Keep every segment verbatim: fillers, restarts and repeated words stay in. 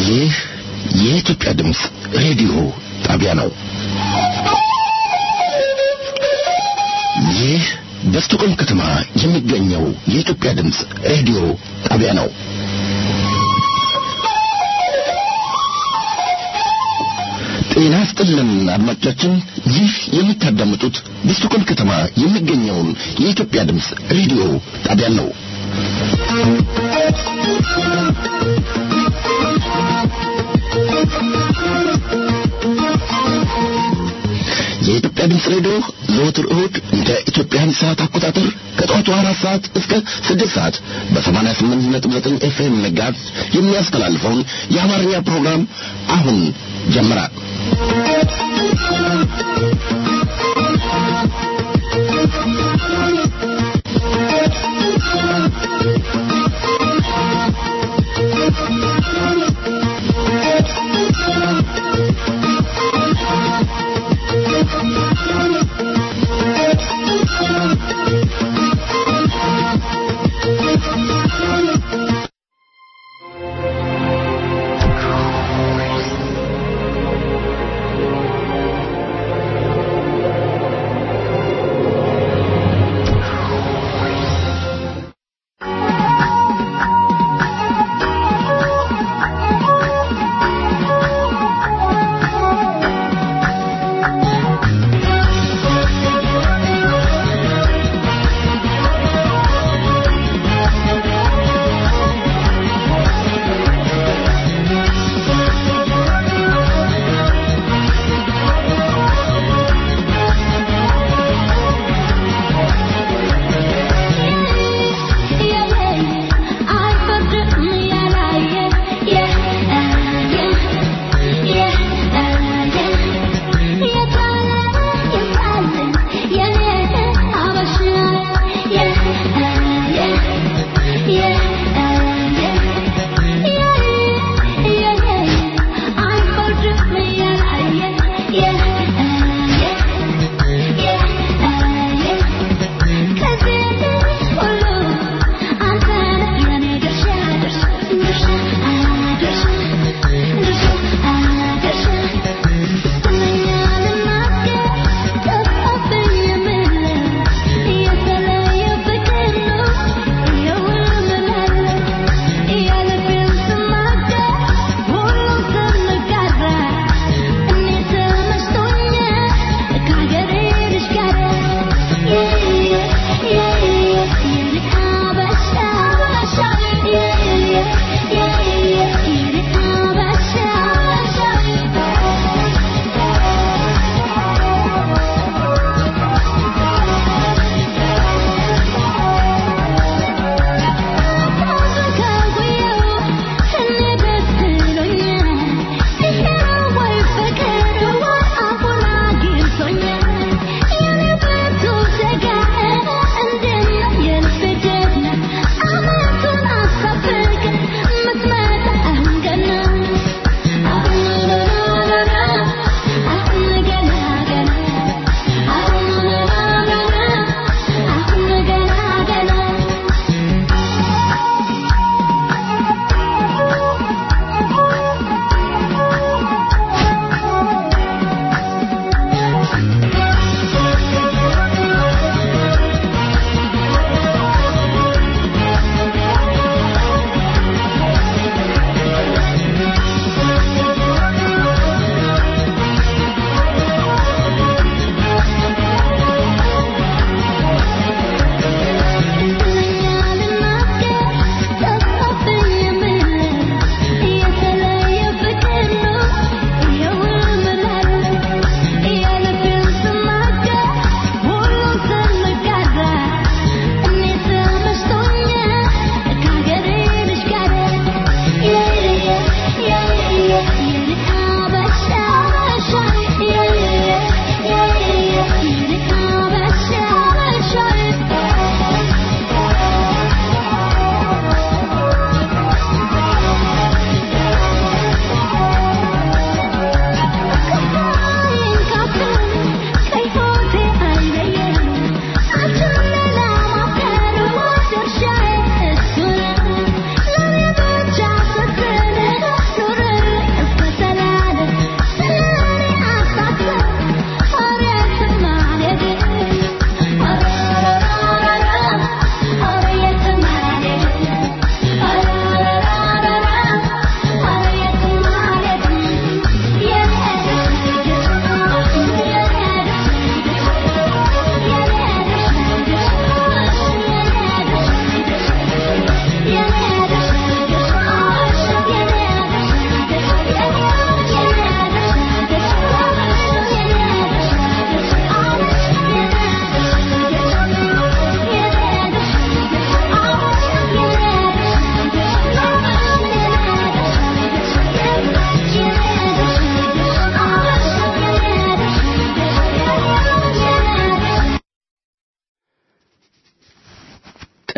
ይህ የኢትዮጵያ ድምጽ ሬዲዮ ጣቢያ ነው። ይህ በስቶኮልም ከተማ የሚገኘው የኢትዮጵያ ድምጽ ሬዲዮ ጣቢያ ነው። ጤና ይስጥልን አድማጮቻችን፣ ይህ የምታዳምጡት በስቶኮልም ከተማ የሚገኘውን የኢትዮጵያ ድምጽ ሬዲዮ ጣቢያ ነው። የኢትዮጵያ ድምጽ ሬዲዮ ዘወትር እሁድ እንደ ኢትዮጵያን ሰዓት አቆጣጠር ከጠዋቱ አራት ሰዓት እስከ ስድስት ሰዓት በሰማንያ ስምንት ነጥብ ዘጠኝ ኤፍኤም ሜጋሄርዝ የሚያስተላልፈውን የአማርኛ ፕሮግራም አሁን ጀመረ።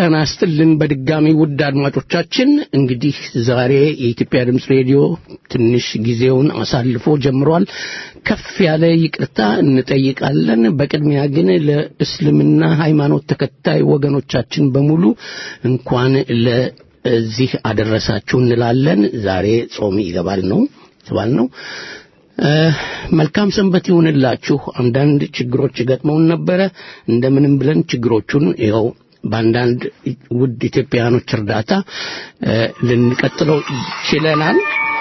ጤና ይስጥልን በድጋሚ ውድ አድማጮቻችን እንግዲህ ዛሬ የኢትዮጵያ ድምጽ ሬዲዮ ትንሽ ጊዜውን አሳልፎ ጀምሯል ከፍ ያለ ይቅርታ እንጠይቃለን በቅድሚያ ግን ለእስልምና ሃይማኖት ተከታይ ወገኖቻችን በሙሉ እንኳን ለዚህ አደረሳችሁ እንላለን ዛሬ ጾም ይገባል ነው ተባል ነው መልካም ሰንበት ይሁንላችሁ አንዳንድ ችግሮች ገጥመውን ነበር እንደምንም ብለን ችግሮቹን ይኸው ባንዳንድ ውድ ኢትዮጵያኖች እርዳታ ልንቀጥለው ይችላል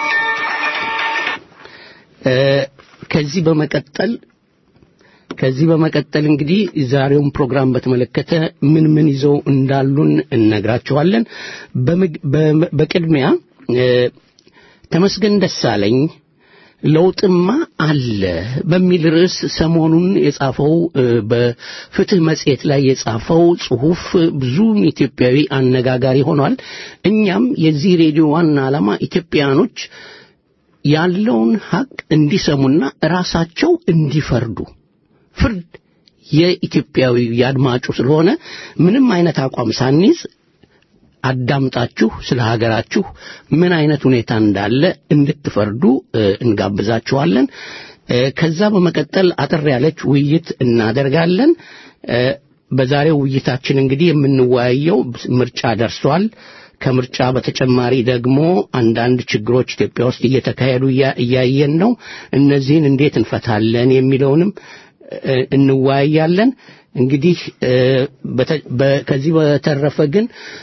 ከዚህ በመቀጠል ከዚህ በመቀጠል እንግዲህ ዛሬውን ፕሮግራም በተመለከተ ምን ምን ይዘው እንዳሉን እነግራችኋለን በቅድሚያ ተመስገን ደሳለኝ ለውጥማ አለ በሚል ርዕስ ሰሞኑን የጻፈው በፍትህ መጽሔት ላይ የጻፈው ጽሁፍ ብዙ ኢትዮጵያዊ አነጋጋሪ ሆኗል እኛም የዚህ ሬዲዮ ዋና ዓላማ ኢትዮጵያኖች ያለውን ሀቅ እንዲሰሙና ራሳቸው እንዲፈርዱ ፍርድ የኢትዮጵያዊ ያድማጩ ስለሆነ ምንም አይነት አቋም ሳንይዝ አዳምጣችሁ ስለ ሀገራችሁ ምን አይነት ሁኔታ እንዳለ እንድትፈርዱ እንጋብዛችኋለን ከዛ በመቀጠል አጥር ያለች ውይይት እናደርጋለን በዛሬው ውይይታችን እንግዲህ የምንወያየው ምርጫ ደርሷል ከምርጫ በተጨማሪ ደግሞ አንዳንድ ችግሮች ኢትዮጵያ ውስጥ እየተካሄዱ እያየን ነው እነዚህን እንዴት እንፈታለን የሚለውንም እንወያያለን እንግዲህ ከዚህ በተረፈ ግን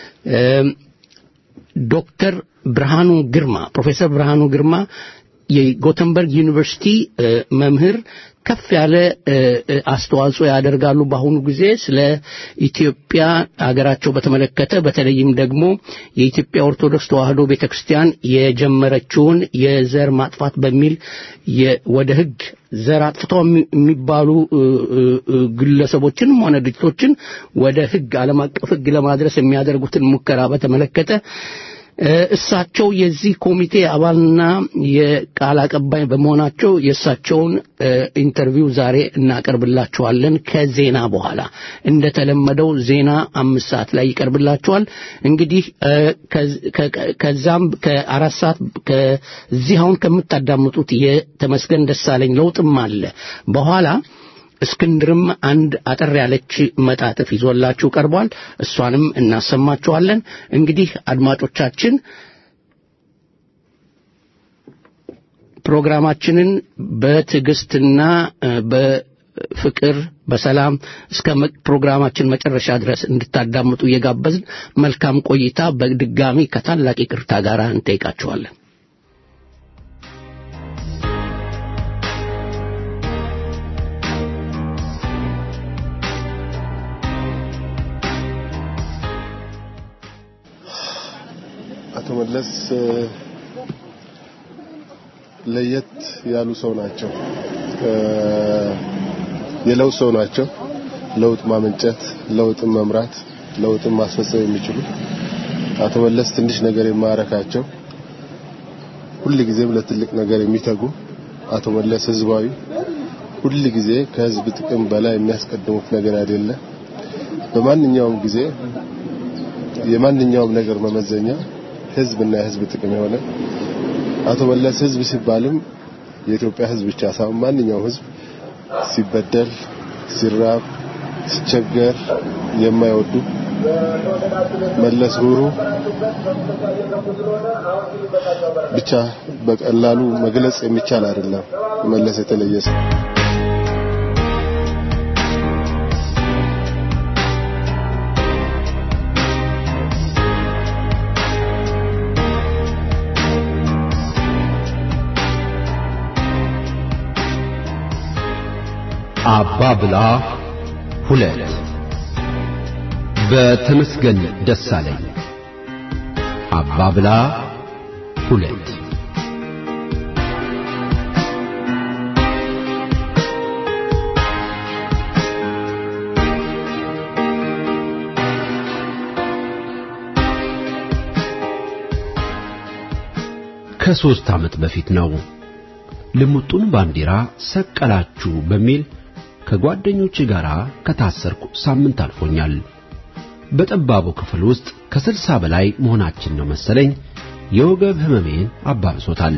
ዶክተር ብርሃኑ ግርማ ፕሮፌሰር ብርሃኑ ግርማ የጎተንበርግ ዩኒቨርሲቲ መምህር ከፍ ያለ አስተዋጽኦ ያደርጋሉ በአሁኑ ጊዜ ስለ ኢትዮጵያ ሀገራቸው በተመለከተ በተለይም ደግሞ የኢትዮጵያ ኦርቶዶክስ ተዋሕዶ ቤተክርስቲያን የጀመረችውን የዘር ማጥፋት በሚል ወደ ህግ ዘር አጥፍተው የሚባሉ ግለሰቦችን ሆነ ድርጅቶችን ወደ ህግ ዓለም አቀፍ ህግ ለማድረስ የሚያደርጉትን ሙከራ በተመለከተ እሳቸው የዚህ ኮሚቴ አባልና የቃል አቀባይ በመሆናቸው የእሳቸውን ኢንተርቪው ዛሬ እናቀርብላችኋለን ከዜና በኋላ እንደተለመደው ዜና አምስት ሰዓት ላይ ይቀርብላችኋል እንግዲህ ከዛም ከአራት ሰዓት ከዚህ አሁን ከምታዳምጡት የተመስገን ደሳለኝ ለውጥም አለ በኋላ እስክንድርም አንድ አጠር ያለች መጣጥፍ ይዞላችሁ ቀርቧል እሷንም እናሰማችኋለን እንግዲህ አድማጮቻችን ፕሮግራማችንን በትዕግስትና በፍቅር በሰላም እስከ ፕሮግራማችን መጨረሻ ድረስ እንድታዳምጡ እየጋበዝን መልካም ቆይታ በድጋሚ ከታላቅ ይቅርታ ጋር እንጠይቃችኋለን አቶ መለስ ለየት ያሉ ሰው ናቸው የለው ሰው ናቸው ለውጥ ማመንጨት ለውጥ መምራት ለውጥ ማስፈጸም የሚችሉ አቶ መለስ ትንሽ ነገር የማያረካቸው ሁሉ ጊዜ ለትልቅ ነገር የሚተጉ አቶ መለስ ህዝባዊ ሁሉ ጊዜ ከህዝብ ጥቅም በላይ የሚያስቀድሙት ነገር አይደለ በማንኛውም ጊዜ የማንኛውም ነገር መመዘኛ ህዝብና የህዝብ ጥቅም የሆነ አቶ መለስ ህዝብ ሲባልም የኢትዮጵያ ህዝብ ብቻ ሳይሆን ማንኛውም ህዝብ ሲበደል ሲራብ ሲቸገር የማይወዱ መለስ ሩሩ ብቻ በቀላሉ መግለጽ የሚቻል አይደለም መለስ የተለየ ሰው አባብላ ሁለት በተመስገን ደሳለኝ አባብላ ሁለት ከሶስት ዓመት በፊት ነው ልሙጡን ባንዲራ ሰቀላችሁ በሚል ከጓደኞቼ ጋር ከታሰርኩ ሳምንት አልፎኛል በጠባቡ ክፍል ውስጥ ከስልሳ በላይ መሆናችን ነው መሰለኝ የወገብ ህመሜን አባብሶታል።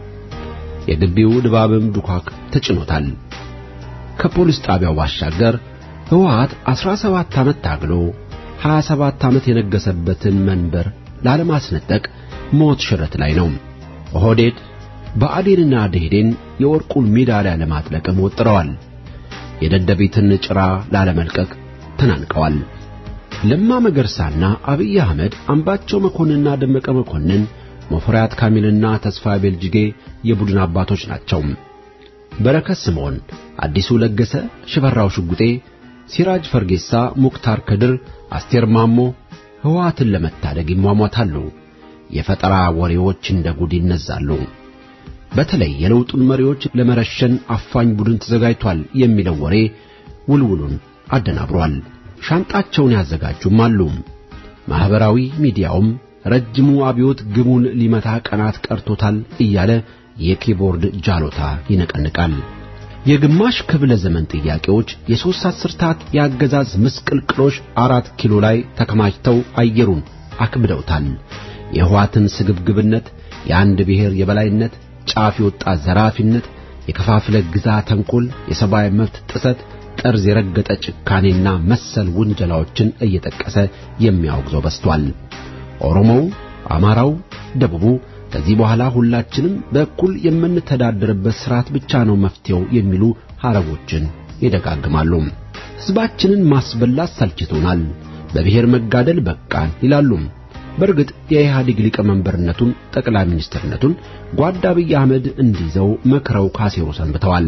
የግቢው ድባብም ዱካክ ተጭኖታል። ከፖሊስ ጣቢያው ባሻገር ህወሓት አስራ ሰባት ዓመት ታግሎ ሀያ ሰባት ዓመት የነገሰበትን መንበር ላለማስነጠቅ ሞት ሽረት ላይ ነው። ኦህዴድ ብአዴንና ደኢህዴን የወርቁን ሜዳሊያ ለማጥለቅም ወጥረዋል። የደደቢትን ጭራ ላለመልቀቅ ተናንቀዋል። ለማ መገርሳና አብይ አህመድ አምባቸው መኮንንና ደመቀ መኮንን ሙፈሪያት ካሚልና ተስፋ ቤልጅጌ የቡድን አባቶች ናቸው። በረከት ስምዖን፣ አዲሱ ለገሰ፣ ሽፈራው ሽጉጤ፣ ሲራጅ ፈርጌሳ፣ ሙክታር ከድር፣ አስቴር ማሞ ህወሓትን ለመታደግ ይሟሟታሉ። የፈጠራ ወሬዎች እንደ ጉድ ይነዛሉ። በተለይ የለውጡን መሪዎች ለመረሸን አፋኝ ቡድን ተዘጋጅቷል የሚለው ወሬ ውልውሉን አደናብሯል። ሻንጣቸውን ያዘጋጁም አሉ። ማህበራዊ ሚዲያውም ረጅሙ አብዮት ግቡን ሊመታ ቀናት ቀርቶታል እያለ የኪቦርድ ጃሎታ ይነቀንቃል። የግማሽ ክፍለ ዘመን ጥያቄዎች፣ የሦስት አስርታት የአገዛዝ ምስቅልቅሎች አራት ኪሎ ላይ ተከማችተው አየሩን አክብደውታል። የህወሓትን ስግብግብነት፣ የአንድ ብሔር የበላይነት፣ ጫፍ የወጣ ዘራፊነት፣ የከፋፍለ ግዛ ተንኮል፣ የሰብአዊ መብት ጥሰት፣ ጠርዝ የረገጠ ጭካኔና መሰል ውንጀላዎችን እየጠቀሰ የሚያወግዘው በስቷል። ኦሮሞው፣ አማራው፣ ደቡቡ ከዚህ በኋላ ሁላችንም በእኩል የምንተዳደርበት ስርዓት ብቻ ነው መፍትሄው የሚሉ ሐረጎችን ይደጋግማሉ። ሕዝባችንን ማስበላት ሰልችቶናል፣ በብሔር መጋደል በቃን ይላሉ። በርግጥ የኢህአዴግ ሊቀመንበርነቱን ጠቅላይ ሚኒስትርነቱን ጓድ አብይ አህመድ እንዲይዘው መክረው ካሴሩ ሰንብተዋል።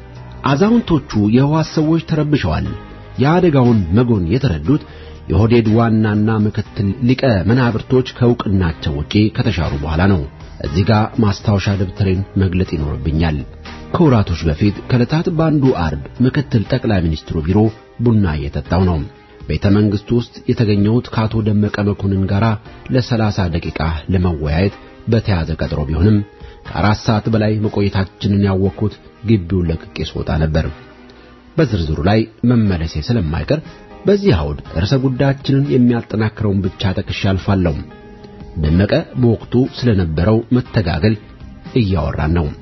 አዛውንቶቹ የህወሓት ሰዎች ተረብሸዋል። የአደጋውን መጎን የተረዱት የኦህዴድ ዋናና ምክትል ሊቀ መናብርቶች ከእውቅናቸው ውጪ ከተሻሩ በኋላ ነው። እዚህ ጋር ማስታወሻ ደብተሬን መግለጥ ይኖርብኛል። ከወራቶች በፊት ከዕለታት ባንዱ አርብ ምክትል ጠቅላይ ሚኒስትሩ ቢሮ ቡና እየጠጣው ነው። ቤተ መንግሥት ውስጥ የተገኘሁት ከአቶ ደመቀ መኮንን ጋር ለሰላሳ ደቂቃ ለመወያየት በተያዘ ቀጠሮ ቢሆንም ከአራት ሰዓት በላይ መቆየታችንን ያወቅኩት ግቢውን ለቅቄ ስወጣ ነበር። በዝርዝሩ ላይ መመለሴ ስለማይቀር በዚህ አውድ ርዕሰ ጉዳያችንን የሚያጠናክረውን ብቻ ጠቅሼ አልፋለሁ። ደመቀ በወቅቱ ስለነበረው መተጋገል እያወራን ነው።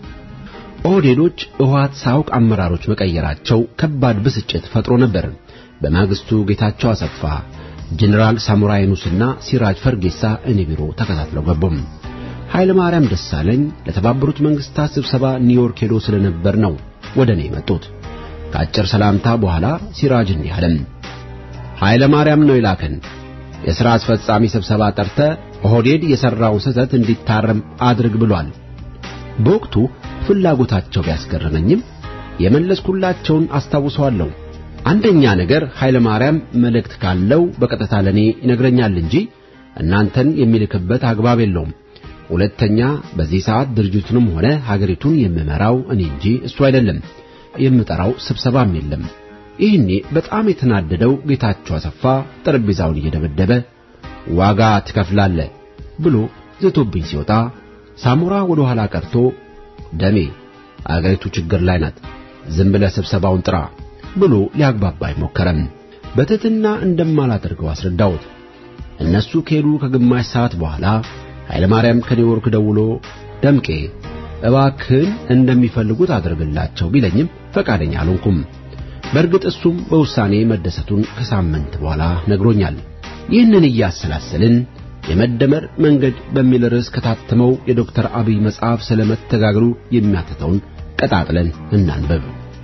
ኦህዴዶች ህወሓት ሳውቅ አመራሮች መቀየራቸው ከባድ ብስጭት ፈጥሮ ነበር። በማግስቱ ጌታቸው አሰፋ፣ ጀነራል ሳሙራ የኑስና ሲራጅ ፈርጌሳ እኔ ቢሮ ተከታትለው ገቡም። ኃይለ ማርያም ደሳለኝ ለተባበሩት መንግስታት ስብሰባ ኒውዮርክ ሄዶ ስለነበር ነው ወደኔ መጡት። ከአጭር ሰላምታ በኋላ ሲራጅ እንዲህ አለም። ኃይለ ማርያም ነው ይላከን። የሥራ አስፈጻሚ ስብሰባ ጠርተ ኦህዴድ የሰራውን ስህተት እንዲታረም አድርግ ብሏል። በወቅቱ ፍላጎታቸው ቢያስገርመኝም የመለስኩላቸውን አስታውሰዋለሁ። አንደኛ ነገር ኃይለ ማርያም መልእክት ካለው በቀጥታ ለኔ ይነግረኛል እንጂ እናንተን የሚልክበት አግባብ የለውም። ሁለተኛ በዚህ ሰዓት ድርጅቱንም ሆነ ሀገሪቱን የምመራው እኔ እንጂ እሱ አይደለም። የምጠራው ስብሰባም የለም። ይህኔ በጣም የተናደደው ጌታቸው አሰፋ ጠረጴዛውን እየደበደበ ዋጋ ትከፍላለህ ብሎ ዘቶብኝ ሲወጣ ሳሙራ ወደ ኋላ ቀርቶ ደሜ አገሪቱ ችግር ላይ ናት፣ ዝም ብለህ ስብሰባውን ጥራ ብሎ ሊያግባባኝ ሞከረም። በትህትና እንደማላደርገው አስረዳሁት። እነሱ ከሄዱ ከግማሽ ሰዓት በኋላ ኃይለ ማርያም ከኒውዮርክ ደውሎ ደምቄ እባክህን እንደሚፈልጉት አድርግላቸው ቢለኝም ፈቃደኛ አልሆንኩም። በእርግጥ እሱም በውሳኔ መደሰቱን ከሳምንት በኋላ ነግሮኛል። ይህንን እያሰላሰልን የመደመር መንገድ በሚል ርዕስ ከታተመው የዶክተር አብይ መጽሐፍ ስለመተጋገሉ የሚያትተውን ቀጣጥለን እናንበብ።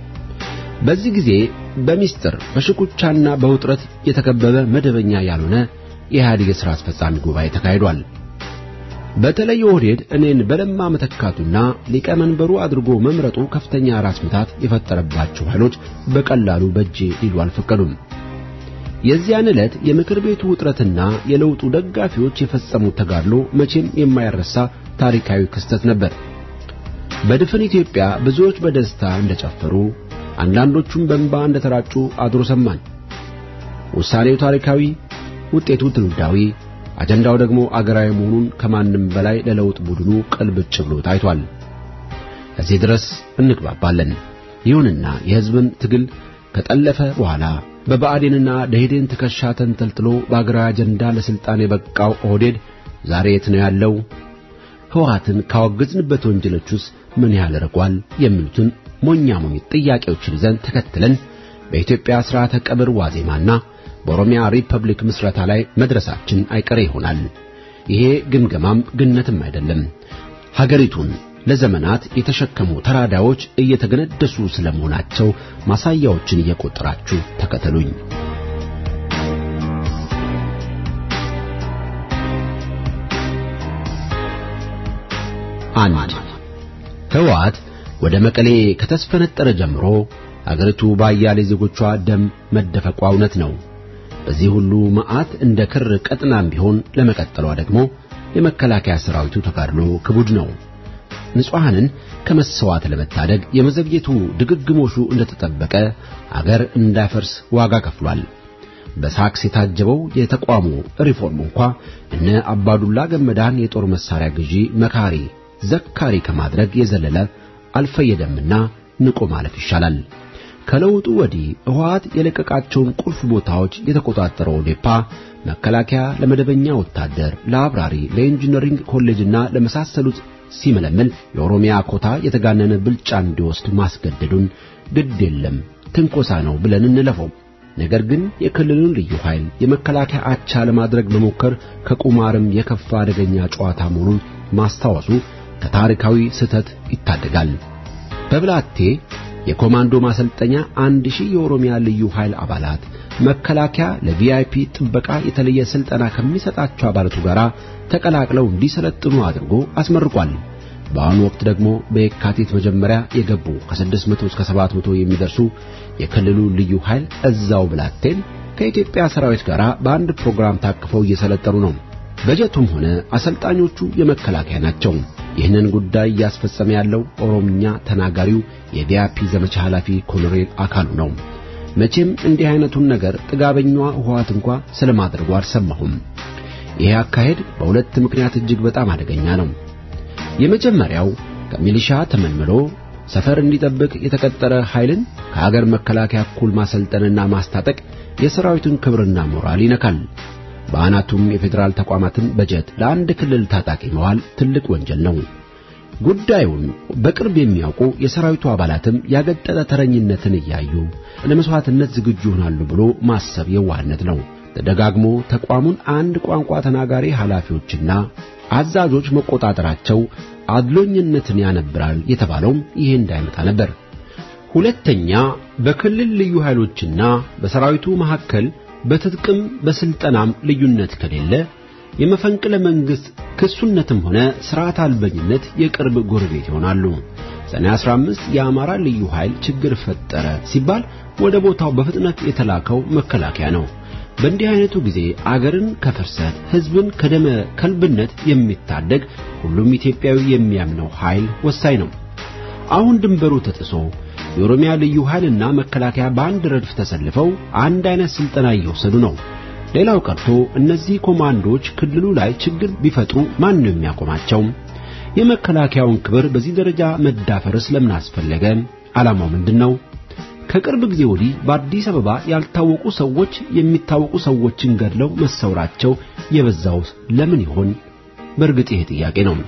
በዚህ ጊዜ በሚስጥር በሽኩቻና በውጥረት የተከበበ መደበኛ ያልሆነ የኢህአዴግ ሥራ አስፈጻሚ ጉባኤ ተካሂዷል። በተለይ ኦህዴድ እኔን በለማ መተካቱና ሊቀመንበሩ አድርጎ መምረጡ ከፍተኛ ራስ ምታት የፈጠረባቸው ኃይሎች በቀላሉ በእጄ ሊሉ አልፈቀዱም። የዚያን ዕለት የምክር ቤቱ ውጥረትና የለውጡ ደጋፊዎች የፈጸሙት ተጋድሎ መቼም የማይረሳ ታሪካዊ ክስተት ነበር። በድፍን ኢትዮጵያ ብዙዎች በደስታ እንደጨፈሩ፣ አንዳንዶቹም በእንባ እንደተራጩ አድሮ ሰማን። ውሳኔው ታሪካዊ፣ ውጤቱ ትውልዳዊ፣ አጀንዳው ደግሞ አገራዊ መሆኑን ከማንም በላይ ለለውጥ ቡድኑ ቅልብጭ ብሎ ታይቷል። እዚህ ድረስ እንግባባለን። ይሁንና የሕዝብን ትግል ከጠለፈ በኋላ በባዕዴንና ደኢህዴን ትከሻ ተንጠልጥሎ በአገራዊ አጀንዳ ለስልጣን የበቃው ኦህዴድ ዛሬ የት ነው ያለው? ህወሓትን ካወገዝንበት ወንጀሎችስ ምን ያህል ርቋል? የሚሉትን ሞኛ ሞኝ ጥያቄዎችን ይዘን ተከትለን በኢትዮጵያ ሥርዓተ ቀብር ዋዜማና በኦሮሚያ ሪፐብሊክ ምስረታ ላይ መድረሳችን አይቀሬ ይሆናል። ይሄ ግምገማም ግነትም አይደለም። ሀገሪቱን ለዘመናት የተሸከሙ ተራዳዎች እየተገነደሱ ስለመሆናቸው ማሳያዎችን እየቆጠራችሁ ተከተሉኝ። አንድ ህወሓት ወደ መቀሌ ከተስፈነጠረ ጀምሮ አገሪቱ ባያሌ ዜጎቿ ደም መደፈቋ እውነት ነው። በዚህ ሁሉ መዓት እንደ ክር ቀጥናም ቢሆን ለመቀጠሏ ደግሞ የመከላከያ ሰራዊቱ ተጋድሎ ክቡድ ነው። ንጹሃንን ከመሰዋት ለመታደግ የመዘግየቱ ድግግሞሹ እንደተጠበቀ አገር እንዳፈርስ ዋጋ ከፍሏል። በሳክስ የታጀበው የተቋሙ ሪፎርም እንኳን እነ አባዱላ ገመዳን የጦር መሳሪያ ግዢ መካሪ ዘካሪ ከማድረግ የዘለለ አልፈየደምና ንቆ ማለፍ ይሻላል። ከለውጡ ወዲህ ህወሓት የለቀቃቸውን ቁልፍ ቦታዎች የተቆጣጠረው ዴፓ መከላከያ ለመደበኛ ወታደር፣ ለአብራሪ፣ ለኢንጂነሪንግ ኮሌጅና ለመሳሰሉት ሲመለመል የኦሮሚያ ኮታ የተጋነነ ብልጫ እንዲወስድ ማስገደዱን ግድ የለም ትንኮሳ ነው ብለን እንለፈው። ነገር ግን የክልሉን ልዩ ኃይል የመከላከያ አቻ ለማድረግ መሞከር ከቁማርም የከፋ አደገኛ ጨዋታ መሆኑን ማስታወሱ ከታሪካዊ ስህተት ይታደጋል። በብላቴ የኮማንዶ ማሰልጠኛ አንድ ሺህ የኦሮሚያ ልዩ ኃይል አባላት መከላከያ ለቪአይፒ ጥበቃ የተለየ ስልጠና ከሚሰጣቸው አባላቱ ጋር ተቀላቅለው እንዲሰለጥኑ አድርጎ አስመርቋል። በአሁኑ ወቅት ደግሞ በየካቲት መጀመሪያ የገቡ ከስድስት መቶ እስከ ሰባት መቶ የሚደርሱ የክልሉ ልዩ ኃይል እዛው ብላቴን ከኢትዮጵያ ሰራዊት ጋር በአንድ ፕሮግራም ታቅፈው እየሰለጠኑ ነው። በጀቱም ሆነ አሰልጣኞቹ የመከላከያ ናቸው። ይህንን ጉዳይ ያስፈጸመ ያለው ኦሮምኛ ተናጋሪው የቪአይፒ ዘመቻ ኃላፊ ኮሎኔል አካሉ ነው። መቼም እንዲህ አይነቱን ነገር ጥጋበኛዋ ህወሓት እንኳን ስለማድረጉ አልሰማሁም። ይሄ አካሄድ በሁለት ምክንያት እጅግ በጣም አደገኛ ነው። የመጀመሪያው ከሚሊሻ ተመልምሎ ሰፈር እንዲጠብቅ የተቀጠረ ኃይልን ከሀገር መከላከያ እኩል ማሰልጠንና ማስታጠቅ የሰራዊቱን ክብርና ሞራል ይነካል። በአናቱም የፌደራል ተቋማትን በጀት ለአንድ ክልል ታጣቂ መዋል ትልቅ ወንጀል ነው። ጉዳዩን በቅርብ የሚያውቁ የሰራዊቱ አባላትም ያገጠጠ ተረኝነትን እያዩ ለመስዋዕትነት ዝግጁ ሆናሉ ብሎ ማሰብ የዋህነት ነው። ተደጋግሞ ተቋሙን አንድ ቋንቋ ተናጋሪ ኃላፊዎችና አዛዦች መቆጣጠራቸው አድሎኝነትን ያነብራል የተባለው ይሄ እንዳይመጣ ነበር። ሁለተኛ በክልል ልዩ ኃይሎችና በሰራዊቱ መካከል በትጥቅም በስልጠናም ልዩነት ከሌለ የመፈንቅለ መንግስት ክሱነትም ሆነ ስርዓት አልበኝነት የቅርብ ጎረቤት ይሆናሉ። ሰኔ አስራ አምስት የአማራ ልዩ ኃይል ችግር ፈጠረ ሲባል ወደ ቦታው በፍጥነት የተላከው መከላከያ ነው። በእንዲህ አይነቱ ጊዜ አገርን ከፍርሰት ህዝብን ከደመ ከልብነት የሚታደግ ሁሉም ኢትዮጵያዊ የሚያምነው ኃይል ወሳኝ ነው። አሁን ድንበሩ ተጥሶ የኦሮሚያ ልዩ ኃይልና መከላከያ በአንድ ረድፍ ተሰልፈው አንድ አይነት ስልጠና እየወሰዱ ነው። ሌላው ቀርቶ እነዚህ ኮማንዶች ክልሉ ላይ ችግር ቢፈጥሩ ማን ነው የሚያቆማቸው? የመከላከያውን ክብር በዚህ ደረጃ መዳፈር ስለምን አስፈለገ? ዓላማው ምንድነው? ከቅርብ ጊዜ ወዲህ በአዲስ አበባ ያልታወቁ ሰዎች የሚታወቁ ሰዎችን ገድለው መሰውራቸው የበዛው ለምን ይሆን? በእርግጥ ይሄ ጥያቄ ነው።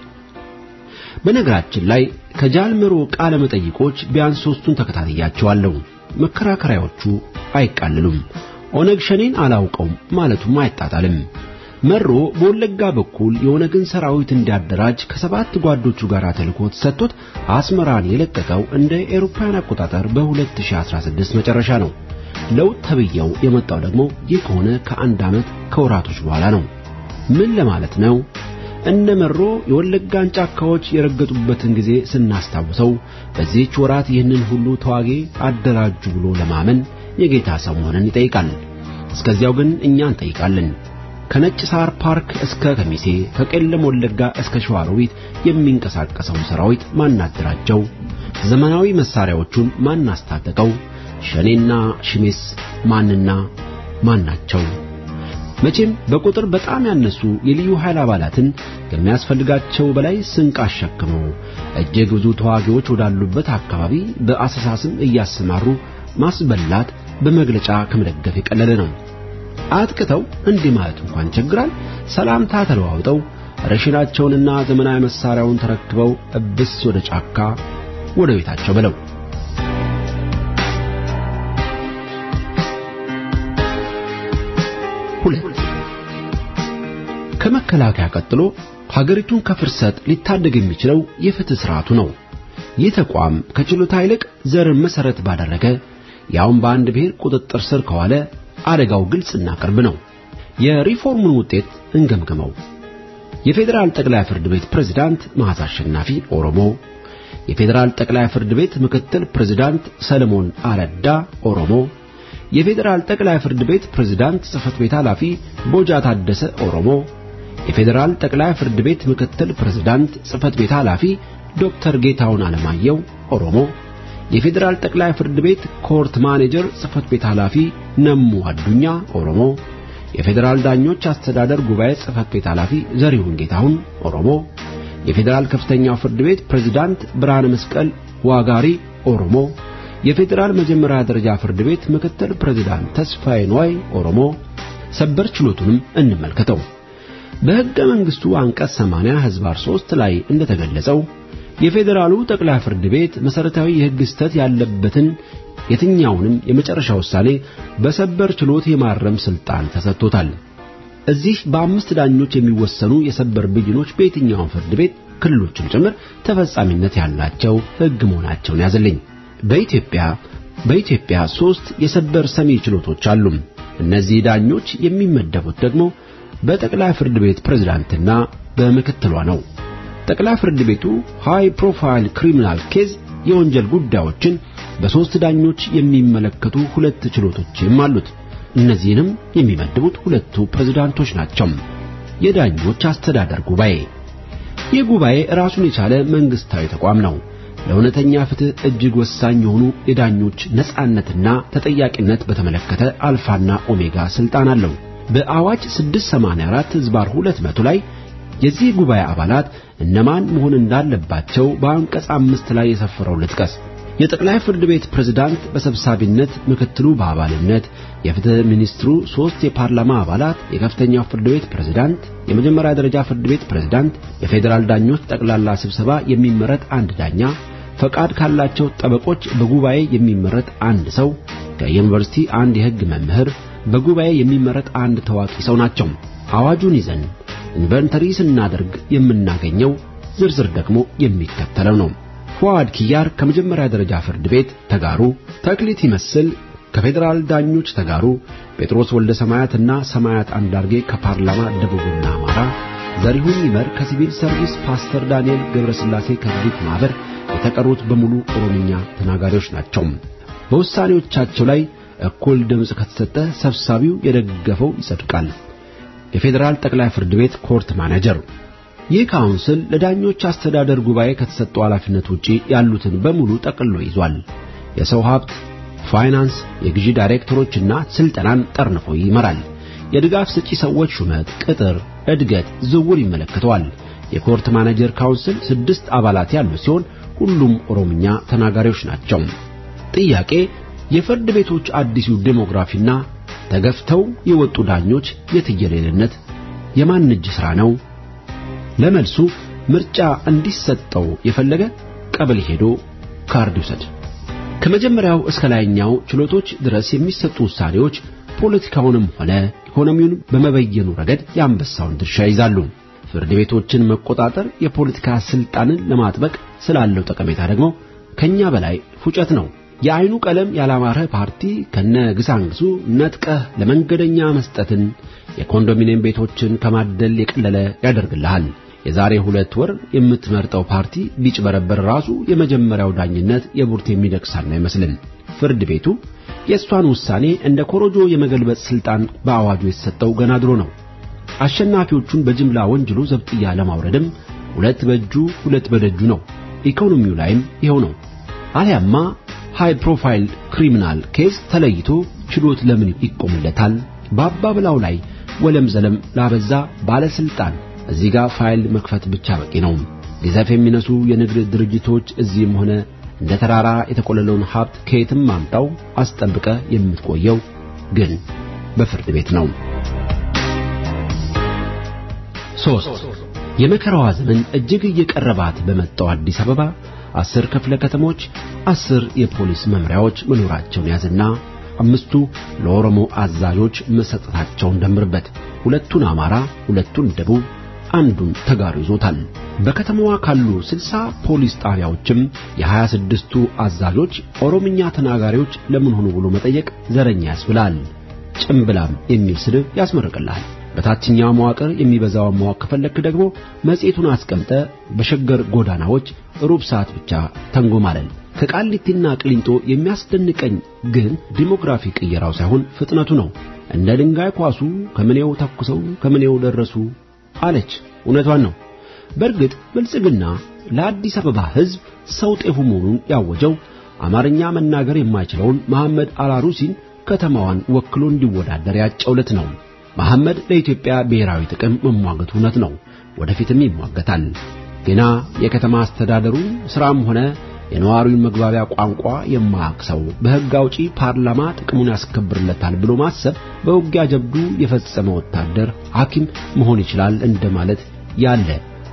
በነገራችን ላይ ከጃልመሮ ቃለ መጠይቆች ቢያንስ ሶስቱን ተከታትያቸዋለሁ። መከራከሪያዎቹ አይቃለሉም። ኦነግ ሸኔን አላውቀውም ማለቱም አይጣጣልም። መሮ በወለጋ በኩል የኦነግን ሰራዊት እንዲያደራጅ ከሰባት ጓዶቹ ጋር ተልኮ ተሰጥቶት አስመራን የለቀቀው እንደ አውሮፓውያን አቆጣጠር በ2016 መጨረሻ ነው። ለውጥ ተብየው የመጣው ደግሞ ይህ ከሆነ ከአንድ ዓመት ከወራቶች በኋላ ነው። ምን ለማለት ነው? እነመሮ የወለጋን ጫካዎች የረገጡበትን ጊዜ ስናስታውሰው በዚህች ወራት ይህንን ሁሉ ተዋጊ አደራጁ ብሎ ለማመን የጌታ ሰው መሆንን ይጠይቃል። እስከዚያው ግን እኛ እንጠይቃለን። ከነጭ ሳር ፓርክ እስከ ከሚሴ ከቄለም ወለጋ እስከ ሸዋሮቢት የሚንቀሳቀሰው ሰራዊት ማን አደራጀው? ዘመናዊ መሳሪያዎቹን ማን አስታጠቀው? ሸኔና ሽሜስ ማንና ማን ናቸው? መቼም በቁጥር በጣም ያነሱ የልዩ ኃይል አባላትን ከሚያስፈልጋቸው በላይ ስንቅ አሸክመው እጅግ ብዙ ተዋጊዎች ወዳሉበት አካባቢ በአሰሳስም እያሰማሩ ማስበላት በመግለጫ ከመደገፍ የቀለለ ነው። አጥቅተው እንዲህ ማለት እንኳን ይቸግራል። ሰላምታ ተለዋውጠው ረሽናቸውንና ዘመናዊ መሳሪያውን ተረክበው እብስ ወደ ጫካ ወደ ቤታቸው በለው። ሁለት ከመከላከያ ቀጥሎ ሀገሪቱን ከፍርሰት ሊታደግ የሚችለው የፍትህ ስርዓቱ ነው። ይህ ተቋም ከችሎታ ይልቅ ዘርን መሰረት ባደረገ ያውም በአንድ ብሔር ቁጥጥር ስር ከዋለ አደጋው ግልጽና ቅርብ ነው። የሪፎርሙን ውጤት እንገምግመው። የፌዴራል ጠቅላይ ፍርድ ቤት ፕሬዝዳንት መዓዛ አሸናፊ ኦሮሞ፣ የፌዴራል ጠቅላይ ፍርድ ቤት ምክትል ፕሬዝዳንት ሰለሞን አረዳ ኦሮሞ፣ የፌዴራል ጠቅላይ ፍርድ ቤት ፕሬዝዳንት ጽሕፈት ቤት ኃላፊ ቦጃ ታደሰ ኦሮሞ፣ የፌዴራል ጠቅላይ ፍርድ ቤት ምክትል ፕሬዝዳንት ጽሕፈት ቤት ኃላፊ ዶክተር ጌታውን አለማየሁ ኦሮሞ፣ የፌዴራል ጠቅላይ ፍርድ ቤት ኮርት ማኔጀር ጽሕፈት ቤት ኃላፊ ነሙ አዱኛ ኦሮሞ፣ የፌዴራል ዳኞች አስተዳደር ጉባኤ ጽሕፈት ቤት ኃላፊ ዘሪሁን ጌታሁን ኦሮሞ፣ የፌዴራል ከፍተኛው ፍርድ ቤት ፕሬዝዳንት ብርሃነ መስቀል ዋጋሪ ኦሮሞ፣ የፌዴራል መጀመሪያ ደረጃ ፍርድ ቤት ምክትል ፕሬዝዳንት ተስፋዬ ንዋይ ኦሮሞ። ሰበር ችሎቱንም እንመልከተው። በሕገ መንግሥቱ አንቀጽ ሰማንያ ህዝባር ሶስት ላይ እንደተገለጸው የፌዴራሉ ጠቅላይ ፍርድ ቤት መሰረታዊ የሕግ ስህተት ያለበትን የትኛውንም የመጨረሻ ውሳኔ በሰበር ችሎት የማረም ስልጣን ተሰጥቶታል። እዚህ በአምስት ዳኞች የሚወሰኑ የሰበር ብይኖች በየትኛውም ፍርድ ቤት ክልሎችም ጭምር ተፈጻሚነት ያላቸው ሕግ መሆናቸውን ያዘልኝ። በኢትዮጵያ በኢትዮጵያ ሶስት የሰበር ሰሚ ችሎቶች አሉ። እነዚህ ዳኞች የሚመደቡት ደግሞ በጠቅላይ ፍርድ ቤት ፕሬዝዳንትና በምክትሏ ነው። ጠቅላይ ፍርድ ቤቱ ሃይ ፕሮፋይል ክሪሚናል ኬዝ የወንጀል ጉዳዮችን በሶስት ዳኞች የሚመለከቱ ሁለት ችሎቶችም አሉት። እነዚህንም የሚመድቡት ሁለቱ ፕሬዝዳንቶች ናቸው። የዳኞች አስተዳደር ጉባኤ ይህ ጉባኤ ራሱን የቻለ መንግስታዊ ተቋም ነው። ለእውነተኛ ፍትህ እጅግ ወሳኝ የሆኑ የዳኞች ነጻነትና ተጠያቂነት በተመለከተ አልፋና ኦሜጋ ስልጣን አለው። በአዋጅ ስድስት መቶ ሰማንያ አራት ህዝባር ሁለት መቶ ላይ የዚህ ጉባኤ አባላት እነማን መሆን እንዳለባቸው በአንቀጽ አምስት ላይ የሰፈረው ልጥቀስ። የጠቅላይ ፍርድ ቤት ፕሬዝዳንት በሰብሳቢነት፣ ምክትሉ በአባልነት፣ የፍትህ ሚኒስትሩ ሶስት የፓርላማ አባላት፣ የከፍተኛው ፍርድ ቤት ፕሬዝዳንት፣ የመጀመሪያ ደረጃ ፍርድ ቤት ፕሬዝዳንት፣ የፌዴራል ዳኞች ጠቅላላ ስብሰባ የሚመረጥ አንድ ዳኛ፣ ፈቃድ ካላቸው ጠበቆች በጉባኤ የሚመረጥ አንድ ሰው፣ ከዩኒቨርሲቲ አንድ የሕግ መምህር፣ በጉባኤ የሚመረጥ አንድ ታዋቂ ሰው ናቸው። አዋጁን ይዘን ኢንቨንተሪ ስናደርግ የምናገኘው ዝርዝር ደግሞ የሚከተለው ነው። ፉአድ ኪያር ከመጀመሪያ ደረጃ ፍርድ ቤት ተጋሩ፣ ተክሊት ይመስል ከፌዴራል ዳኞች ተጋሩ፣ ጴጥሮስ ወልደ ሰማያትና ሰማያት አንዳርጌ ከፓርላማ ደቡብና አማራ፣ ዘሪሁን ይመር ከሲቪል ሰርቪስ፣ ፓስተር ዳንኤል ገብረስላሴ ከሕግ ማህበር፣ የተቀሩት በሙሉ ኦሮምኛ ተናጋሪዎች ናቸው። በውሳኔዎቻቸው ላይ እኩል ድምጽ ከተሰጠ ሰብሳቢው የደገፈው ይጸድቃል። የፌዴራል ጠቅላይ ፍርድ ቤት ኮርት ማኔጀር ይህ ካውንስል ለዳኞች አስተዳደር ጉባኤ ከተሰጠው ኃላፊነት ውጪ ያሉትን በሙሉ ጠቅልሎ ይዟል። የሰው ሀብት፣ ፋይናንስ፣ የግዢ ዳይሬክተሮችና ስልጠናን ጠርንፎ ይመራል። የድጋፍ ሰጪ ሰዎች ሹመት፣ ቅጥር፣ እድገት፣ ዝውውር ይመለከተዋል። የኮርት ማኔጀር ካውንስል ስድስት አባላት ያሉት ሲሆን ሁሉም ኦሮምኛ ተናጋሪዎች ናቸው። ጥያቄ የፍርድ ቤቶች አዲሱ ዴሞግራፊና ተገፍተው የወጡ ዳኞች የትየለሌነት የማን እጅ ሥራ ነው? ለመልሱ ምርጫ እንዲሰጠው የፈለገ ቀበሌ ሄዶ ካርድ ይውሰድ። ከመጀመሪያው እስከ ላይኛው ችሎቶች ድረስ የሚሰጡ ውሳኔዎች ፖለቲካውንም ሆነ ኢኮኖሚውን በመበየኑ ረገድ የአንበሳውን ድርሻ ይዛሉ። ፍርድ ቤቶችን መቆጣጠር የፖለቲካ ስልጣንን ለማጥበቅ ስላለው ጠቀሜታ ደግሞ ከኛ በላይ ፉጨት ነው። የአይኑ ቀለም ያላማረ ፓርቲ ከነ ግሳንግሱ ነጥቀህ ለመንገደኛ መስጠትን የኮንዶሚኒየም ቤቶችን ከማደል የቀለለ ያደርግልሃል። የዛሬ ሁለት ወር የምትመርጠው ፓርቲ ቢጭበረበር ራሱ የመጀመሪያው ዳኝነት የቡርት የሚደክሳና አይመስልም። ፍርድ ቤቱ የእሷን ውሳኔ እንደ ኮሮጆ የመገልበጥ ስልጣን በአዋጁ የተሰጠው ገና ድሮ ነው። አሸናፊዎቹን በጅምላ ወንጅሎ ዘብጥያ ለማውረድም ሁለት በእጁ ሁለት በደጁ ነው። ኢኮኖሚው ላይም ይሄው ነው። አሊያማ ሃይ ፕሮፋይል ክሪሚናል ኬዝ ተለይቶ ችሎት ለምን ይቆምለታል? በአባብላው ላይ ወለም ዘለም ላበዛ ባለስልጣን እዚህ ጋር ፋይል መክፈት ብቻ በቂ ነው። ግዘፍ የሚነሱ የንግድ ድርጅቶች እዚህም ሆነ እንደ ተራራ የተቆለለውን ሀብት ከየትም ማምጣው አስጠብቀ የምትቆየው ግን በፍርድ ቤት ነው። ሶስት የመከራዋ ዘመን እጅግ እየቀረባት በመጣው አዲስ አበባ አስር ክፍለ ከተሞች አስር የፖሊስ መምሪያዎች መኖራቸውን ያዝና አምስቱ ለኦሮሞ አዛዦች መሰጠታቸውን ደምርበት ሁለቱን አማራ ሁለቱን ደቡብ አንዱን ተጋሩ ይዞታል። በከተማዋ ካሉ ስልሳ ፖሊስ ጣቢያዎችም የሀያ ስድስቱ አዛዦች ኦሮምኛ ተናጋሪዎች ለምን ሆኑ ብሎ መጠየቅ ዘረኛ ያስብላል። ጭምብላም የሚል ስድብ ያስመርቅልሃል። በታችኛው መዋቅር የሚበዛው መዋቅር ከፈለክ ደግሞ መጽሔቱን አስቀምጠ በሸገር ጎዳናዎች ሩብ ሰዓት ብቻ ተንጎማለል። ከቃሊቲና ቅሊንጦ የሚያስደንቀኝ ግን ዲሞግራፊ ቅየራው ሳይሆን ፍጥነቱ ነው። እንደ ድንጋይ ኳሱ ከምኔው ተኩሰው ከምኔው ደረሱ አለች። እውነቷን ነው። በርግጥ ብልጽግና ለአዲስ አበባ ሕዝብ ሰው ጤፉ መሆኑን ያወጀው አማርኛ መናገር የማይችለውን መሐመድ አላሩሲን ከተማዋን ወክሎ እንዲወዳደር ያጨውለት ነው። መሐመድ ለኢትዮጵያ ብሔራዊ ጥቅም መሟገቱ እውነት ነው። ወደፊትም ይሟገታል። ገና የከተማ አስተዳደሩ ስራም ሆነ የነዋሪውን መግባቢያ ቋንቋ የማያውቀው በሕግ አውጪ ፓርላማ ጥቅሙን ያስከብርለታል ብሎ ማሰብ በውጊያ ጀብዱ የፈጸመ ወታደር ሐኪም መሆን ይችላል እንደማለት ያለ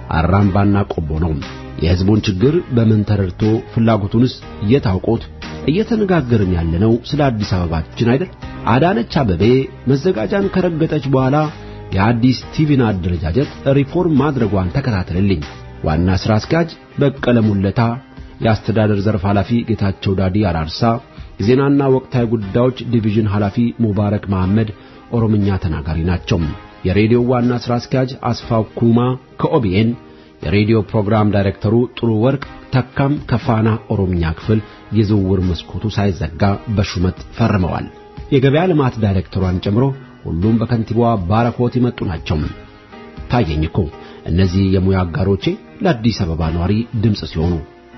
አራምባና ቆቦ ነው። የሕዝቡን ችግር በምን ተረድቶ ፍላጎቱንስ የታውቆት እየተነጋገርን ያለነው ስለ አዲስ አበባችን አይደል? አዳነች አበቤ መዘጋጃን ከረገጠች በኋላ የአዲስ ቲቪን አደረጃጀት ሪፎርም ማድረጓን ተከታተለልኝ። ዋና ስራ አስኪያጅ በቀለ ሙለታ፣ የአስተዳደር ዘርፍ ኃላፊ ጌታቸው ዳዲ አራርሳ፣ የዜናና ወቅታዊ ጉዳዮች ዲቪዥን ኃላፊ ሙባረክ መሐመድ ኦሮምኛ ተናጋሪ ናቸው። የሬዲዮ ዋና ስራ አስኪያጅ አስፋው ኩማ ከኦቢኤን፣ የሬዲዮ ፕሮግራም ዳይሬክተሩ ጥሩ ወርቅ ተካም ከፋና ኦሮምኛ ክፍል የዝውውር መስኮቱ ሳይዘጋ በሹመት ፈርመዋል። የገበያ ልማት ዳይሬክተሯን ጨምሮ ሁሉም በከንቲባዋ ባረኮት የመጡ ናቸው። ታየኝ እኮ እነዚህ የሙያ አጋሮቼ ለአዲስ አበባ ነዋሪ ድምጽ ሲሆኑ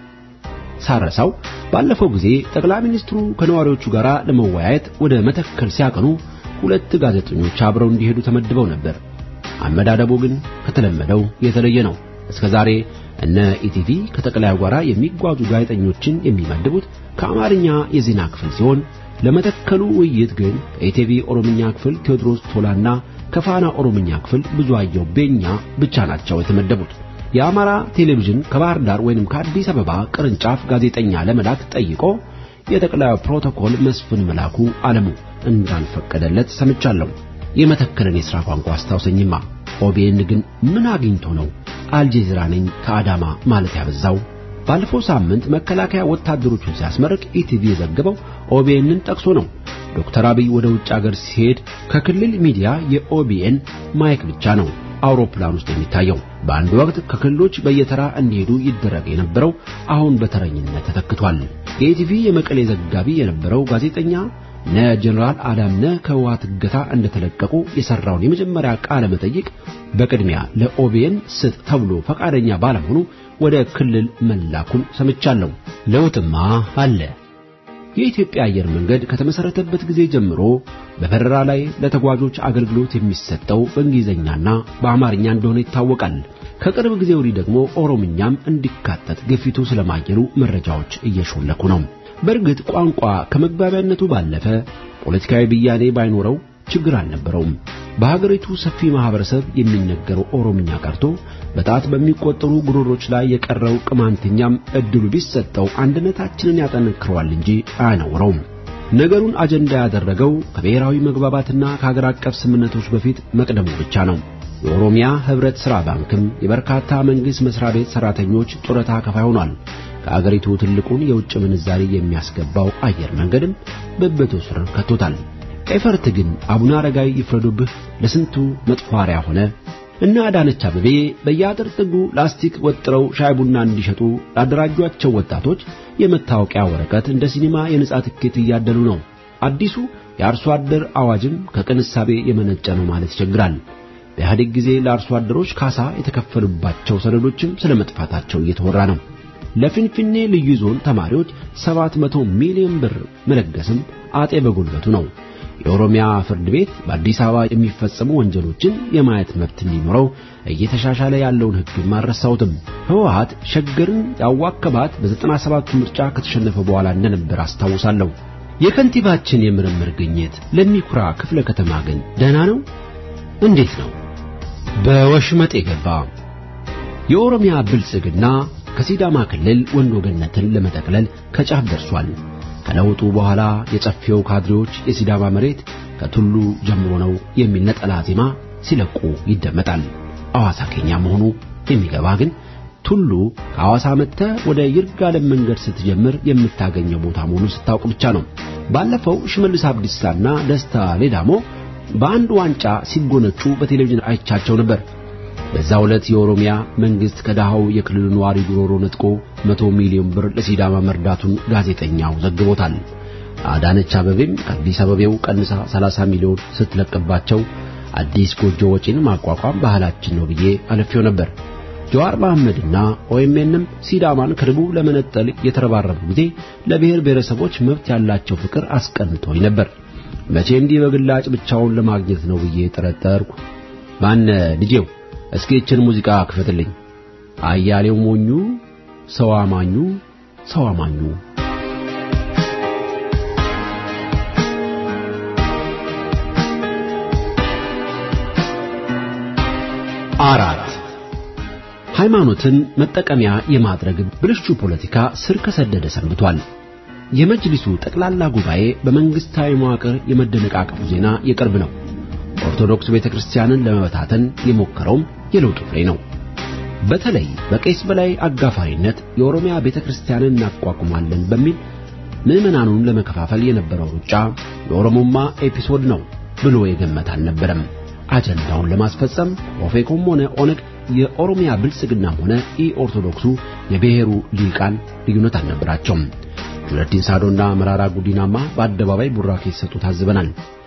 ሳረሳው ባለፈው ጊዜ ጠቅላይ ሚኒስትሩ ከነዋሪዎቹ ጋር ለመወያየት ወደ መተከል ሲያቀኑ ሁለት ጋዜጠኞች አብረው እንዲሄዱ ተመድበው ነበር። አመዳደቡ ግን ከተለመደው የተለየ ነው። እስከዛሬ እነ ኢቲቪ ከጠቅላዩ ጋር የሚጓዙ ጋዜጠኞችን የሚመድቡት ከአማርኛ የዜና ክፍል ሲሆን ለመተከሉ ውይይት ግን ከኢቲቪ ኦሮምኛ ክፍል ቴዎድሮስ ቶላና ከፋና ኦሮምኛ ክፍል ብዙአየሁ ቤኛ ብቻ ናቸው የተመደቡት። የአማራ ቴሌቪዥን ከባህር ዳር ወይንም ከአዲስ አበባ ቅርንጫፍ ጋዜጠኛ ለመላክ ጠይቆ የጠቅላዩ ፕሮቶኮል መስፍን መላኩ አለሙ እንዳልፈቀደለት ሰምቻለሁ። የመተከልን የሥራ ቋንቋ አስታውሰኝማ። ኦቢኤን ግን ምን አግኝቶ ነው አልጀዚራ ነኝ ከአዳማ ማለት ያበዛው? ባለፈው ሳምንት መከላከያ ወታደሮቹን ሲያስመርቅ ኢቲቪ የዘገበው ኦቢኤንን ጠቅሶ ነው። ዶክተር አብይ ወደ ውጭ ሀገር ሲሄድ ከክልል ሚዲያ የኦቢኤን ማይክ ብቻ ነው አውሮፕላን ውስጥ የሚታየው። በአንድ ወቅት ከክልሎች በየተራ እንዲሄዱ ይደረግ የነበረው አሁን በተረኝነት ተተክቷል። የኢቲቪ የመቀሌ ዘጋቢ የነበረው ጋዜጠኛ ነ ጀነራል አዳምነ ከህወሓት እገታ እንደተለቀቁ የሰራውን የመጀመሪያ ቃለ መጠይቅ በቅድሚያ ለኦቢኤን ስጥ ተብሎ ፈቃደኛ ባለመሆኑ ወደ ክልል መላኩን ሰምቻለሁ። ለውጥማ አለ። የኢትዮጵያ አየር መንገድ ከተመሰረተበት ጊዜ ጀምሮ በበረራ ላይ ለተጓዦች አገልግሎት የሚሰጠው በእንግሊዝኛና በአማርኛ እንደሆነ ይታወቃል። ከቅርብ ጊዜ ወዲህ ደግሞ ኦሮምኛም እንዲካተት ግፊቱ ስለማየሉ መረጃዎች እየሾለኩ ነው። በእርግጥ ቋንቋ ከመግባቢያነቱ ባለፈ ፖለቲካዊ ብያኔ ባይኖረው ችግር አልነበረውም። በሀገሪቱ ሰፊ ማህበረሰብ የሚነገረው ኦሮምኛ ቀርቶ በጣት በሚቆጠሩ ጉሮሮች ላይ የቀረው ቅማንትኛም እድሉ ቢሰጠው አንድነታችንን ያጠነክረዋል እንጂ አያነውረውም። ነገሩን አጀንዳ ያደረገው ከብሔራዊ መግባባትና ከሀገር አቀፍ ስምምነቶች በፊት መቅደሙ ብቻ ነው። የኦሮሚያ ህብረት ሥራ ባንክም የበርካታ መንግስት መስሪያ ቤት ሰራተኞች ጡረታ ከፋይ ሆኗል። ከአገሪቱ ትልቁን የውጭ ምንዛሪ የሚያስገባው አየር መንገድም በበቶ ስር ከቶታል። ኤፈርት ግን አቡነ አረጋይ ይፍረዱብህ ለስንቱ መጥፋሪያ ሆነ። እና አዳነች አበቤ በያጥር ጥጉ ላስቲክ ወጥረው ሻይ ቡና እንዲሸጡ ላደራጇቸው ወጣቶች የመታወቂያ ወረቀት እንደ ሲኒማ የነጻ ትኬት እያደሉ ነው። አዲሱ የአርሶ አደር አዋጅም ከቅንሳቤ የመነጨ ነው ማለት ይቸግራል። በኢህአዴግ ጊዜ ለአርሶ አደሮች ካሳ የተከፈሉባቸው ሰነዶችም ስለመጥፋታቸው እየተወራ ነው። ለፊንፊኔ ልዩ ዞን ተማሪዎች ሰባት መቶ ሚሊዮን ብር መለገስም አጤ በጉልበቱ ነው። የኦሮሚያ ፍርድ ቤት በአዲስ አበባ የሚፈጸሙ ወንጀሎችን የማየት መብት እንዲኖረው እየተሻሻለ ያለውን ሕግ ማረሳውትም። ህወሓት ሸገርን ያዋከባት በዘጠና ሰባት ምርጫ ከተሸነፈ በኋላ እንደነበር አስታውሳለሁ። የከንቲባችን የምርምር ግኝት ለሚኩራ ክፍለ ከተማ ግን ደህና ነው? እንዴት ነው? በወሽመጥ የገባ የኦሮሚያ ብልጽግና ከሲዳማ ክልል ወንዶ ገነትን ለመጠቅለል ከጫፍ ደርሷል። ከለውጡ በኋላ የጨፌው ካድሬዎች የሲዳማ መሬት ከቱሉ ጀምሮ ነው የሚል ነጠላ ዜማ ሲለቁ ይደመጣል። አዋሳ ከኛ መሆኑ የሚገባ ግን ቱሉ ከአዋሳ መጥተህ ወደ ይርጋለም መንገድ ስትጀምር የምታገኘው ቦታ መሆኑ ስታውቅ ብቻ ነው። ባለፈው ሽመልስ አብዲሳና ደስታ ሌዳሞ በአንድ ዋንጫ ሲጎነጩ በቴሌቪዥን አይቻቸው ነበር። በዛው ዕለት የኦሮሚያ መንግስት ከዳሃው የክልሉ ነዋሪ ጉሮሮ ነጥቆ መቶ ሚሊዮን ብር ለሲዳማ መርዳቱን ጋዜጠኛው ዘግቦታል። አዳነች አበቤም ከአዲስ አበባው ቀንሳ ሰላሳ ሚሊዮን ስትለቅባቸው አዲስ ጎጆ ወጪን ማቋቋም ባህላችን ነው ብዬ አለፈው ነበር። ጀዋር መሐመድና ኦኤምኤንም ሲዳማን ከደቡብ ለመነጠል የተረባረቡ ጊዜ ለብሔር ብሔረሰቦች መብት ያላቸው ፍቅር አስቀንቶኝ ነበር። መቼ እንዲህ በግላጭ ብቻውን ለማግኘት ነው ብዬ ተረጠርኩ። ማን ልጄው እስኪ እችን ሙዚቃ ክፈትልኝ። አያሌው ሞኙ ሰው አማኙ ሰው አማኙ። አራት ሃይማኖትን መጠቀሚያ የማድረግ ብልሹ ፖለቲካ ስር ከሰደደ ሰንብቷል። የመጅሊሱ ጠቅላላ ጉባኤ በመንግስታዊ መዋቅር የመደነቃቀፉ ዜና የቅርብ ነው። ኦርቶዶክስ ቤተክርስቲያንን ለመበታተን የሞከረውም የለውጡ ፍሬ ነው። በተለይ በቄስ በላይ አጋፋሪነት የኦሮሚያ ቤተክርስቲያንን እናቋቁማለን በሚል ምዕመናኑን ለመከፋፈል የነበረው ሩጫ የኦሮሞማ ኤፒሶድ ነው ብሎ የገመተ አልነበረም። አጀንዳውን ለማስፈጸም ኦፌኮም ሆነ ኦነግ የኦሮሚያ ብልጽግናም ሆነ ኢኦርቶዶክሱ የብሔሩ ሊቃን ልዩነት አልነበራቸውም። ጁለዲን ሳዶና መራራ ጉዲናማ በአደባባይ ቡራኬ ሲሰጡ ታዝበናል።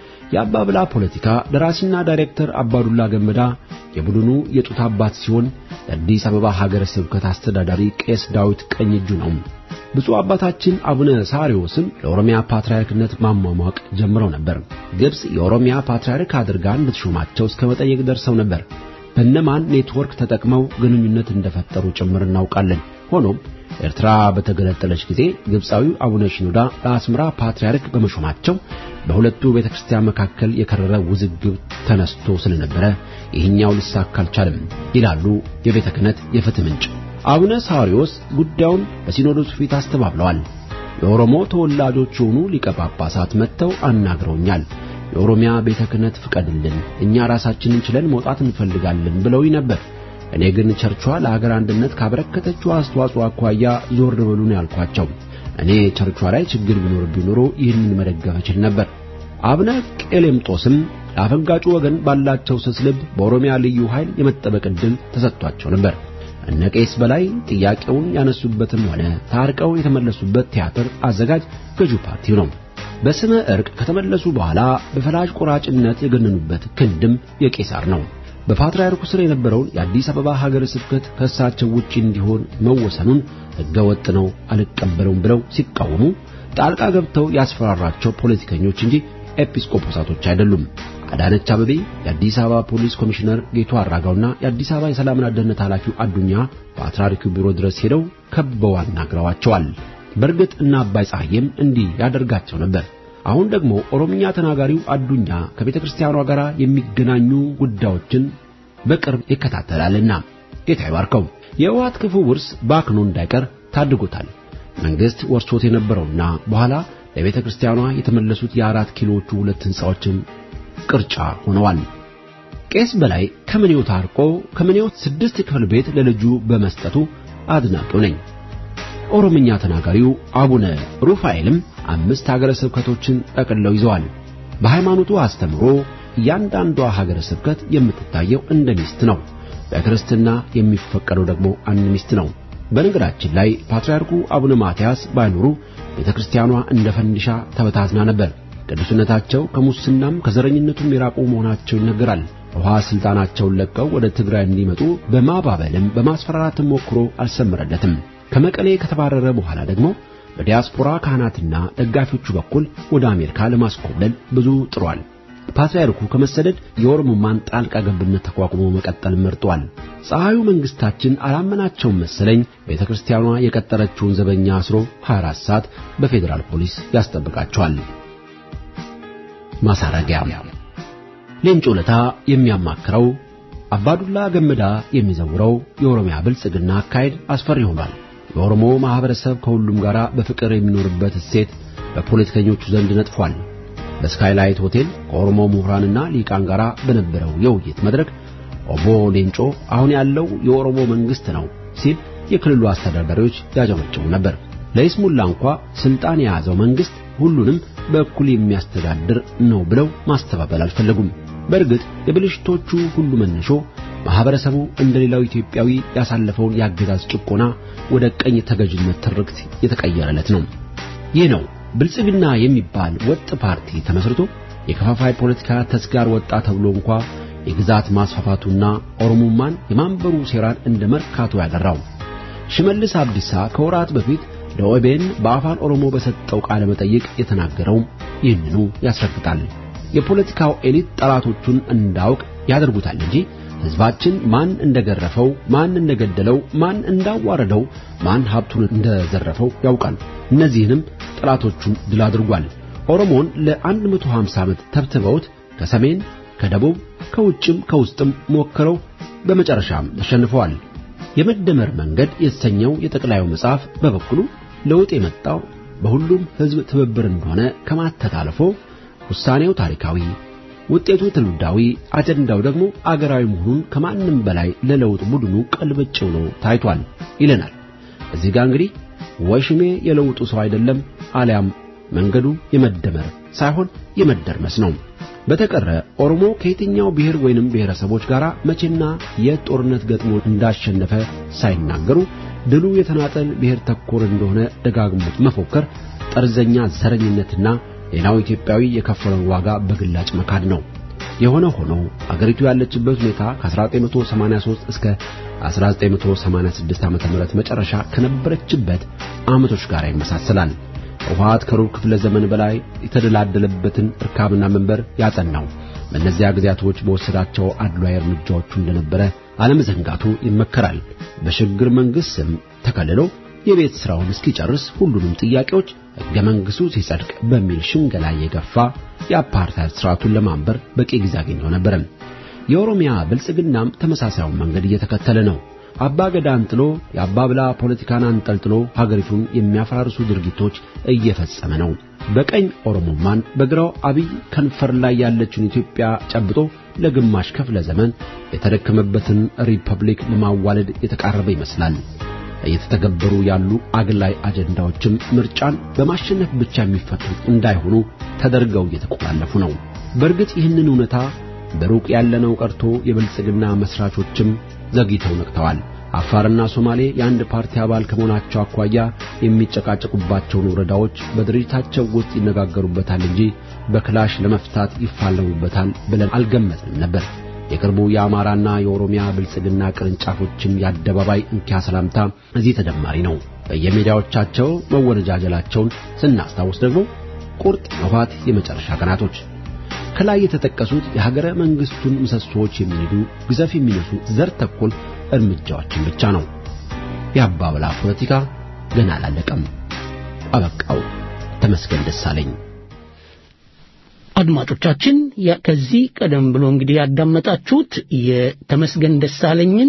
የአባብላ ፖለቲካ ደራሲና ዳይሬክተር አባዱላ ገመዳ የቡድኑ የጡት አባት ሲሆን የአዲስ አበባ ሀገረ ስብከት አስተዳዳሪ ቄስ ዳዊት ቀኝ እጁ ነው። ብፁዕ አባታችን አቡነ ሳሪዮስም ለኦሮሚያ ፓትርያርክነት ማሟሟቅ ጀምረው ነበር። ግብጽ የኦሮሚያ ፓትርያርክ አድርጋ እንድትሾማቸው እስከ መጠየቅ ደርሰው ነበር። በእነማን ኔትወርክ ተጠቅመው ግንኙነት እንደፈጠሩ ጭምር እናውቃለን። ሆኖም ኤርትራ በተገለጠለች ጊዜ ግብጻዊው አቡነ ሽኖዳ ለአስመራ ፓትርያርክ በመሾማቸው በሁለቱ ቤተክርስቲያን መካከል የከረረ ውዝግብ ተነስቶ ስለነበረ ይህኛው ሊሳካ አልቻለም ይላሉ የቤተ ክህነት የፍትህ ምንጭ። አቡነ ሳሪዮስ ጉዳዩን በሲኖዶሱ ፊት አስተባብለዋል። የኦሮሞ ተወላጆች ሆኑ ሊቀ ጳጳሳት መጥተው አናግረውኛል። የኦሮሚያ ቤተ ክህነት ፍቀድልን፣ እኛ ራሳችንን ችለን መውጣት እንፈልጋለን ብለውኝ ነበር። እኔ ግን ቸርቿ ለሀገር አንድነት ካበረከተችው አስተዋጽኦ አኳያ ዞር በሉን ያልኳቸው። እኔ ቸርቿ ላይ ችግር ቢኖር ቢኖር ይህንን መደገፍ እችል ነበር። አቡነ ቄሌምጦስም ለአፈንጋጩ ወገን ባላቸው ስስልብ በኦሮሚያ ልዩ ኃይል የመጠበቅ ዕድል ተሰጥቷቸው ነበር። እነ ቄስ በላይ ጥያቄውን ያነሱበትም ሆነ ታርቀው የተመለሱበት ቲያትር አዘጋጅ ገዢው ፓርቲው ነው። በስመ እርቅ ከተመለሱ በኋላ በፈላጭ ቆራጭነት የገነኑበት ክንድም የቄሳር ነው። በፓትርያርኩ ስር የነበረውን የአዲስ አበባ ሀገረ ስብከት ከሳቸው ውጪ እንዲሆን መወሰኑን ሕገ ወጥ ነው አልቀበለውም ብለው ሲቃወሙ ጣልቃ ገብተው ያስፈራራቸው ፖለቲከኞች እንጂ ኤጲስቆጶሳቶች አይደሉም። አዳነች አበቤ፣ የአዲስ አበባ ፖሊስ ኮሚሽነር ጌቱ አራጋውና የአዲስ አበባ የሰላምና ደህንነት ኃላፊው አዱኛ ፓትርያርኩ ቢሮ ድረስ ሄደው ከበው አናግረዋቸዋል። በርግጥ እና አባይ ፀሐይም እንዲህ ያደርጋቸው ነበር። አሁን ደግሞ ኦሮምኛ ተናጋሪው አዱኛ ከቤተ ክርስቲያኗ ጋር የሚገናኙ ጉዳዮችን በቅርብ ይከታተላልና ጌታ ይባርከው። የህወሓት ክፉ ውርስ ባክኖ እንዳይቀር ታድጎታል። መንግስት ወርሶት የነበረውና በኋላ ለቤተ ክርስቲያኗ የተመለሱት የአራት ኪሎዎቹ ሁለት ህንጻዎችም ቅርጫ ሆነዋል። ቄስ በላይ ከምኔው ታርቆ ከምኔው ስድስት ክፍል ቤት ለልጁ በመስጠቱ አድናቂው ነኝ። ኦሮምኛ ተናጋሪው አቡነ ሩፋኤልም አምስት ሀገረ ስብከቶችን ጠቅልለው ይዘዋል። በሃይማኖቱ አስተምሮ እያንዳንዷ ሀገረ ስብከት የምትታየው እንደ ሚስት ነው። በክርስትና የሚፈቀደው ደግሞ አንድ ሚስት ነው። በነገራችን ላይ ፓትርያርኩ አቡነ ማትያስ ባይኖሩ ቤተክርስቲያኗ እንደ ፈንዲሻ ተበታትና ነበር። ቅዱስነታቸው ከሙስናም ከዘረኝነቱም የራቁ መሆናቸው ይነገራል። ውሃ ስልጣናቸውን ለቀው ወደ ትግራይ እንዲመጡ በማባበልም በማስፈራራትም ሞክሮ አልሰመረለትም። ከመቀሌ ከተባረረ በኋላ ደግሞ በዲያስፖራ ካህናትና ደጋፊዎቹ በኩል ወደ አሜሪካ ለማስኮብለል ብዙ ጥሯል። ፓትርያርኩ ከመሰደድ የኦሮሞማን ጣልቃ ገብነት ተቋቁሞ መቀጠል መርጧል። ፀሐዩ መንግስታችን አላመናቸውም መሰለኝ ቤተክርስቲያኗ የቀጠረችውን ዘበኛ አስሮ ሃያ አራት ሰዓት በፌደራል ፖሊስ ያስጠብቃቸዋል። ማሳረጊያ ሌንጮ ለታ የሚያማክረው አባዱላ ገመዳ የሚዘውረው የኦሮሚያ ብልጽግና አካሄድ አስፈሪ ሆኗል። የኦሮሞ ማህበረሰብ ከሁሉም ጋር በፍቅር የሚኖርበት እሴት በፖለቲከኞቹ ዘንድ ነጥፏል። በስካይላይት ሆቴል ከኦሮሞ ምሁራንና ሊቃን ጋር በነበረው የውይይት መድረክ ኦቦ ሌንጮ አሁን ያለው የኦሮሞ መንግስት ነው ሲል የክልሉ አስተዳዳሪዎች ያጀመጨው ነበር። ለይስሙላ እንኳን ስልጣን የያዘው መንግስት ሁሉንም በእኩል የሚያስተዳድር ነው ብለው ማስተባበል አልፈለጉም። በእርግጥ የብልሽቶቹ ሁሉ መነሾ ማህበረሰቡ እንደሌላው ኢትዮጵያዊ ያሳለፈውን ያገዛዝ ጭቆና ወደ ቀኝ ተገዥነት ትርክት የተቀየረለት ነው። ይህ ነው ብልጽግና የሚባል ወጥ ፓርቲ ተመስርቶ የከፋፋይ ፖለቲካ ተስጋር ወጣ ተብሎ እንኳን የግዛት ማስፋፋቱና ኦሮሞማን የማንበሩ ሴራን እንደ መርካቶ ያደራው። ሽመልስ አብዲሳ ከወራት በፊት ለኦቤን በአፋን ኦሮሞ በሰጠው ቃለ መጠይቅ የተናገረው ይህንኑ ያስረግጣል። የፖለቲካው ኤሊት ጠላቶቹን እንዳውቅ ያደርጉታል እንጂ ህዝባችን ማን እንደገረፈው፣ ማን እንደገደለው፣ ማን እንዳዋረደው፣ ማን ሀብቱን እንደዘረፈው ያውቃል። እነዚህንም ጠላቶቹን ድል አድርጓል። ኦሮሞን ለ150 ዓመት ተብትበውት ከሰሜን ከደቡብ ከውጭም ከውስጥም ሞከረው በመጨረሻም ተሸንፈዋል። የመደመር መንገድ የተሰኘው የጠቅላዩ መጽሐፍ በበኩሉ ለውጥ የመጣው በሁሉም ህዝብ ትብብር እንደሆነ ከማተታለፎ ውሳኔው ታሪካዊ፣ ውጤቱ ትውልዳዊ፣ አጀንዳው ደግሞ አገራዊ መሆኑን ከማንም በላይ ለለውጥ ቡድኑ ቀልበጭ ብሎ ታይቷል ይለናል። እዚህ ጋር እንግዲህ ወሽሜ የለውጡ ሰው አይደለም አሊያም መንገዱ የመደመር ሳይሆን የመደርመስ ነው። በተቀረ ኦሮሞ ከየትኛው ብሔር ወይንም ብሔረሰቦች ጋር መቼና የጦርነት ገጥሞ እንዳሸነፈ ሳይናገሩ ድሉ የተናጠል ብሔር ተኮር እንደሆነ ደጋግሞት መፎከር ጠርዘኛ ዘረኝነትና ሌላው ኢትዮጵያዊ የከፈለውን ዋጋ በግላጭ መካድ ነው። የሆነ ሆኖ አገሪቱ ያለችበት ሁኔታ ከ1983 እስከ1986 ዓመተ ምህረት መጨረሻ ከነበረችበት ዓመቶች ጋር ይመሳሰላል። ውሃት ከሩብ ክፍለ ዘመን በላይ የተደላደለበትን እርካብና መንበር ያጸናው በእነዚያ ጊዜያቶች በወሰዳቸው አድሏዊ እርምጃዎቹ እንደነበረ አለመዘንጋቱ ይመከራል። በሽግግር መንግስት ስም ተከልሎ የቤት ስራውን እስኪጨርስ ሁሉንም ጥያቄዎች ሕገ መንግሥቱ ሲጸድቅ በሚል ሽንገላ የገፋ የአፓርታይድ ስርዓቱን ለማንበር በቂ ጊዜ አግኝቶ ነበር። የኦሮሚያ ብልጽግናም ተመሳሳዩን መንገድ እየተከተለ ነው። አባገዳን ጥሎ የአባብላ ፖለቲካን አንጠልጥሎ ሀገሪቱን የሚያፈራርሱ ድርጊቶች እየፈጸመ ነው። በቀኝ ኦሮሞማን በግራው አብይ ከንፈር ላይ ያለችውን ኢትዮጵያ ጨብጦ ለግማሽ ክፍለ ዘመን የተደከመበትን ሪፐብሊክ ለማዋለድ የተቃረበ ይመስላል። እየተተገበሩ ያሉ አግላይ አጀንዳዎችም ምርጫን በማሸነፍ ብቻ የሚፈቱ እንዳይሆኑ ተደርገው እየተቆላለፉ ነው። በእርግጥ ይህንን እውነታ በሩቅ ያለነው ቀርቶ የብልጽግና መስራቾችም ዘግይተው ነቅተዋል። አፋርና ሶማሌ የአንድ ፓርቲ አባል ከመሆናቸው አኳያ የሚጨቃጨቁባቸውን ወረዳዎች በድርጅታቸው ውስጥ ይነጋገሩበታል እንጂ በክላሽ ለመፍታት ይፋለሙበታል ብለን አልገመትንም ነበር። የቅርቡ የአማራና የኦሮሚያ ብልጽግና ቅርንጫፎችም ያደባባይ እንኪያ ሰላምታ እዚህ ተደማሪ ነው። በየሜዳዎቻቸው መወነጃጀላቸውን ስናስታውስ ደግሞ ቁርጥ መፋት የመጨረሻ ቀናቶች ከላይ የተጠቀሱት የሀገረ መንግስቱን ምሰሶዎች የሚነዱ ግዘፍ የሚነሱ ዘር ተኮል እርምጃዎችን ብቻ ነው። የአባብላ ፖለቲካ ገና አላለቀም። አበቃው። ተመስገን ደሳለኝ። አድማጮቻችን ከዚህ ቀደም ብሎ እንግዲህ ያዳመጣችሁት የተመስገን ደሳለኝን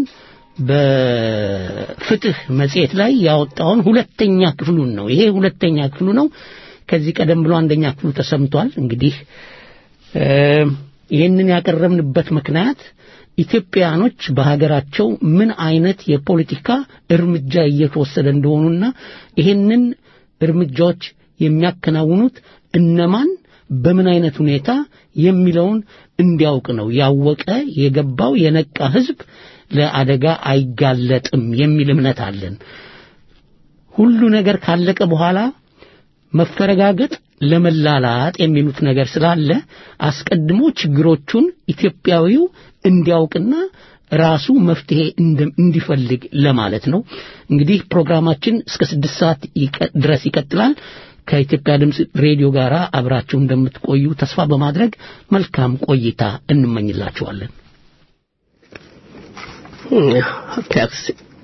በፍትህ መጽሔት ላይ ያወጣውን ሁለተኛ ክፍሉን ነው። ይሄ ሁለተኛ ክፍሉ ነው። ከዚህ ቀደም ብሎ አንደኛ ክፍሉ ተሰምቷል። እንግዲህ ይህንን ያቀረብንበት ምክንያት ኢትዮጵያኖች በሀገራቸው ምን አይነት የፖለቲካ እርምጃ እየተወሰደ እንደሆኑና ይህንን እርምጃዎች የሚያከናውኑት እነማን በምን አይነት ሁኔታ የሚለውን እንዲያውቅ ነው። ያወቀ የገባው የነቃ ህዝብ ለአደጋ አይጋለጥም የሚል እምነት አለን። ሁሉ ነገር ካለቀ በኋላ መፈረጋገጥ ለመላላጥ የሚሉት ነገር ስላለ አስቀድሞ ችግሮቹን ኢትዮጵያዊው እንዲያውቅና ራሱ መፍትሄ እንዲፈልግ ለማለት ነው። እንግዲህ ፕሮግራማችን እስከ ስድስት ሰዓት ድረስ ይቀጥላል። ከኢትዮጵያ ድምጽ ሬዲዮ ጋራ አብራችሁ እንደምትቆዩ ተስፋ በማድረግ መልካም ቆይታ እንመኝላችኋለን። ታክሲ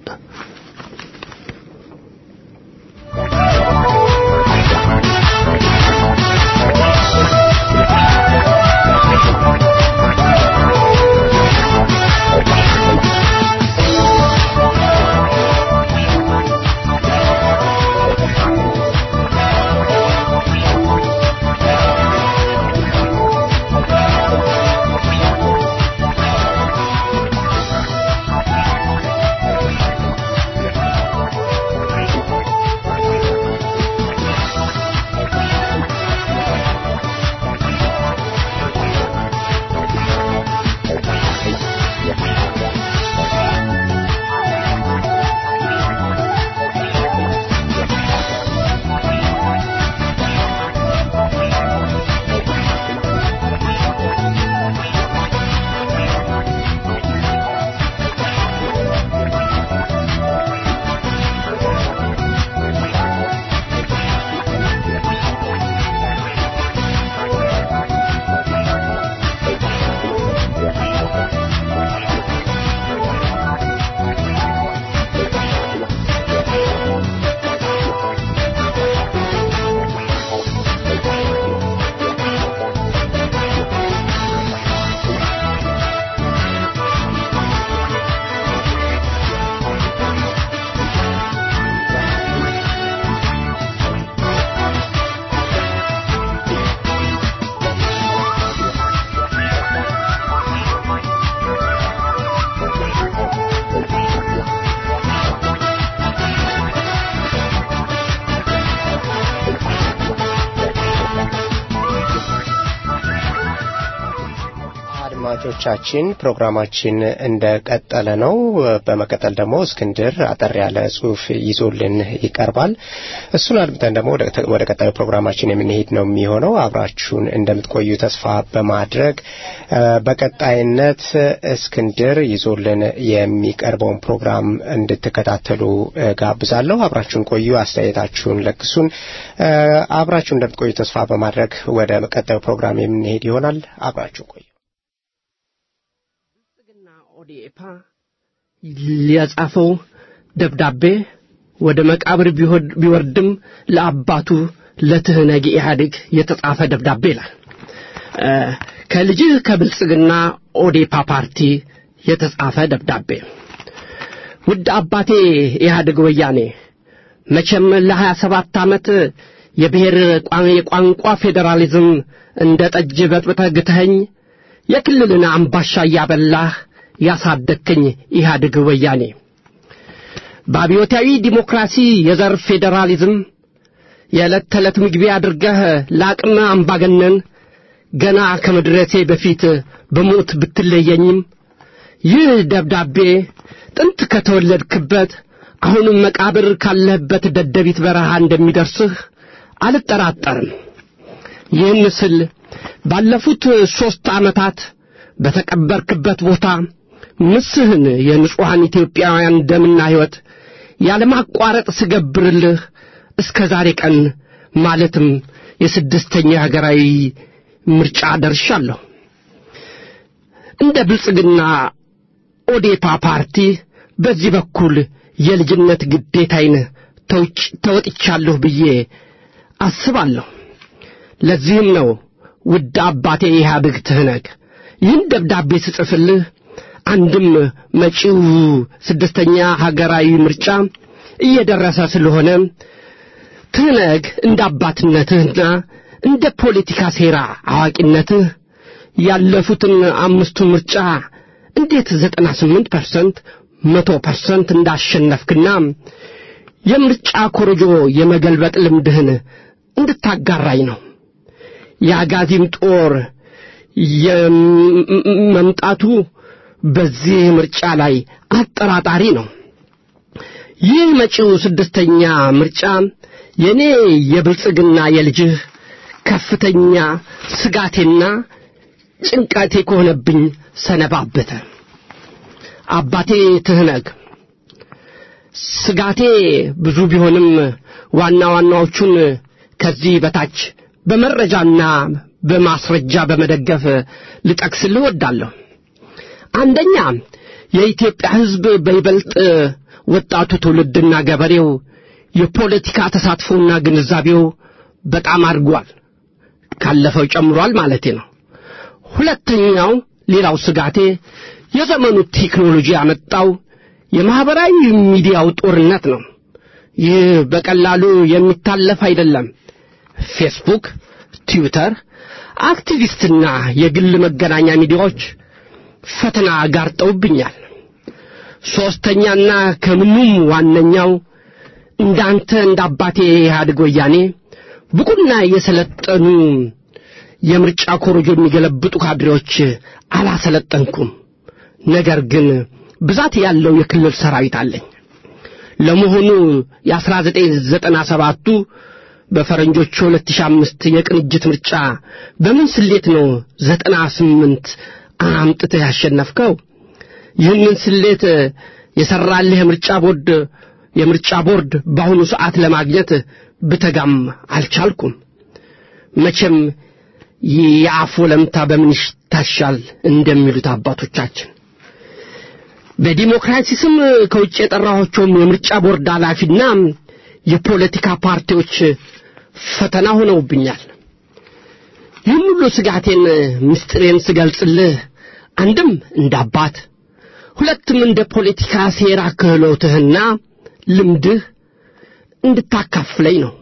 አድማጮቻችን ፕሮግራማችን እንደቀጠለ ነው። በመቀጠል ደግሞ እስክንድር አጠር ያለ ጽሁፍ ይዞልን ይቀርባል። እሱን አድምጠን ደግሞ ወደ ቀጣዩ ፕሮግራማችን የምንሄድ ነው የሚሆነው። አብራችሁን እንደምትቆዩ ተስፋ በማድረግ በቀጣይነት እስክንድር ይዞልን የሚቀርበውን ፕሮግራም እንድትከታተሉ ጋብዛለሁ። አብራችሁን ቆዩ፣ አስተያየታችሁን ለግሱን። አብራችሁን እንደምትቆዩ ተስፋ በማድረግ ወደ ቀጣዩ ፕሮግራም የምንሄድ ይሆናል። አብራችሁን ቆዩ። ኦዲኤፓ ሊያጻፈው ደብዳቤ ወደ መቃብር ቢወርድም ለአባቱ ለትህነግ ኢህአዴግ የተጻፈ ደብዳቤ ይላል። ከልጅ ከብልጽግና ኦዴፓ ፓርቲ የተጻፈ ደብዳቤ። ውድ አባቴ ኢህአዴግ ወያኔ፣ መቼም ለሀያ ሰባት ዓመት የብሔር ቋንቋ ፌደራሊዝም እንደ ጠጅ በጥብጠህ ግተኸኝ የክልልን አምባሻ ያበላህ ያሳደከኝ ኢህአዴግ ወያኔ፣ በአብዮታዊ ዲሞክራሲ የዘር ፌደራሊዝም የዕለት ተዕለት ምግቤ አድርገህ ለአቅመ አምባገነን ገና ከመድረሴ በፊት በሞት ብትለየኝም ይህ ደብዳቤ ጥንት ከተወለድክበት አሁንም መቃብር ካለህበት ደደቢት በረሃ እንደሚደርስህ አልጠራጠርም። ይህን ስል ባለፉት ሦስት ዓመታት በተቀበርክበት ቦታ ምስህን የንጹሃን ኢትዮጵያውያን ደምና ሕይወት ያለማቋረጥ ስገብርልህ እስከ ዛሬ ቀን ማለትም የስድስተኛ ሀገራዊ ምርጫ ደርሻለሁ። እንደ ብልጽግና ኦዴፓ ፓርቲ በዚህ በኩል የልጅነት ግዴታዬን ተወጥቻለሁ ብዬ አስባለሁ። ለዚህም ነው ውድ አባቴ ኢህአዴግ ትህነግ ይህን ደብዳቤ ስጽፍልህ አንድም መጪው ስድስተኛ ሀገራዊ ምርጫ እየደረሰ ስለሆነ ትህነግ እንደ አባትነትህና እንደ ፖለቲካ ሴራ አዋቂነትህ ያለፉትን አምስቱ ምርጫ እንዴት ዘጠና ስምንት ፐርሰንት መቶ ፐርሰንት እንዳሸነፍክና የምርጫ ኮረጆ የመገልበጥ ልምድህን እንድታጋራኝ ነው። የአጋዚም ጦር የመምጣቱ በዚህ ምርጫ ላይ አጠራጣሪ ነው። ይህ መጪው ስድስተኛ ምርጫ የኔ የብልጽግና የልጅህ ከፍተኛ ስጋቴና ጭንቀቴ ከሆነብኝ ሰነባበተ። አባቴ ትህነግ ስጋቴ ብዙ ቢሆንም ዋና ዋናዎቹን ከዚህ በታች በመረጃና በማስረጃ በመደገፍ ልጠቅስልህ ወዳለሁ። አንደኛ የኢትዮጵያ ሕዝብ በይበልጥ ወጣቱ ትውልድና ገበሬው የፖለቲካ ተሳትፎና ግንዛቤው በጣም አድጓል፣ ካለፈው ጨምሯል ማለቴ ነው። ሁለተኛው ሌላው ስጋቴ የዘመኑ ቴክኖሎጂ ያመጣው የማህበራዊ ሚዲያው ጦርነት ነው። ይህ በቀላሉ የሚታለፍ አይደለም። ፌስቡክ፣ ትዊተር፣ አክቲቪስትና የግል መገናኛ ሚዲያዎች ፈተና ጋርጠውብኛል። ሶስተኛና ከምኑም ዋነኛው እንዳንተ እንዳባቴ ኢህአዴግ ወያኔ ብቁና የሰለጠኑ የምርጫ ኮሮጆ የሚገለብጡ ካድሬዎች አላሰለጠንኩም። ነገር ግን ብዛት ያለው የክልል ሰራዊት አለኝ። ለመሆኑ የ1997ቱ በፈረንጆቹ ሁለት ሺህ አምስት የቅንጅት ምርጫ በምን ስሌት ነው ዘጠና ስምንት አምጥተህ ያሸነፍከው? ይህንን ስሌት የሰራልህ የምርጫ ቦርድ የምርጫ ቦርድ በአሁኑ ሰዓት ለማግኘት ብተጋም አልቻልኩም። መቼም የአፉ ለምታ በምን ይታሻል እንደሚሉት አባቶቻችን በዲሞክራሲ ስም ከውጭ የጠራኋቸው የምርጫ ቦርድ ኃላፊና የፖለቲካ ፓርቲዎች ፈተና ሆነውብኛል። ይህን ሁሉ ስጋቴን ምስጢሬን ስገልጽልህ አንድም እንዳባት ሁለትም እንደ ፖለቲካ ሴራ ክህሎትህና ልምድህ እንድታካፍለኝ ነው።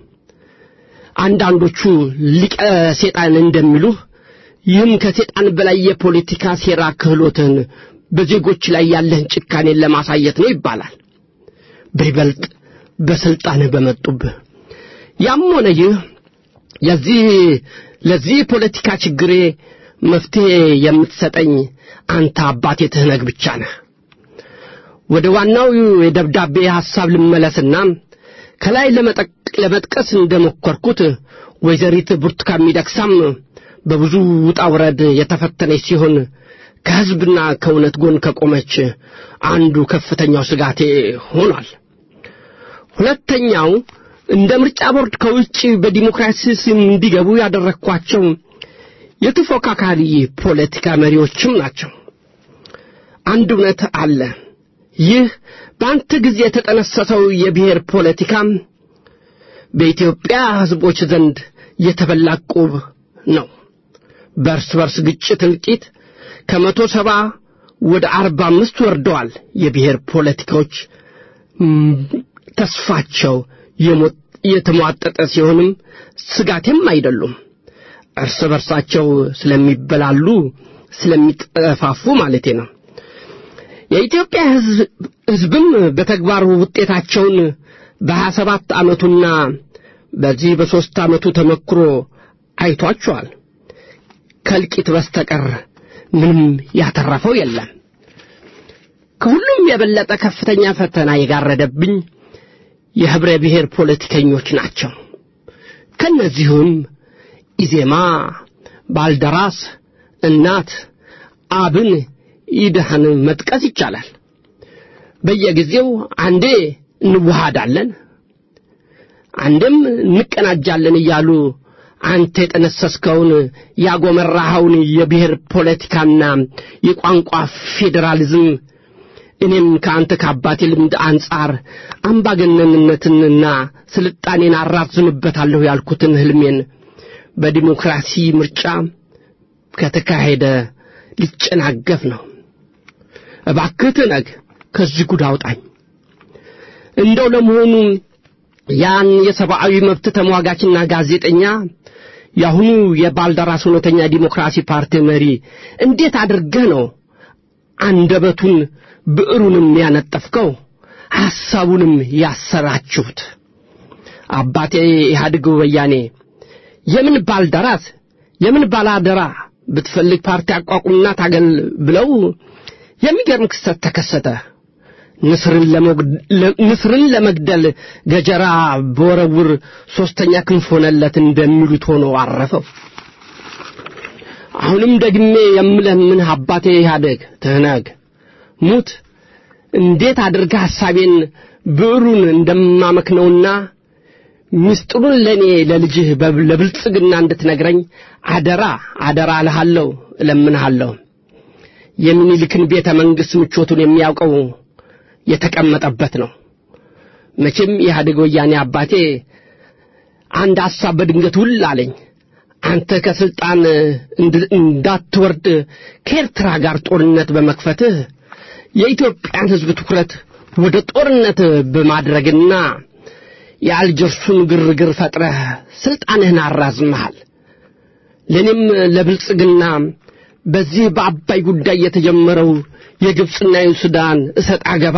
አንዳንዶቹ ሊቀ ሰይጣን እንደሚሉህ ይህም ከሰይጣን በላይ የፖለቲካ ሴራ ክህሎትህን በዜጎች ላይ ያለህን ጭካኔን ለማሳየት ነው ይባላል። በይበልጥ በስልጣን በመጡብህ ያም ሆነ ይህ የዚህ ለዚህ ፖለቲካ ችግሬ መፍትሄ የምትሰጠኝ አንተ አባቴ ትህነግ ብቻ ነህ። ወደ ዋናው የደብዳቤ ሐሳብ ልመለስና ከላይ ለመጥቀስ እንደሞከርኩት ወይዘሪት ብርቱካን ሚደቅሳም በብዙ ውጣ ውረድ የተፈተነች ሲሆን ከህዝብና ከእውነት ጎን ከቆመች አንዱ ከፍተኛው ስጋቴ ሆኗል። ሁለተኛው እንደ ምርጫ ቦርድ ከውጭ በዲሞክራሲ ስም እንዲገቡ ያደረኳቸው የተፎካካሪ ፖለቲካ መሪዎችም ናቸው። አንድ እውነት አለ። ይህ በአንተ ጊዜ የተጠነሰሰው የብሔር ፖለቲካ በኢትዮጵያ ህዝቦች ዘንድ የተበላ ቁብ ነው። በርስ በርስ ግጭት እልቂት ከመቶ ሰባ ወደ አርባ አምስት ወርደዋል። የብሔር ፖለቲካዎች ተስፋቸው የተሟጠጠ ሲሆንም ስጋቴም አይደሉም። እርስ በርሳቸው ስለሚበላሉ ስለሚጠፋፉ ማለቴ ነው። የኢትዮጵያ ህዝብም በተግባር ውጤታቸውን በሃያ ሰባት ዓመቱና በዚህ በሶስት ዓመቱ ተመክሮ አይቷቸዋል። ከልቂት በስተቀር ምንም ያተረፈው የለም። ከሁሉም የበለጠ ከፍተኛ ፈተና የጋረደብኝ የህብረ ብሔር ፖለቲከኞች ናቸው። ከነዚህም ኢዜማ፣ ባልደራስ፣ እናት፣ አብን፣ ኢድሃን መጥቀስ ይቻላል። በየጊዜው አንዴ እንዋሃዳለን አንድም እንቀናጃለን እያሉ አንተ የጠነሰስከውን ያጎመራኸውን የብሔር ፖለቲካና የቋንቋ ፌደራሊዝም እኔም ከአንተ ከአባቴ ልምድ አንጻር አምባገነንነትንና ስልጣኔን አራዝምበታለሁ ያልኩትን ህልሜን በዲሞክራሲ ምርጫ ከተካሄደ ሊጨናገፍ ነው። እባክህ ትነግ ከዚህ ጉድ አውጣኝ። እንደው ለመሆኑ ያን የሰብአዊ መብት ተሟጋችና ጋዜጠኛ ያሁኑ የባልደራስ እውነተኛ ዲሞክራሲ ፓርቲ መሪ እንዴት አድርገህ ነው አንደበቱን ብዕሩንም ያነጠፍከው ሐሳቡንም ያሰራችሁት? አባቴ ኢህአዴግ ወያኔ የምን ባልደራስ የምን ባላደራ ብትፈልግ ፓርቲ አቋቁምና ታገል ብለው የሚገርም ክስተት ተከሰተ። ንስርን ለመግደል ንስርን ለመግደል ገጀራ በወረውር ሶስተኛ ክንፍ ሆነለት እንደሚሉት ሆኖ አረፈው። አሁንም ደግሜ የምለምን አባቴ ኢህአዴግ ትህነግ ሙት እንዴት አድርጋ ሐሳቤን ብዕሩን እንደማመክነውና ምስጢሩን ለኔ ለልጅህ ለብልጽግና እንድትነግረኝ አደራ አደራ እልሃለሁ እለምንሃለሁ። የሚኒልክን ቤተ መንግሥት ምቾቱን የሚያውቀው የተቀመጠበት ነው። መቼም ኢህአዴግ ወያኔ አባቴ አንድ ሐሳብ በድንገት ውል አለኝ። አንተ ከስልጣን እንዳትወርድ ከኤርትራ ጋር ጦርነት በመክፈትህ የኢትዮጵያን ሕዝብ ትኩረት ወደ ጦርነት በማድረግና የአልጀርሱን ግርግር ፈጥረህ ስልጣንህን አራዝመሃል። ለኔም ለብልጽግና በዚህ በአባይ ጉዳይ የተጀመረው የግብጽና የሱዳን እሰጥ አገባ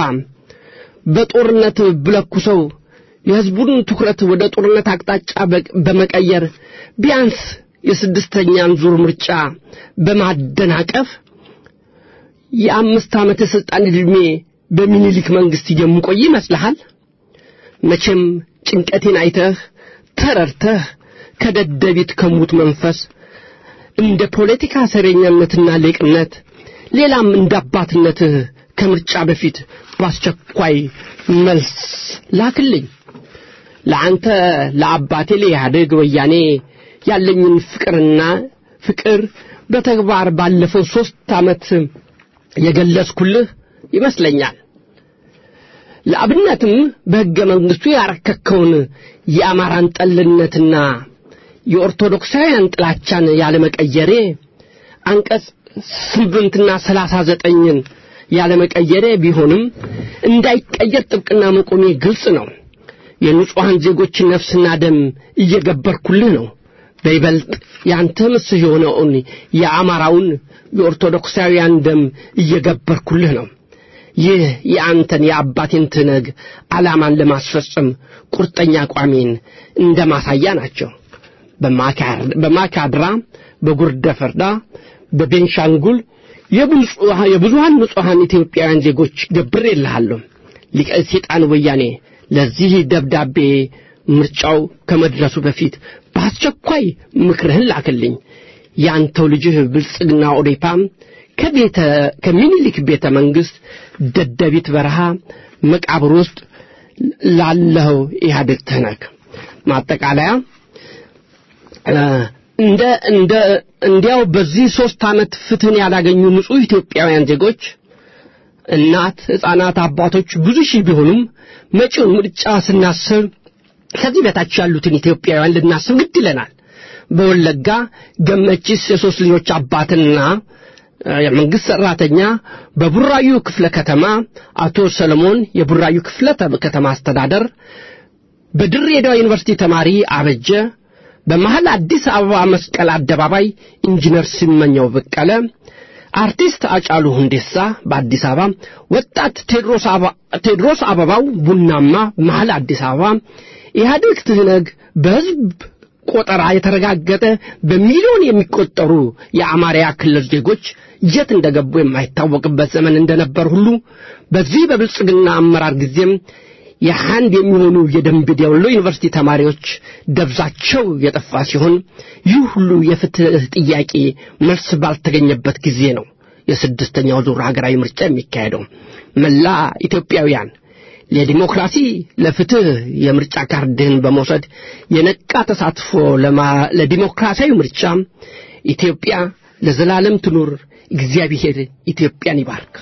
በጦርነት ብለኩሰው የሕዝቡን ትኩረት ወደ ጦርነት አቅጣጫ በመቀየር ቢያንስ የስድስተኛን ዙር ምርጫ በማደናቀፍ የአምስት ዓመት ስልጣን ዕድሜ በሚኒሊክ መንግስት የምቆይ ይመስልሃል? መቼም ጭንቀቴን አይተህ ተረድተህ ከደደቢት ከሙት መንፈስ እንደ ፖለቲካ ሰረኛነትና ሌቅነት ሌላም እንዳባትነትህ ከምርጫ በፊት ባስቸኳይ መልስ ላክልኝ። ለአንተ ለአባቴ ለኢህአዴግ ወያኔ ያለኝን ፍቅርና ፍቅር በተግባር ባለፈው ሶስት ዓመት የገለጽኩልህ ይመስለኛል። ለአብነትም በሕገ መንግሥቱ ያረከከውን የአማራን ጠልነትና የኦርቶዶክሳውያን ጥላቻን ያለመቀየሬ አንቀጽ ስምንትና ሰላሳ ዘጠኝን ያለመቀየሬ ቢሆንም እንዳይቀየር ጥብቅና መቆሜ ግልጽ ነው። የንጹሃን ዜጎች ነፍስና ደም እየገበርኩልህ ነው። በይበልጥ ያንተ ምስህ የሆነውን የአማራውን የኦርቶዶክሳውያን ደም እየገበርኩልህ ነው። ይህ የአንተን የአባቴን ትነግ ዓላማን ለማስፈጸም ቁርጠኛ አቋሜን እንደማሳያ ናቸው። በማካድራ በጉርደፈርዳ በቤንሻንጉል የብዙሃን ንጹሃን ኢትዮጵያውያን ዜጎች ገብሬልሃለሁ። ሊቀ ሰይጣን ወያኔ ለዚህ ደብዳቤ ምርጫው ከመድረሱ በፊት በአስቸኳይ ምክርህን ላክልኝ። ያንተው ልጅህ ብልጽግና ኦዴፓ ከቤተ ከሚኒሊክ ቤተ መንግስት ደደቢት በረሃ መቃብር ውስጥ ላለው ኢህአዴግ ተነክ ማጠቃለያ እንደ እንደ እንዲያው በዚህ ሶስት ዓመት ፍትህን ያላገኙ ንጹህ ኢትዮጵያውያን ዜጎች እናት ሕፃናት አባቶች ብዙ ሺህ ቢሆኑም መጪው ምርጫ ስናስብ ከዚህ በታች ያሉትን ኢትዮጵያውያን ልናስብ ግድ ይለናል። በወለጋ ገመቺስ የሶስት ልጆች አባትና የመንግስት ሰራተኛ በቡራዩ ክፍለ ከተማ አቶ ሰለሞን የቡራዩ ክፍለ ከተማ አስተዳደር በድሬዳዋ ዩኒቨርሲቲ ተማሪ አበጀ በመሃል አዲስ አበባ መስቀል አደባባይ ኢንጂነር ሲመኛው በቀለ አርቲስት አጫሉ ሁንዴሳ በአዲስ አበባ ወጣት ቴድሮስ አበባ ቴድሮስ አበባው ቡናማ መሃል አዲስ አበባ ኢህአዴግ ትህነግ በህዝብ ቆጠራ የተረጋገጠ በሚሊዮን የሚቆጠሩ የአማርያ ክልል ዜጎች የት እንደገቡ የማይታወቅበት ዘመን እንደነበር ሁሉ በዚህ በብልጽግና አመራር ጊዜም የሃንድ የሚሆኑ የደምቢ ዶሎ ዩኒቨርሲቲ ተማሪዎች ደብዛቸው የጠፋ ሲሆን ይህ ሁሉ የፍትህ ጥያቄ መልስ ባልተገኘበት ጊዜ ነው የስድስተኛው ዙር ሀገራዊ ምርጫ የሚካሄደው። መላ ኢትዮጵያውያን ለዲሞክራሲ ለፍትህ የምርጫ ካርድን በመውሰድ የነቃ ተሳትፎ ለዲሞክራሲያዊ ምርጫ ኢትዮጵያ ለዘላለም ትኑር። እግዚአብሔር ኢትዮጵያን ይባርክ።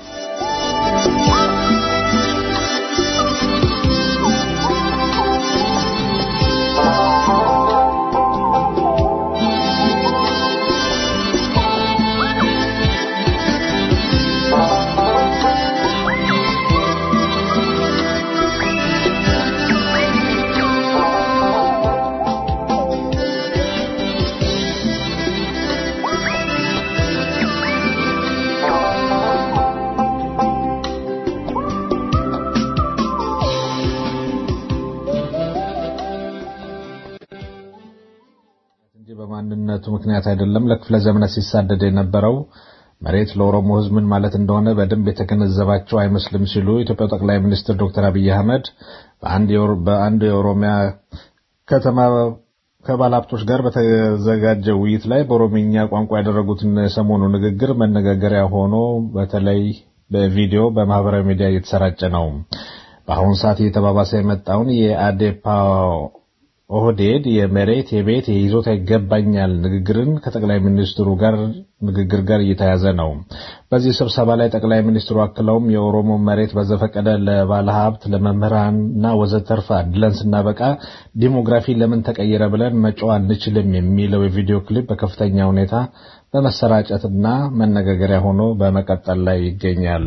በማንነቱ ምክንያት አይደለም ለክፍለ ዘመናት ሲሳደድ የነበረው መሬት ለኦሮሞ ሕዝብ ምን ማለት እንደሆነ በደንብ የተገነዘባቸው አይመስልም ሲሉ ኢትዮጵያ ጠቅላይ ሚኒስትር ዶክተር አብይ አህመድ በአንድ በአንድ የኦሮሚያ ከተማ ከባለሀብቶች ጋር በተዘጋጀ ውይይት ላይ በኦሮሚኛ ቋንቋ ያደረጉትን ሰሞኑ ንግግር መነጋገሪያ ሆኖ በተለይ በቪዲዮ በማህበራዊ ሚዲያ እየተሰራጨ ነው። በአሁኑ ሰዓት እየተባባሰ የመጣውን የአዴፓ ኦህዴድ የመሬት የቤት የይዞታ ይገባኛል ንግግርን ከጠቅላይ ሚኒስትሩ ጋር ንግግር ጋር እየተያዘ ነው። በዚህ ስብሰባ ላይ ጠቅላይ ሚኒስትሩ አክለውም የኦሮሞ መሬት በዘፈቀደ ለባለ ሀብት ለመምህራንና ወዘተርፈ አድለን ስናበቃ ዲሞግራፊ ለምን ተቀየረ ብለን መጮህ አንችልም የሚለው የቪዲዮ ክሊፕ በከፍተኛ ሁኔታ በመሰራጨትና መነጋገሪያ ሆኖ በመቀጠል ላይ ይገኛል።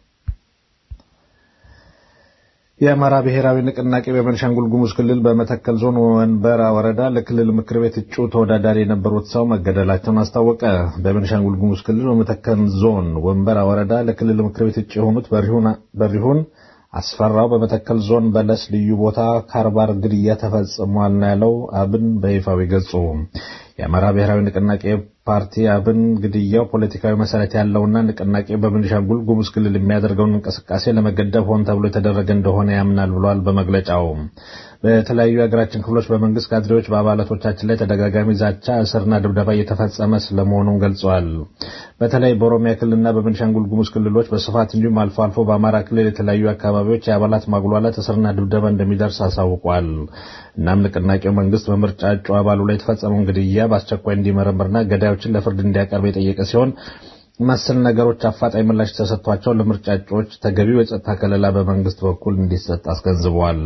የአማራ ብሔራዊ ንቅናቄ በቤንሻንጉል ጉሙዝ ክልል በመተከል ዞን ወንበራ ወረዳ ለክልል ምክር ቤት እጩ ተወዳዳሪ የነበሩት ሰው መገደላቸውን አስታወቀ። በቤንሻንጉል ጉሙዝ ክልል በመተከል ዞን ወንበራ ወረዳ ለክልል ምክር ቤት እጩ የሆኑት በሪሁን በሪሁን አስፈራው በመተከል ዞን በለስ ልዩ ቦታ ካርባር ግድያ ተፈጽሟል ነው ያለው አብን በይፋዊ ገጹ። የአማራ ብሔራዊ ንቅናቄ ፓርቲ አብን ግድያው ፖለቲካዊ መሰረት ያለውና ንቅናቄ በቤንሻንጉል ጉሙዝ ክልል የሚያደርገውን እንቅስቃሴ ለመገደብ ሆን ተብሎ የተደረገ እንደሆነ ያምናል ብሏል። በመግለጫው በተለያዩ የሀገራችን ክፍሎች በመንግስት ካድሬዎች በአባላቶቻችን ላይ ተደጋጋሚ ዛቻ፣ እስርና ድብደባ እየተፈጸመ ስለመሆኑን ገልጸዋል። በተለይ በኦሮሚያ ክልልና በቤንሻንጉል ጉሙዝ ክልሎች በስፋት እንዲሁም አልፎ አልፎ በአማራ ክልል የተለያዩ አካባቢዎች የአባላት ማጉላላት፣ እስርና ድብደባ እንደሚደርስ አሳውቋል። እናም ንቅናቄው መንግስት በምርጫ እጩ አባሉ ላይ የተፈጸመውን ግድያ በአስቸኳይ እንዲመረምርና ገዳዮችን ለፍርድ እንዲያቀርብ የጠየቀ ሲሆን መሰል ነገሮች አፋጣኝ ምላሽ ተሰጥቷቸው ለምርጫ እጩዎች ተገቢው የጸጥታ ከለላ በመንግስት በኩል እንዲሰጥ አስገንዝበዋል።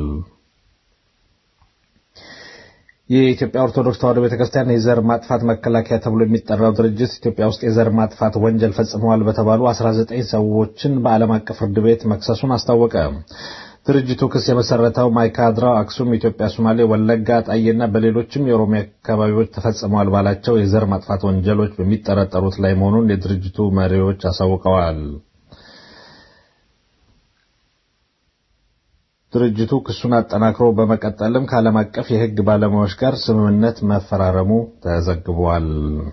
የኢትዮጵያ ኦርቶዶክስ ተዋሕዶ ቤተክርስቲያን የዘር ማጥፋት መከላከያ ተብሎ የሚጠራው ድርጅት ኢትዮጵያ ውስጥ የዘር ማጥፋት ወንጀል ፈጽመዋል በተባሉ አስራ ዘጠኝ ሰዎችን በዓለም አቀፍ ፍርድ ቤት መክሰሱን አስታወቀ። ድርጅቱ ክስ የመሰረተው ማይካድራ፣ አክሱም፣ ኢትዮጵያ፣ ሶማሌ፣ ወለጋ፣ ጣዬና በሌሎችም የኦሮሚያ አካባቢዎች ተፈጽመዋል ባላቸው የዘር ማጥፋት ወንጀሎች በሚጠረጠሩት ላይ መሆኑን የድርጅቱ መሪዎች አሳውቀዋል። ድርጅቱ ክሱን አጠናክሮ በመቀጠልም ከዓለም አቀፍ የሕግ ባለሙያዎች ጋር ስምምነት መፈራረሙ ተዘግቧል።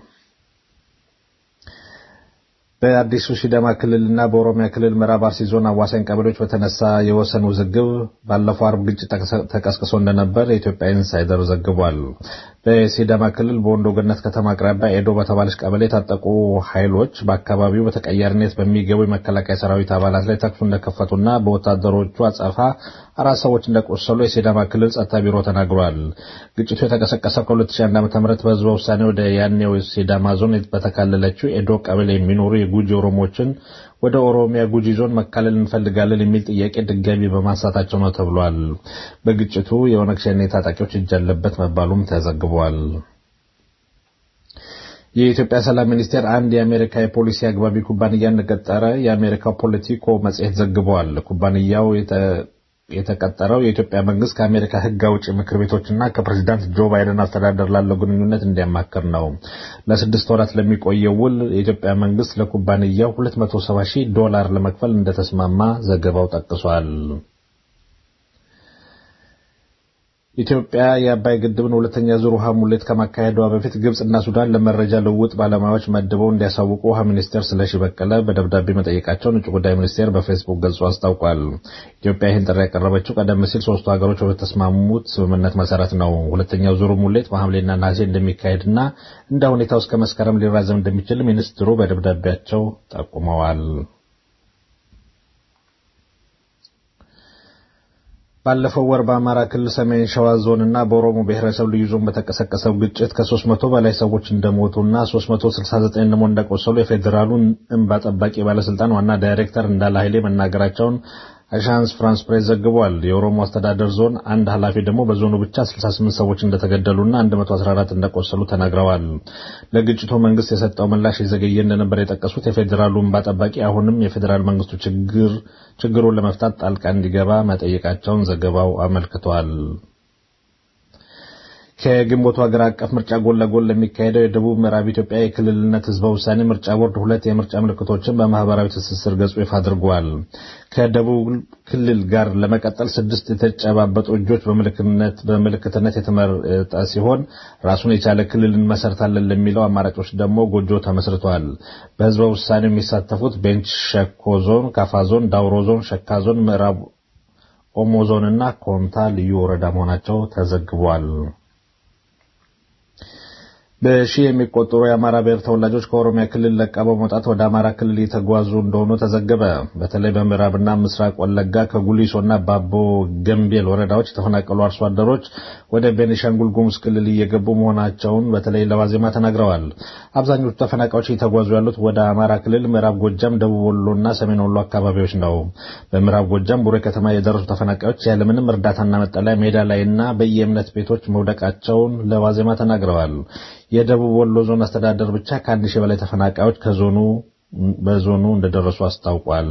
በአዲሱ ሲዳማ ክልልና በኦሮሚያ ክልል ምዕራብ አርሲ ዞን አዋሳኝ ቀበሌዎች በተነሳ የወሰን ውዝግብ ባለፈው አርብ ግጭት ተቀስቅሶ እንደነበር የኢትዮጵያ ኢንሳይደር ዘግቧል። በሲዳማ ክልል በወንዶ ገነት ከተማ አቅራቢያ ኤዶ በተባለች ቀበሌ የታጠቁ ኃይሎች በአካባቢው በተቀያሪነት በሚገቡ የመከላከያ ሰራዊት አባላት ላይ ተኩስ እንደከፈቱና በወታደሮቹ አጸፋ አራት ሰዎች እንደቆሰሉ የሲዳማ ክልል ጸጥታ ቢሮ ተናግሯል። ግጭቱ የተቀሰቀሰው ከሁለት ሺህ አንድ ዓ.ም በህዝበ ውሳኔ ወደ ያኔው ሲዳማ ዞን በተካለለችው ኤዶ ቀበሌ የሚኖሩ የጉጂ ኦሮሞዎችን ወደ ኦሮሚያ ጉጂ ዞን መካለል እንፈልጋለን የሚል ጥያቄ ድጋሚ በማንሳታቸው ነው ተብሏል። በግጭቱ የኦነግ ሸኔ ታጣቂዎች እጅ አለበት መባሉም ተዘግቧል። የኢትዮጵያ ሰላም ሚኒስቴር አንድ የአሜሪካ የፖሊሲ አግባቢ ኩባንያ እንደቀጠረ የአሜሪካው ፖለቲኮ መጽሔት ዘግቧል። ኩባንያው የተቀጠረው የኢትዮጵያ መንግስት ከአሜሪካ ሕግ አውጪ ምክር ቤቶችና ከፕሬዝዳንት ጆ ባይደን አስተዳደር ላለው ግንኙነት እንዲያማክር ነው። ለስድስት ወራት ለሚቆየው ውል የኢትዮጵያ መንግስት ለኩባንያው ሁለት መቶ ሰባ ሺህ ዶላር ለመክፈል እንደተስማማ ዘገባው ጠቅሷል። ኢትዮጵያ የአባይ ግድብን ሁለተኛ ዙር ውሃ ሙሌት ከማካሄዷ በፊት ግብጽና ሱዳን ለመረጃ ልውውጥ ባለሙያዎች መድበው እንዲያሳውቁ ውሃ ሚኒስቴር ስለሺ በቀለ በደብዳቤ መጠየቃቸውን ውጭ ጉዳይ ሚኒስቴር በፌስቡክ ገጹ አስታውቋል። ኢትዮጵያ ይህን ጥሪ ያቀረበችው ቀደም ሲል ሶስቱ ሀገሮች በተስማሙት ስምምነት መሰረት ነው። ሁለተኛው ዙር ሙሌት በሐምሌና ነሐሴ እንደሚካሄድና እንደ ሁኔታው እስከ መስከረም ሊራዘም እንደሚችል ሚኒስትሩ በደብዳቤያቸው ጠቁመዋል። ባለፈው ወር በአማራ ክልል ሰሜን ሸዋ ዞንና በኦሮሞ ብሔረሰብ ልዩ ዞን በተቀሰቀሰው ግጭት ከሶስት መቶ በላይ ሰዎች እንደሞቱና ሶስት መቶ ስልሳ ዘጠኝ ደግሞ እንደቆሰሉ የፌዴራሉ እንባ ጠባቂ ባለስልጣን ዋና ዳይሬክተር እንዳለ ኃይሌ መናገራቸውን አሻንስ ፍራንስ ፕሬስ ዘግቧል። የኦሮሞ አስተዳደር ዞን አንድ ኃላፊ ደግሞ በዞኑ ብቻ ስልሳ ስምንት ሰዎች እንደተገደሉና አንድ መቶ አስራ አራት እንደቆሰሉ ተናግረዋል። ለግጭቱ መንግስት የሰጠው ምላሽ የዘገየ እንደነበር የጠቀሱት የፌዴራሉ እንባ ጠባቂ አሁንም የፌዴራል መንግስቱ ችግር ችግሩን ለመፍታት ጣልቃ እንዲገባ መጠየቃቸውን ዘገባው አመልክቷል። ከግንቦቱ ሀገር አቀፍ ምርጫ ጎን ለጎን ለሚካሄደው የደቡብ ምዕራብ ኢትዮጵያ የክልልነት ህዝበ ውሳኔ ምርጫ ቦርድ ሁለት የምርጫ ምልክቶችን በማህበራዊ ትስስር ገጹ ይፋ አድርጓል። ከደቡብ ክልል ጋር ለመቀጠል ስድስት የተጨባበጡ እጆች በምልክትነት በምልክትነት የተመረጠ ሲሆን ራሱን የቻለ ክልል እንመሰርታለን ለሚለው አማራጮች ደግሞ ጎጆ ተመስርቷል። በህዝበ ውሳኔው የሚሳተፉት ቤንች ሸኮ ዞን፣ ካፋ ዞን፣ ዳውሮ ዞን፣ ሸካ ዞን፣ ምዕራብ ኦሞ ዞንና ኮንታ ልዩ ወረዳ መሆናቸው ተዘግቧል። በሺ የሚቆጠሩ የአማራ ብሔር ተወላጆች ከኦሮሚያ ክልል ለቀው በመውጣት ወደ አማራ ክልል እየተጓዙ እንደሆኑ ተዘገበ። በተለይ በምዕራብና ምስራቅ ወለጋ ከጉሊሶና ባቦ ገምቤል ወረዳዎች የተፈናቀሉ አርሶ አደሮች ወደ ቤኒሻንጉል ጉሙዝ ክልል እየገቡ መሆናቸውን በተለይ ለዋዜማ ተናግረዋል። አብዛኞቹ ተፈናቃዮች እየተጓዙ ያሉት ወደ አማራ ክልል ምዕራብ ጎጃም፣ ደቡብ ወሎና ሰሜን ወሎ አካባቢዎች ነው። በምዕራብ ጎጃም ቡሬ ከተማ የደረሱ ተፈናቃዮች ያለምንም እርዳታና መጠለያ ሜዳ ላይና በየእምነት ቤቶች መውደቃቸውን ለዋዜማ ተናግረዋል። የደቡብ ወሎ ዞን አስተዳደር ብቻ ከአንድ ሺህ በላይ ተፈናቃዮች ከዞኑ በዞኑ እንደደረሱ አስታውቋል።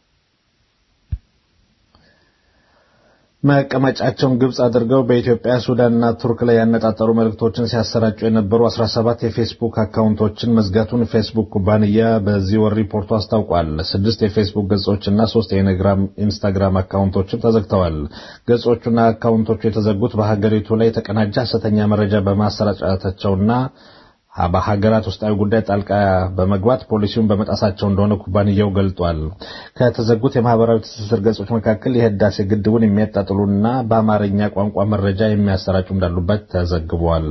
መቀመጫቸውን ግብጽ አድርገው በኢትዮጵያ ሱዳንና ቱርክ ላይ ያነጣጠሩ መልእክቶችን ሲያሰራጩ የነበሩ አስራ ሰባት የፌስቡክ አካውንቶችን መዝጋቱን ፌስቡክ ኩባንያ በዚህ ወር ሪፖርቱ አስታውቋል። ስድስት የፌስቡክ ገጾችና ሶስት የኢንስታግራም አካውንቶችም ተዘግተዋል። ገጾቹና አካውንቶቹ የተዘጉት በሀገሪቱ ላይ የተቀናጀ ሐሰተኛ መረጃ በማሰራጨታቸውና በሀገራት ውስጣዊ ጉዳይ ጣልቃ በመግባት ፖሊሲውን በመጣሳቸው እንደሆነ ኩባንያው ገልጧል። ከተዘጉት የማህበራዊ ትስስር ገጾች መካከል የህዳሴ ግድቡን የሚያጣጥሉና በአማርኛ ቋንቋ መረጃ የሚያሰራጩ እንዳሉበት ተዘግቧል።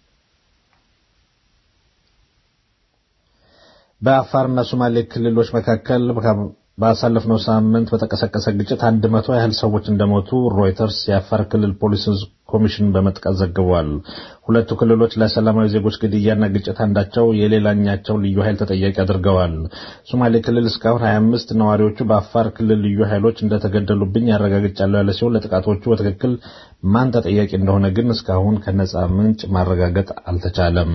በአፋርና ሶማሌ ክልሎች መካከል ባሳለፍነው ሳምንት በተቀሰቀሰ ግጭት አንድ መቶ ያህል ሰዎች እንደሞቱ ሮይተርስ የአፋር ክልል ፖሊስ ኮሚሽን በመጥቀስ ዘግቧል። ሁለቱ ክልሎች ለሰላማዊ ዜጎች ግድያና ግጭት አንዳቸው የሌላኛቸው ልዩ ኃይል ተጠያቂ አድርገዋል። ሶማሌ ክልል እስካሁን ሀያ አምስት ነዋሪዎቹ በአፋር ክልል ልዩ ኃይሎች እንደተገደሉብኝ ያረጋግጫለሁ ያለ ሲሆን ለጥቃቶቹ በትክክል ማን ተጠያቂ እንደሆነ ግን እስካሁን ከነጻ ምንጭ ማረጋገጥ አልተቻለም።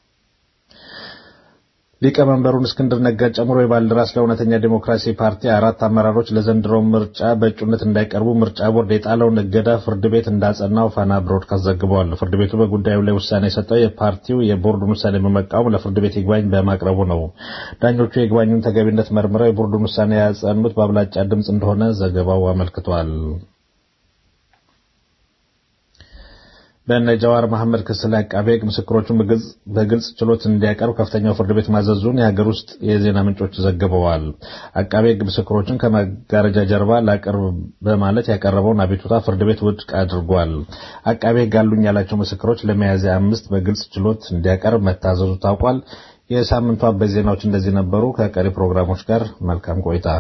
ሊቀመንበሩን እስክንድር ነጋ ጨምሮ የባልደራስ ለእውነተኛ ዲሞክራሲ ፓርቲ አራት አመራሮች ለዘንድሮው ምርጫ በእጩነት እንዳይቀርቡ ምርጫ ቦርድ የጣለውን እገዳ ፍርድ ቤት እንዳጸናው ፋና ብሮድካስት ዘግቧል። ፍርድ ቤቱ በጉዳዩ ላይ ውሳኔ የሰጠው የፓርቲው የቦርዱን ውሳኔ በመቃወም ለፍርድ ቤት ይግባኝ በማቅረቡ ነው። ዳኞቹ የይግባኙን ተገቢነት መርምረው የቦርዱን ውሳኔ ያጸኑት በአብላጫ ድምጽ እንደሆነ ዘገባው አመልክቷል። በነጃዋር መሐመድ ክስ ላይ አቃቤ ሕግ ምስክሮቹን በግልጽ ችሎት እንዲያቀርብ ከፍተኛው ፍርድ ቤት ማዘዙን የሀገር ውስጥ የዜና ምንጮች ዘግበዋል። አቃቤ ሕግ ምስክሮቹን ከመጋረጃ ጀርባ ላቀርብ በማለት ያቀረበውን አቤቱታ ፍርድ ቤት ውድቅ አድርጓል። አቃቤ ሕግ አሉኝ ያላቸው ምስክሮች ለሚያዝያ አምስት በግልጽ ችሎት እንዲያቀርብ መታዘዙ ታውቋል። የሳምንቱ አበይት ዜናዎች እንደዚህ ነበሩ። ከቀሪ ፕሮግራሞች ጋር መልካም ቆይታ።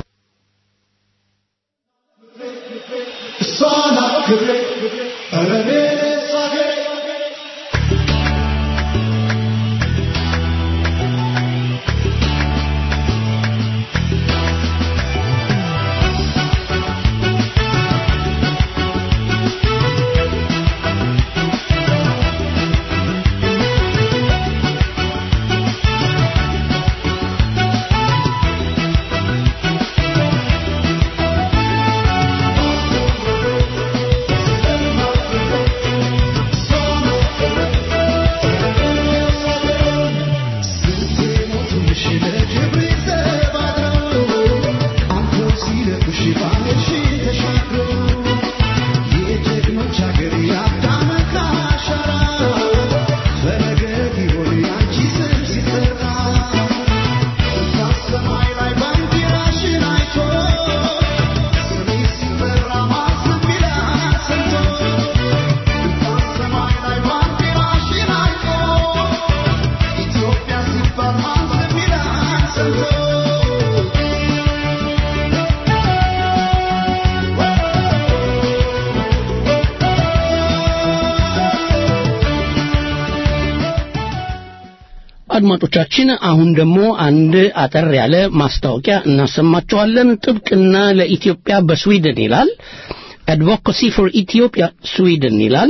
አድማጮቻችን አሁን ደግሞ አንድ አጠር ያለ ማስታወቂያ እናሰማቸዋለን። ጥብቅና ለኢትዮጵያ በስዊድን ይላል። Advocacy for Ethiopia ስዊድን ይላል።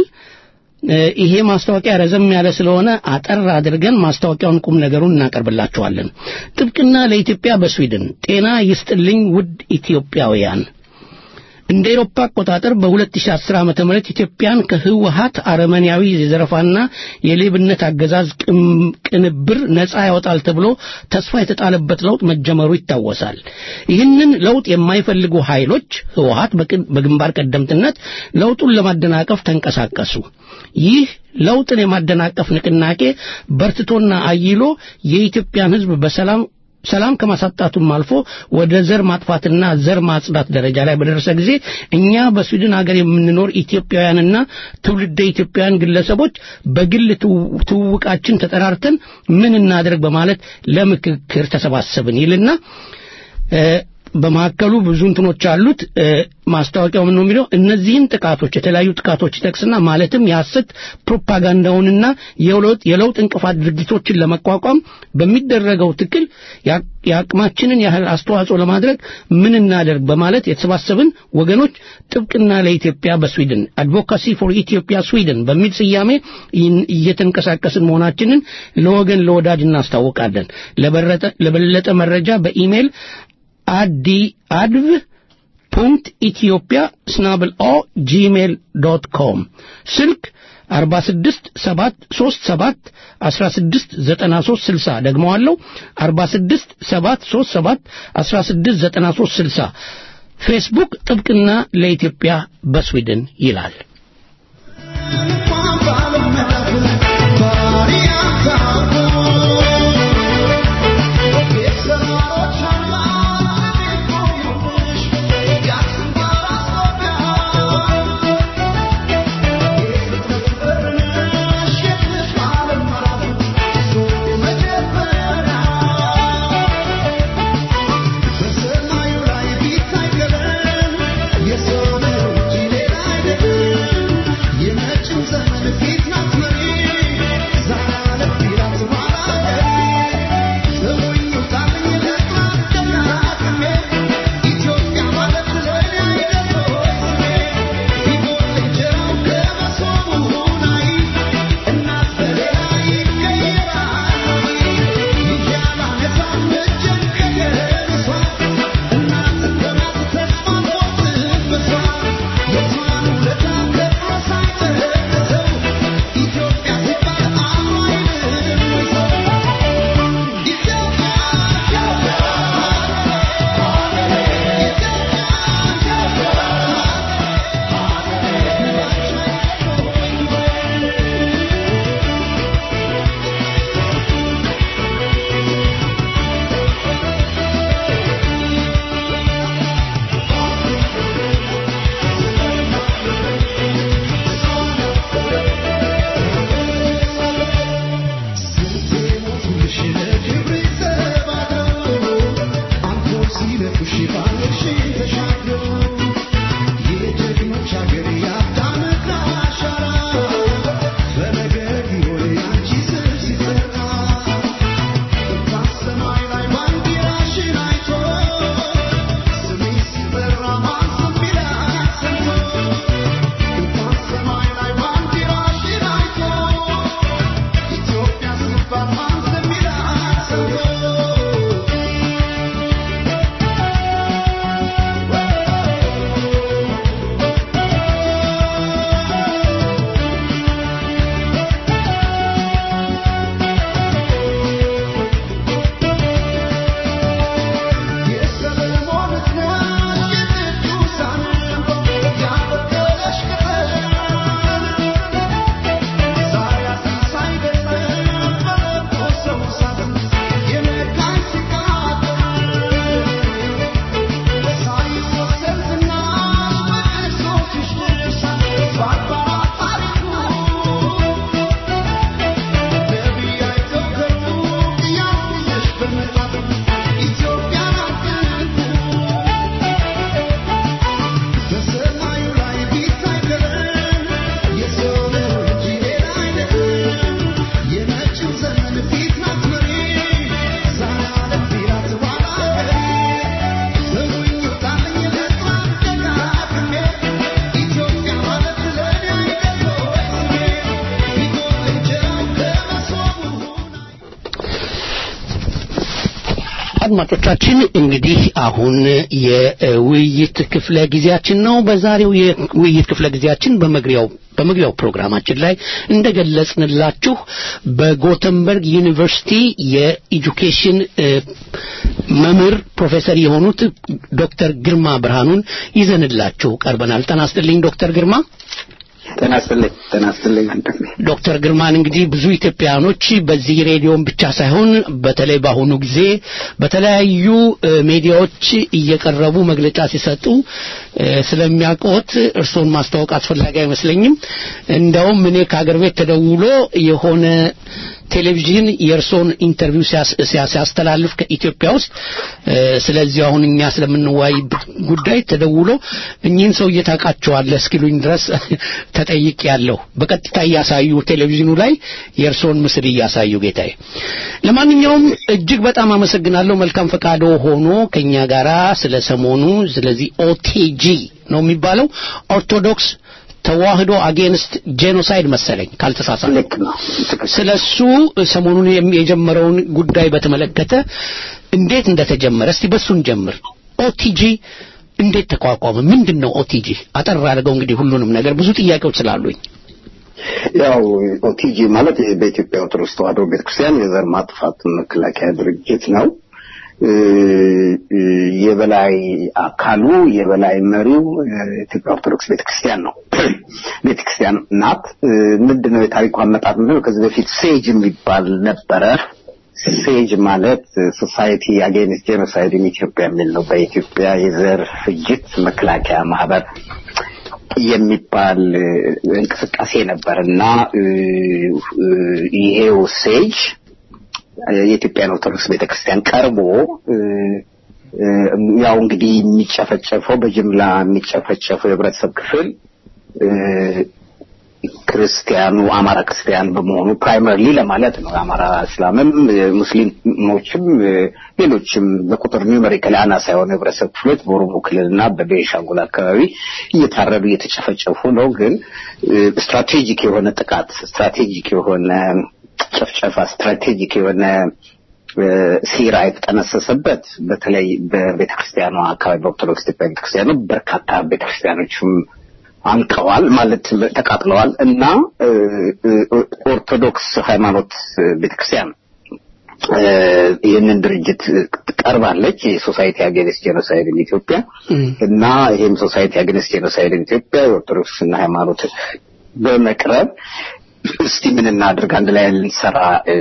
ይሄ ማስታወቂያ ረዘም ያለ ስለሆነ አጠር አድርገን ማስታወቂያውን ቁም ነገሩን እናቀርብላችኋለን። ጥብቅና ለኢትዮጵያ በስዊድን ጤና ይስጥልኝ ውድ ኢትዮጵያውያን። እንደ አውሮፓ አቆጣጠር በ2010 ዓመተ ምህረት ኢትዮጵያን ከህወሓት አረመኔያዊ የዘረፋና የሌብነት አገዛዝ ቅንብር ነፃ ያወጣል ተብሎ ተስፋ የተጣለበት ለውጥ መጀመሩ ይታወሳል። ይህንን ለውጥ የማይፈልጉ ኃይሎች ህወሓት በግንባር ቀደምትነት ለውጡን ለማደናቀፍ ተንቀሳቀሱ። ይህ ለውጥን የማደናቀፍ ንቅናቄ በርትቶና አይሎ የኢትዮጵያን ህዝብ በሰላም ሰላም ከማሳጣቱም አልፎ ወደ ዘር ማጥፋትና ዘር ማጽዳት ደረጃ ላይ በደረሰ ጊዜ እኛ በስዊድን ሀገር የምንኖር ኢትዮጵያውያንና ትውልደ ኢትዮጵያውያን ግለሰቦች በግል ትውውቃችን ተጠራርተን ምን እናደርግ በማለት ለምክክር ተሰባሰብን ይልና በማከሉ ብዙ እንትኖች አሉት ማስታወቂያው ምን ነው የሚለው እነዚህን ጥቃቶች የተለያዩ ጥቃቶች ይጠቅስና ማለትም የሐሰት ፕሮፓጋንዳውንና የለውጥ የለውጥ እንቅፋት ድርጊቶችን ለመቋቋም በሚደረገው ትክክል ያቅማችንን ያህል አስተዋጽኦ ለማድረግ ምን እናደርግ በማለት የተሰባሰብን ወገኖች ጥብቅና ለኢትዮጵያ በስዊድን አድቮካሲ ፎር ኢትዮጵያ ስዊድን በሚል ስያሜ እየተንቀሳቀስን መሆናችንን ለወገን ለወዳጅ እናስታውቃለን ለበለጠ መረጃ በኢሜል አዲ አድቭ ፑንክት ኢትዮጵያ ስናብል ኦ ጂሜል ዶት ኮም ስልክ አርባ ስድስት ሰባት ሶስት ሰባት አስራ ስድስት ዘጠና ሶስት ስልሳ ደግመዋለሁ አርባ ስድስት ሰባት ሶስት ሰባት አስራ ስድስት ዘጠና ሶስት ስልሳ ፌስቡክ ጥብቅና ለኢትዮጵያ በስዊድን ይላል አድማጮቻችን እንግዲህ አሁን የውይይት ክፍለ ጊዜያችን ነው በዛሬው የውይይት ክፍለ ጊዜያችን በመግሪያው በመግቢያው ፕሮግራማችን ላይ እንደገለጽንላችሁ በጎተንበርግ ዩኒቨርሲቲ የኤጁኬሽን መምህር ፕሮፌሰር የሆኑት ዶክተር ግርማ ብርሃኑን ይዘንላችሁ ቀርበናል። ጤና ይስጥልኝ ዶክተር ግርማ። ተናስተልኝ ተናስተልኝ ዶክተር ግርማን እንግዲህ ብዙ ኢትዮጵያኖች በዚህ ሬዲዮን ብቻ ሳይሆን በተለይ በአሁኑ ጊዜ በተለያዩ ሚዲያዎች እየቀረቡ መግለጫ ሲሰጡ ስለሚያውቁት እርሶን ማስተዋወቅ አስፈላጊ አይመስለኝም። እንደውም እኔ ከሀገር ቤት ተደውሎ የሆነ ቴሌቪዥን የርሶን ኢንተርቪው ሲያስተላልፍ ከኢትዮጵያ ውስጥ ስለዚህ አሁን እኛ ስለምንወያይበት ጉዳይ ተደውሎ እኚህን ሰው እየታቃቸዋለህ እስኪሉኝ ድረስ ተጠይቄያለሁ። በቀጥታ ያሳዩ ቴሌቪዥኑ ላይ የርሶን ምስል ያሳዩ ጌታዬ። ለማንኛውም እጅግ በጣም አመሰግናለሁ። መልካም ፈቃዶ ሆኖ ከኛ ጋራ ስለ ሰሞኑ ስለዚህ ኦቲጂ ነው የሚባለው ኦርቶዶክስ ተዋህዶ አጌንስት ጄኖሳይድ መሰለኝ ካልተሳሳትኩ ስለሱ ሰሞኑን የጀመረውን ጉዳይ በተመለከተ እንዴት እንደተጀመረ እስቲ በሱን ጀምር። ኦቲጂ እንዴት ተቋቋመ? ምንድነው ኦቲጂ? አጠር አድርገው እንግዲህ ሁሉንም ነገር ብዙ ጥያቄዎች ስላሉኝ። ያው ኦቲጂ ማለት በኢትዮጵያ ኦርቶዶክስ ተዋህዶ ቤተክርስቲያን የዘር ማጥፋት መከላከያ ድርጅት ነው። የበላይ አካሉ የበላይ መሪው የኢትዮጵያ ኦርቶዶክስ ቤተክርስቲያን ነው። ቤተክርስቲያን ናት። ምንድነው የታሪኩ አመጣጥ ነው? ከዚህ በፊት ሴጅ የሚባል ነበረ። ሴጅ ማለት ሶሳይቲ አጌንስት ጄኖሳይድ ኢን ኢትዮጵያ የሚል ነው። በኢትዮጵያ የዘር ፍጅት መከላከያ ማህበር የሚባል እንቅስቃሴ ነበርና ይሄው ሴጅ የኢትዮጵያ ኦርቶዶክስ ቤተክርስቲያን ቀርቦ ያው እንግዲህ የሚጨፈጨፈው በጅምላ የሚጨፈጨፈው የህብረተሰብ ክፍል ክርስቲያኑ አማራ ክርስቲያን በመሆኑ ፕራይመሪሊ ለማለት ነው። አማራ እስላምም ሙስሊሞችም ሌሎችም በቁጥር ኒውመሪካሊ አናሳ የሆነ ህብረተሰብ ክፍሎች በኦሮሞ ክልልና በቤንሻንጉል አካባቢ እየታረዱ እየተጨፈጨፉ ነው። ግን ስትራቴጂክ የሆነ ጥቃት ስትራቴጂክ የሆነ ጨፍጨፋ ስትራቴጂክ የሆነ ሴራ የተጠነሰሰበት በተለይ በቤተክርስቲያኑ አካባቢ በኦርቶዶክስ ቤተክርስቲያኑ በርካታ ቤተክርስቲያኖችም አንቀዋል ማለት ተቃጥለዋል እና ኦርቶዶክስ ሃይማኖት ቤተክርስቲያን ይህንን ድርጅት ቀርባለች የሶሳይቲ አጌንስት ጄኖሳይድ ኢን ኢትዮጵያ እና ይሄም ሶሳይቲ አጌንስት ጄኖሳይድ ኢን ኢትዮጵያ የኦርቶዶክስና ሃይማኖት በመቅረብ እስቲ ምን እናድርግ አንድ ላይ ልንሰራ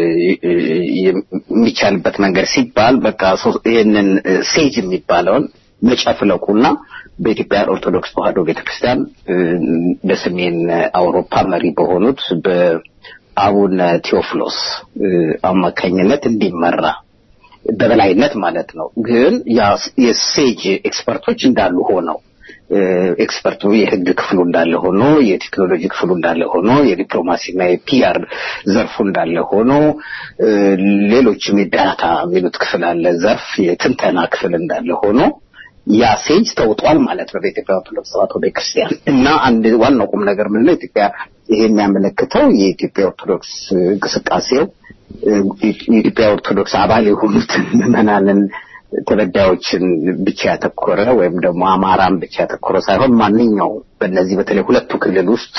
የሚቻልበት መንገድ ሲባል በቃ ይሄንን ሴጅ የሚባለውን መጨፍለቁና በኢትዮጵያ ኦርቶዶክስ ተዋህዶ ቤተክርስቲያን በሰሜን አውሮፓ መሪ በሆኑት በአቡነ ቴዎፍሎስ አማካኝነት እንዲመራ በበላይነት ማለት ነው። ግን የሴጅ ኤክስፐርቶች እንዳሉ ሆነው ኤክስፐርቱ የህግ ክፍሉ እንዳለ ሆኖ የቴክኖሎጂ ክፍሉ እንዳለ ሆኖ የዲፕሎማሲና የፒአር ዘርፉ እንዳለ ሆኖ ሌሎችም የዳታ ሚሉት ክፍል አለ ዘርፍ የትንተና ክፍል እንዳለ ሆኖ ያ ሴጅ ተውጧል ማለት ነው በኢትዮጵያ ኦርቶዶክስ ተዋህዶ ቤተክርስቲያን። እና አንድ ዋናው ቁም ነገር ምን ነው ኢትዮጵያ ይሄን የሚያመለክተው የኢትዮጵያ ኦርቶዶክስ እንቅስቃሴው የኢትዮጵያ ኦርቶዶክስ አባል የሆኑት ምዕመናንን ተበዳዮችን ብቻ ያተኮረ ወይም ደግሞ አማራን ብቻ ያተኮረ ሳይሆን ማንኛው በእነዚህ በተለይ ሁለቱ ክልል ውስጥ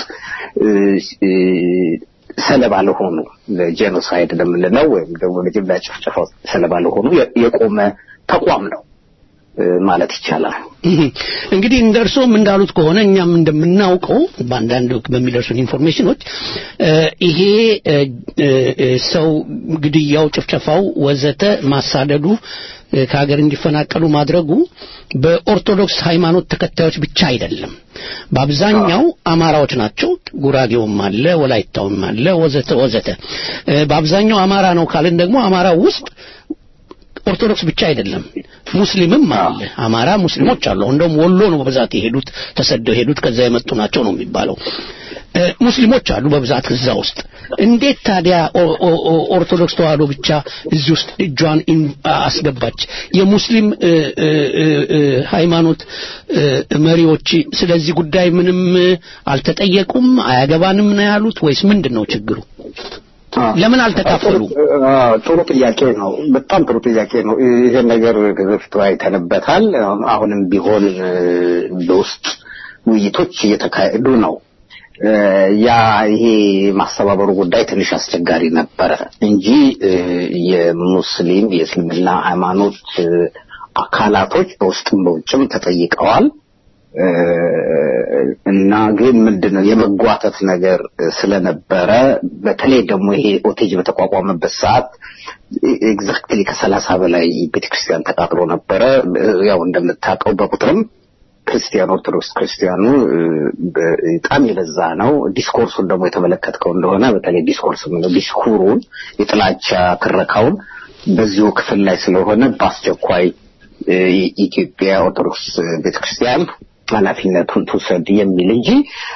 ሰለባ ለሆኑ ለጄኖሳይድ ለምንለው ወይም ደግሞ ለጅምላ ጭፍጨፋ ሰለባ ለሆኑ የቆመ ተቋም ነው ማለት ይቻላል። እንግዲህ እንደርሶም እንዳሉት ከሆነ እኛም እንደምናውቀው በአንዳንድ በሚደርሱን ኢንፎርሜሽኖች ይሄ ሰው ግድያው ጭፍጨፋው ወዘተ ማሳደዱ ከሀገር እንዲፈናቀሉ ማድረጉ በኦርቶዶክስ ሃይማኖት ተከታዮች ብቻ አይደለም። በአብዛኛው አማራዎች ናቸው። ጉራጌውም አለ ወላይታውም አለ ወዘተ ወዘተ። በአብዛኛው አማራ ነው ካልን ደግሞ አማራው ውስጥ ኦርቶዶክስ ብቻ አይደለም ሙስሊምም አለ። አማራ ሙስሊሞች አሉ። እንደውም ወሎ ነው በብዛት የሄዱት ተሰደው ሄዱት ከዛ የመጡ ናቸው ነው የሚባለው። ሙስሊሞች አሉ በብዛት እዛ ውስጥ። እንዴት ታዲያ ኦርቶዶክስ ተዋህዶ ብቻ እዚህ ውስጥ እጇን አስገባች? የሙስሊም ሃይማኖት መሪዎች ስለዚህ ጉዳይ ምንም አልተጠየቁም? አያገባንም ነው ያሉት ወይስ ምንድነው ችግሩ? ለምን አልተካፈሉ? ጥሩ ጥያቄ ነው። በጣም ጥሩ ጥያቄ ነው። ይሄ ነገር ከዚህ አይተንበታል። አሁንም ቢሆን በውስጥ ውይይቶች እየተካሄዱ ነው። ያ ይሄ ማስተባበሩ ጉዳይ ትንሽ አስቸጋሪ ነበር እንጂ የሙስሊም የእስልምና ሃይማኖት አካላቶች በውስጥም በውጭም ተጠይቀዋል። እና ግን ምንድነው የመጓተት ነገር ስለነበረ በተለይ ደግሞ ይሄ ኦቴጅ በተቋቋመበት ሰዓት ኤግዛክትሊ ከሰላሳ በላይ ቤተክርስቲያን ተቃጥሎ ነበረ። ያው እንደምታውቀው በቁጥርም ክርስቲያን ኦርቶዶክስ ክርስቲያኑ በጣም የበዛ ነው። ዲስኮርሱን ደግሞ የተመለከተው እንደሆነ በተለይ ዲስኮርስ ነው ዲስኩሩን የጥላቻ ትረካውን በዚሁ ክፍል ላይ ስለሆነ በአስቸኳይ የኢትዮጵያ ኦርቶዶክስ ቤተክርስቲያን ኃላፊነቱን ትውሰድ የሚል እንጂ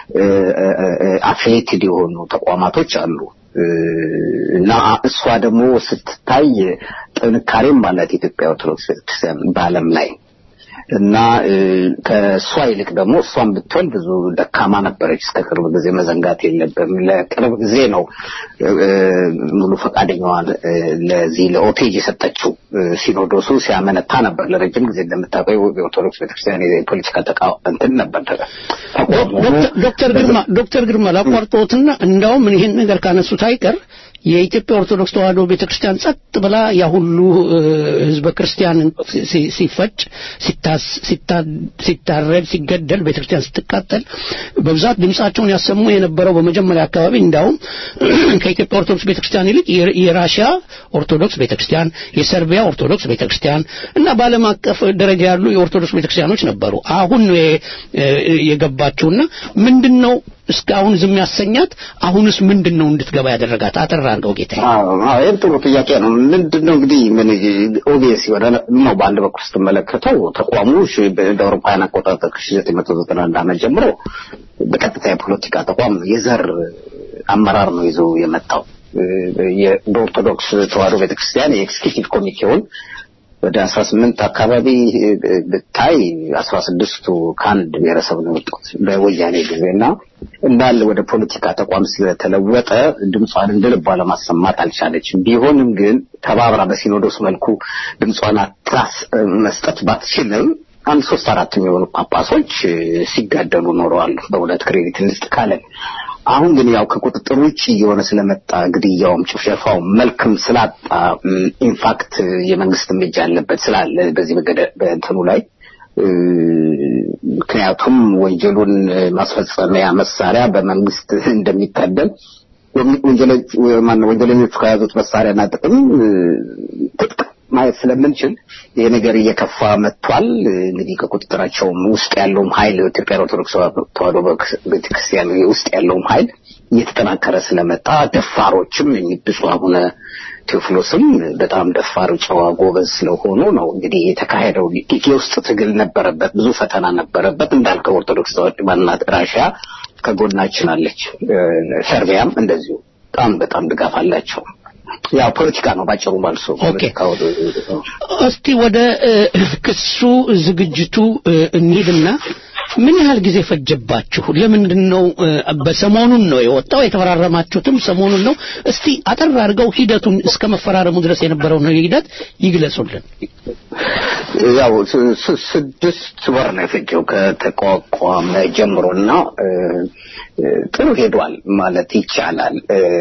አፍሌትድ የሆኑ ተቋማቶች አሉ እና እሷ ደግሞ ስትታይ ጥንካሬም ማለት ኢትዮጵያ ኦርቶዶክስ ቤተክርስቲያን በዓለም ላይ እና ከሷ ይልቅ ደግሞ እሷን ብትሆን ብዙ ደካማ ነበረች። እስከ ቅርብ ጊዜ መዘንጋት የለብንም። ለቅርብ ጊዜ ነው ሙሉ ፈቃደኛዋን ለዚህ ለኦቴጅ የሰጠችው። ሲኖዶሱ ሲያመነታ ነበር ለረጅም ጊዜ። እንደምታውቀው የኦርቶዶክስ ቤተክርስቲያን የፖለቲካ ተቃውሞ እንትን ነበር። ዶክተር ግርማ ዶክተር ግርማ ላቋርጦትና እንዳውም ይሄን ነገር ካነሱት አይቀር የኢትዮጵያ ኦርቶዶክስ ተዋሕዶ ቤተክርስቲያን ጸጥ ብላ ያ ሁሉ ህዝበ ክርስቲያን ሲፈጭ ሲታስ ሲታረድ ሲገደል ቤተክርስቲያን ስትቃጠል በብዛት ድምጻቸውን ያሰሙ የነበረው በመጀመሪያ አካባቢ እንዳውም ከኢትዮጵያ ኦርቶዶክስ ቤተክርስቲያን ይልቅ የራሺያ ኦርቶዶክስ ቤተክርስቲያን የሰርቢያ ኦርቶዶክስ ቤተክርስቲያን እና በዓለም አቀፍ ደረጃ ያሉ የኦርቶዶክስ ቤተክርስቲያኖች ነበሩ። አሁን ነው የገባቸውና ምንድነው እስካሁን ዝም ያሰኛት? አሁንስ ምንድነው እንድትገባ ያደረጋት? አጠራርገው ጌታዬ። አዎ አዎ ይሄ ጥሩ ጥያቄ ነው። ምንድነው እንግዲህ ምን ኦቢኤስ ወደ ነው በአንድ በኩል ስትመለከተው ተቋሙ በአውሮፓውያን አቆጣጠር ከአስራ ዘጠኝ መቶ ዘጠና አንድ ዓመት ጀምሮ በቀጥታ የፖለቲካ ተቋም የዘር አመራር ነው ይዞ የመጣው። የኦርቶዶክስ ተዋሕዶ ቤተክርስቲያን የኤክስኪዩቲቭ ኮሚቴውን ወደ አስራ ስምንት አካባቢ ብታይ አስራ ስድስቱ ከአንድ ብሔረሰብ ነው የወጡት በወያኔ ጊዜና እንዳለ ወደ ፖለቲካ ተቋም ስለተለወጠ ድምጿን እንደልቧ ለማሰማት አልቻለችም። ቢሆንም ግን ተባብራ በሲኖዶስ መልኩ ድምጿን አትራስ መስጠት ባትችልም አንድ ሶስት አራት የሚሆኑ ጳጳሶች ሲጋደሉ ኖረዋል። በሁለት ክሬዲት እንስጥ ካለ አሁን ግን ያው ከቁጥጥር ውጪ የሆነ ስለመጣ ግድያውም ጭፍጨፋው መልክም ስላጣ ኢንፋክት የመንግስት እጅ ያለበት ስላለ በዚህ በእንትኑ ላይ ምክንያቱም ወንጀሉን ማስፈጸሚያ መሳሪያ በመንግስት እንደሚታደል ወንጀለኞች ማን ወንጀለኞቹ ከያዙት መሳሪያና ጥቅም ጥቅም ማየት ስለምንችል ይሄ ነገር እየከፋ መጥቷል። እንግዲህ ከቁጥጥራቸው ውስጥ ያለውም ኃይል ኢትዮጵያ ኦርቶዶክስ ተዋሕዶ ቤተክርስቲያን ውስጥ ያለውም ኃይል እየተጠናከረ ስለመጣ ደፋሮችም የሚብፁ አቡነ ቴዎፍሎስም በጣም ደፋር ጨዋ ጎበዝ ስለሆኑ ነው እንግዲህ የተካሄደው። የውስጥ ትግል ነበረበት፣ ብዙ ፈተና ነበረበት። እንዳልከው ኦርቶዶክስ ተዋሕዶ ማናት ራሺያ ከጎናችን አለች፣ ሰርቢያም እንደዚሁ በጣም በጣም ድጋፍ አላቸው። ያው ፖለቲካ ነው ባጭሩ ማለት ነው። ኦኬ እስቲ ወደ ክሱ ዝግጅቱ እንሂድና ምን ያህል ጊዜ ፈጀባችሁ? ለምንድን ነው በሰሞኑን ነው የወጣው? የተፈራረማችሁትም ሰሞኑን ነው። እስቲ አጠር አድርገው ሂደቱን እስከ መፈራረሙ ድረስ የነበረው ነው ሂደት ይግለጹልን። ያው ስድስት ወር ነው የፈጀው ከተቋቋመ ጀምሮና ጥሩ ሄዷል ማለት ይቻላል።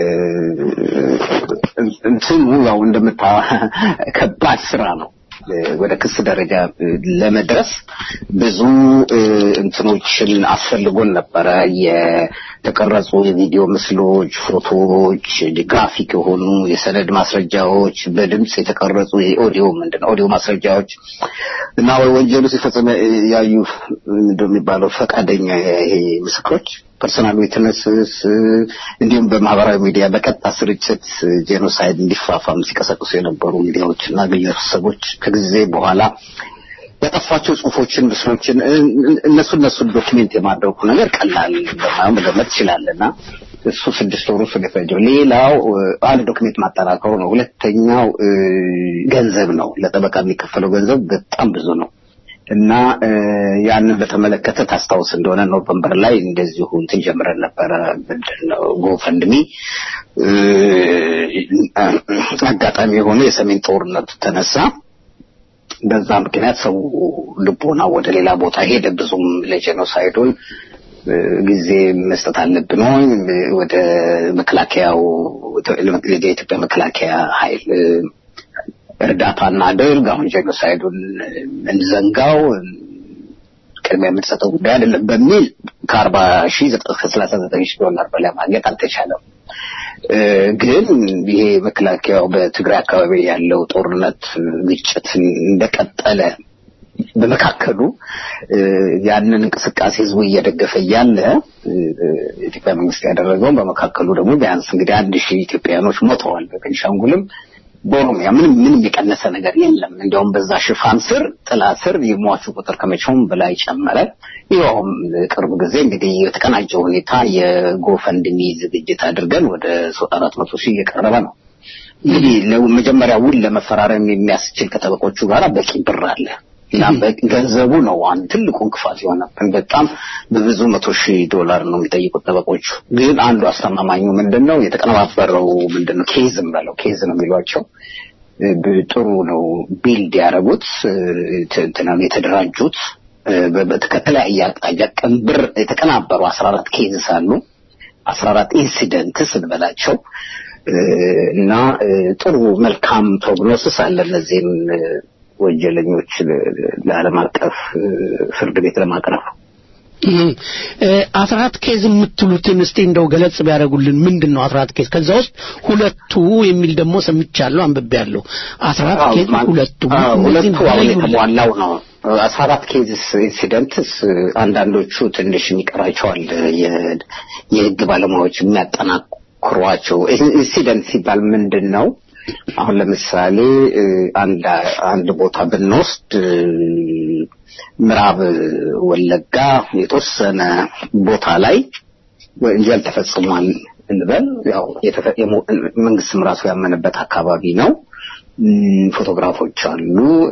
እንትኑ ያው እንደምታ ከባድ ስራ ነው። ወደ ክስ ደረጃ ለመድረስ ብዙ እንትኖችን አስፈልጎን ነበረ። የተቀረጹ የቪዲዮ ምስሎች፣ ፎቶዎች፣ ግራፊክ የሆኑ የሰነድ ማስረጃዎች፣ በድምጽ የተቀረጹ የኦዲዮ ምንድነው ኦዲዮ ማስረጃዎች እና ወንጀሉ ሲፈጸም ያዩ እንደሚባለው ፈቃደኛ ይሄ ምስክሮች ፐርሰናል ዊትነስስ እንዲሁም በማህበራዊ ሚዲያ በቀጥታ ስርጭት ጄኖሳይድ እንዲፋፋም ሲቀሰቅሱ የነበሩ ሚዲያዎችና ግለሰቦች ከጊዜ በኋላ ያጠፋቸው ጽሁፎችን ምስሎችን እነሱ እነሱ ዶክሜንት የማድረጉ ነገር ቀላል በማለት መገመት ይችላልና እሱ ስድስት ወሩ ስለፈጀው። ሌላው አንድ ዶክሜንት ማጠናከሩ ነው። ሁለተኛው ገንዘብ ነው። ለጠበቃ የሚከፈለው ገንዘብ በጣም ብዙ ነው እና ያንን በተመለከተ ታስታውስ እንደሆነ ኖቨምበር ላይ እንደዚሁ እንትን ጀምረን ነበረ ምንድነው ጎፈንድሚ አጋጣሚ የሆነ የሰሜን ጦርነት ተነሳ። በዛ ምክንያት ሰው ልቦና ወደ ሌላ ቦታ ሄደ። ብዙም ለጄኖሳይዱን ጊዜ መስጠት አለብን ወደ መከላከያው ለኢትዮጵያ መከላከያ ኃይል እርዳታና አድርግ አሁን ጄኖሳይዱን እንዘንጋው ቅድሚያ የምትሰጠው ጉዳይ አይደለም በሚል ከአርባ ሺህ እስከ ሰላሳ ዘጠኝ ሺህ ዶላር በላይ ማግኘት አልተቻለም። ግን ይሄ መከላከያው በትግራይ አካባቢ ያለው ጦርነት ግጭት እንደቀጠለ በመካከሉ ያንን እንቅስቃሴ ህዝቡ እየደገፈ ያለ ኢትዮጵያ መንግስት ያደረገው በመካከሉ ደግሞ ቢያንስ እንግዲህ አንድ ሺህ ኢትዮጵያኖች ሞተዋል። በቤንሻንጉልም በኦሮሚያ ምንም ምንም የቀነሰ ነገር የለም። እንደውም በዛ ሽፋን ስር ጥላ ስር የሟቹ ቁጥር ከመቼውም በላይ ጨመረ። ይኸውም ቅርብ ጊዜ እንግዲህ የተቀናጀው ሁኔታ የጎፈንድሚ ዝግጅት አድርገን ወደ አራት መቶ ሺህ እየቀረበ ነው። እንግዲህ ለመጀመሪያ ውል ለመፈራረም የሚያስችል ከጠበቆቹ ጋር በቂ ብር አለ። እና ገንዘቡ ነው አንድ ትልቁ እንቅፋት የሆነብን። በጣም በብዙ መቶ ሺህ ዶላር ነው የሚጠይቁት ጠበቆቹ። ግን አንዱ አስተማማኙ ምንድነው የተቀነባበረው ምንድነው ኬዝም ባለው ኬዝ ነው የሚሏቸው ጥሩ ነው ቢልድ ያደረጉት እንትና የተደራጁት በተከታታይ አቅጣጫ ቀንብር የተቀናበሩ አስራ አራት ኬዝስ አሉ። አስራ አራት ኢንሲደንትስ እንበላቸው እና ጥሩ መልካም ፕሮግኖሲስ አለ ለዚህም ወንጀለኞች ለዓለም አቀፍ ፍርድ ቤት ለማቅረብ። አስራ አራት ኬዝ የምትሉትን እስቲ እንደው ገለጽ ቢያደርጉልን ምንድነው አስራ አራት ኬዝ? ከዛ ውስጥ ሁለቱ የሚል ደግሞ ሰምቻለሁ አንብቤያለሁ። አስራ አራት ኬዝ ሁለቱ ሁለቱ አሁን የተሟላው ነው። አስራ አራት ኬዝስ ኢንሲደንትስ አንዳንዶቹ ትንሽ የሚቀራቸዋል የህግ ባለሙያዎች የሚያጠናክሯቸው። ኢንሲደንት ሲባል ምንድነው? አሁን ለምሳሌ አንድ አንድ ቦታ ብንወስድ ምዕራብ ወለጋ የተወሰነ ቦታ ላይ ወንጀል ተፈጽሟል እንበል። ያው መንግስትም ራሱ ያመነበት አካባቢ ነው። ፎቶግራፎች አሉ፣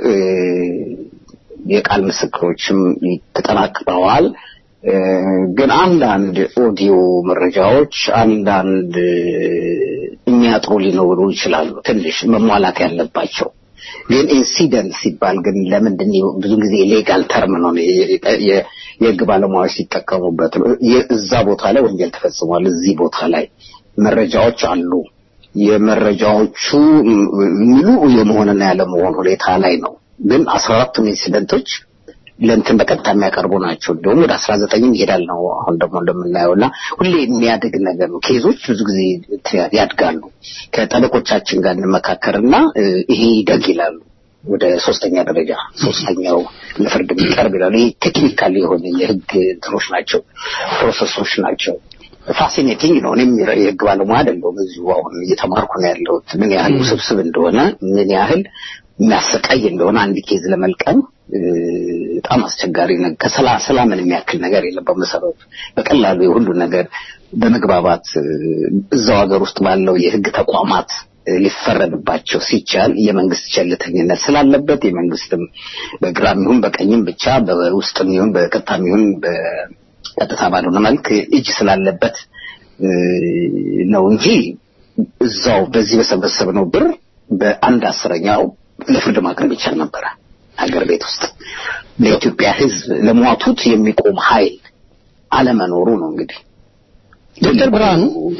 የቃል ምስክሮችም ተጠናቅረዋል። ግን አንዳንድ ኦዲዮ መረጃዎች አንዳንድ የሚያጥሩ ሊኖሩ ይችላሉ፣ ትንሽ መሟላት ያለባቸው። ግን ኢንሲደንት ሲባል ግን ለምንድን ነው ብዙ ጊዜ ሌጋል ተርም ነው የህግ ባለሙያዎች ሲጠቀሙበት ነው። እዛ ቦታ ላይ ወንጀል ተፈጽሟል፣ እዚህ ቦታ ላይ መረጃዎች አሉ። የመረጃዎቹ ሙሉ የመሆንና ያለመሆን ሁኔታ ላይ ነው። ግን አስራ አራት ኢንሲደንቶች ለእንትን በቀጥታ የሚያቀርቡ ናቸው። እንደውም ወደ አስራ ዘጠኝ ይሄዳል ነው አሁን ደግሞ እንደምናየውና ሁሌ የሚያድግ ነገር ነው። ኬዞች ብዙ ጊዜ ያድጋሉ። ከጠበቆቻችን ጋር እንመካከርና ይሄ ይደግ ይላሉ። ወደ ሶስተኛ ደረጃ ሶስተኛው ለፍርድ የሚቀርብ ይላሉ። ይሄ ቴክኒካል የሆነ የህግ እንትኖች ናቸው፣ ፕሮሰሶች ናቸው። ፋሲኔቲንግ ነው። እኔም የህግ ባለሙያ አይደለሁም። እዚሁ አሁን እየተማርኩ ነው ያለሁት ምን ያህል ውስብስብ እንደሆነ ምን ያህል የሚያሰቃይ እንደሆነ አንድ ኬዝ ለመልቀም በጣም አስቸጋሪ ነገር ከሰላም ሰላምን የሚያክል ነገር የለም። በመሰረቱ በቀላሉ የሁሉ ነገር በመግባባት እዛው ሀገር ውስጥ ባለው የህግ ተቋማት ሊፈረድባቸው ሲቻል የመንግስት ቸልተኝነት ስላለበት የመንግስትም በግራም ይሁን በቀኝም ብቻ በውስጥም ይሁን በቀጥታም ይሁን በቀጥታ ባልሆነ መልክ እጅ ስላለበት ነው እንጂ እዛው በዚህ በሰበሰብነው ብር በአንድ አስረኛው ለፍርድ ማቅረብ ይቻል ነበር። ሀገር ቤት ውስጥ ለኢትዮጵያ ህዝብ ለሟቱት የሚቆም ኃይል አለመኖሩ ነው። እንግዲህ ዶክተር ብርሃኑ